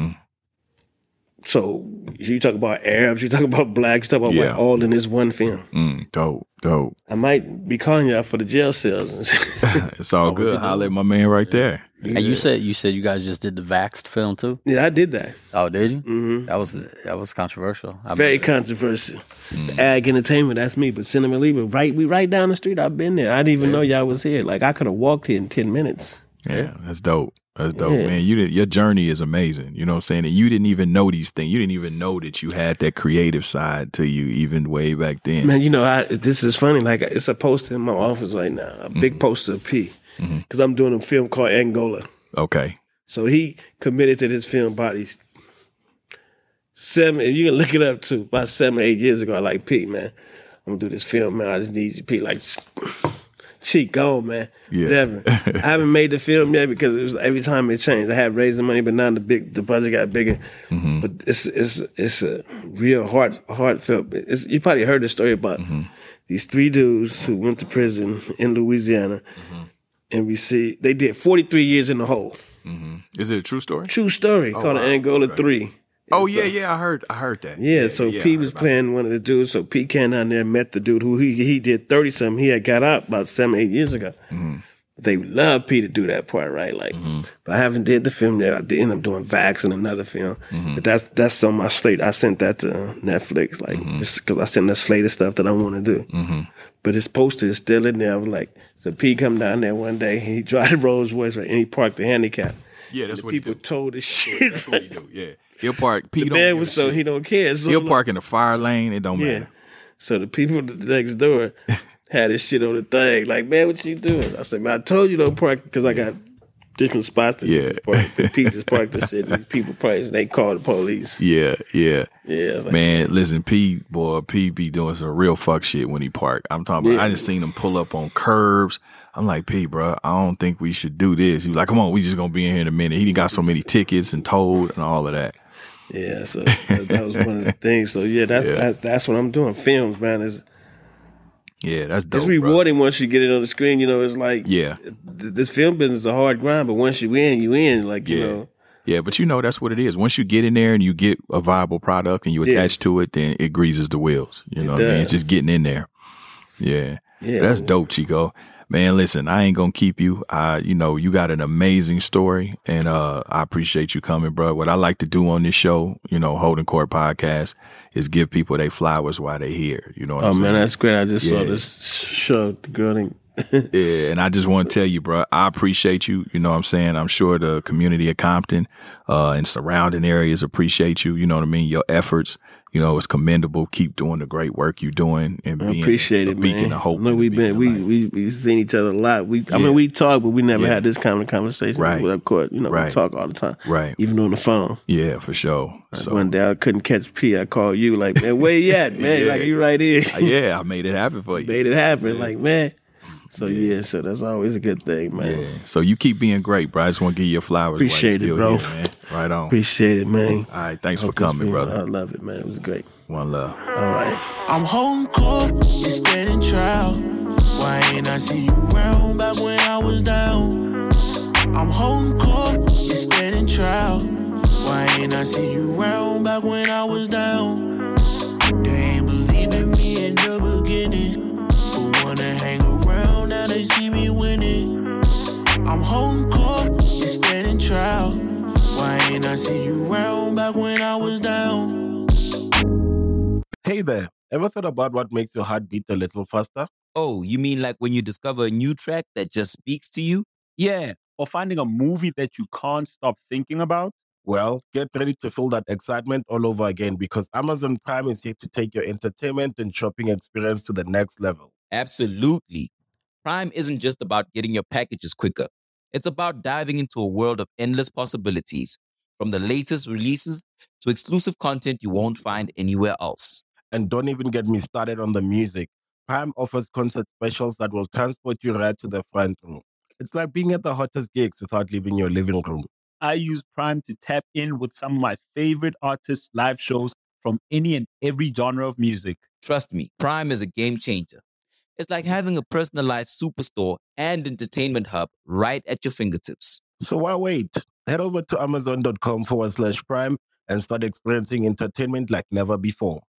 So you talk about Arabs, you talk about blacks, you talk about white, all in this one film. Dope. I might be calling you out for the jail cells. It's all good. Holla at my man right there. And you said you guys just did the Vaxxed film too? Yeah, I did that. Oh, did you? That was controversial. Very controversial. Ag Entertainment, that's me. But Cinema Libre, we right down the street. I've been there. I didn't even know y'all was here. Like, I could have walked here in 10 minutes. Yeah, that's dope. That's dope, man. Your journey is amazing. You know what I'm saying? And you didn't even know these things. You didn't even know that you had that creative side to you even way back then. Man, you know, this is funny. Like, it's a poster in my office right now, a big poster of P, because I'm doing a film called Angola. Okay. So he committed to this film about these 7, and you can look it up too, about 7 or 8 years ago. I like, P, man, I'm going to do this film, man. I just need you, P, like, cheek gone, man. Whatever. I haven't made the film yet because it was every time it changed. I had raised the money, but now the budget got bigger. But it's a real heartfelt. You probably heard the story about these 3 dudes who went to prison in Louisiana, and they did 43 years in the hole. Is it a true story? True story. Called Angola 3. Oh, yeah, I heard that. Yeah, so P was playing one of the dudes. So P came down there and met the dude who he did 30-something. He had got out about 7, 8 years ago. They would love P to do that part, right? Like, but I haven't did the film yet. I did end up doing Vax and another film. But that's on my slate. I sent that to Netflix, like, just because I sent the slate of stuff that I want to do. But his poster is still in there. I was like, so P come down there one day. He drive the Rolls Royce, right, and he parked the handicap. Yeah, that's what people told his shit. That's what he do. Yeah. He'll park. The man was so he don't care. So he'll park in the fire lane. It don't matter. So the people next door had his shit on the thing. Like, man, what you doing? I said, man, I told you don't park because I got different spots to park. Pete just parked the shit. And people probably they called the police. Yeah. Like, man, listen, P be doing some real fuck shit when he park. I'm talking about. I just seen him pull up on curbs. I'm like, P, bro, I don't think we should do this. He was like, come on, we just gonna be in here in a minute. He got so many tickets and towed and all of that. Yeah, so that was one of the things. So that's what I'm doing. Films, man, that's dope. It's rewarding once you get it on the screen. You know, it's like Yeah. This film business is a hard grind, but once you in, like you know. Yeah, but you know that's what it is. Once you get in there and you get a viable product and you attach to it, then it greases the wheels. You know what I mean? It's just getting in there. Yeah. That's dope, Chico. Man, listen, I ain't gonna keep you. You know, you got an amazing story, and I appreciate you coming, bro. What I like to do on this show, you know, Holding Court Podcast, is give people their flowers while they're here. You know what I'm saying? Oh, man, that's great. I just saw this show, the girl named Yeah, and I just want to tell you, bro, I appreciate you. You know what I'm saying? I'm sure the community of Compton and surrounding areas appreciate you. You know what I mean? Your efforts, you know, it's commendable. Keep doing the great work you're doing and I appreciate it, beacon man. of hope. I know we seen each other a lot. I mean, we talk, but we never had this kind of conversation. Right. Of course, you know, we talk all the time. Right. Even on the phone. Yeah, for sure. So one day I couldn't catch P. I called you like, man, where you at, man? Like, you right here. Yeah, I made it happen for you. Made it happen. Like, man. So so that's always a good thing, man. Yeah. So you keep being great, bro. I just want to give you your flowers. Appreciate it, bro. Here, man. Right on. Appreciate it, man. All right, thanks for coming, brother. I love it, man. It was great. One love. All right. I'm holding court, you're standing trial. Why ain't I see you around back when I was down? I'm holding court, you're standing trial. Why ain't I see you around back when I was down? They ain't believe in me in the beginning, but wanna hang around now they see me winning. I'm holding court, you're standing trial. Why ain't I see you around back when I was down? Hey there, ever thought about what makes your heart beat a little faster? Oh, you mean like when you discover a new track that just speaks to you? Yeah, or finding a movie that you can't stop thinking about? Well, get ready to feel that excitement all over again because Amazon Prime is here to take your entertainment and shopping experience to the next level. Absolutely. Prime isn't just about getting your packages quicker. It's about diving into a world of endless possibilities, from the latest releases to exclusive content you won't find anywhere else. And don't even get me started on the music. Prime offers concert specials that will transport you right to the front row. It's like being at the hottest gigs without leaving your living room. I use Prime to tap in with some of my favorite artists' live shows from any and every genre of music. Trust me, Prime is a game changer. It's like having a personalized superstore and entertainment hub right at your fingertips. So why wait? Head over to amazon.com/Prime and start experiencing entertainment like never before.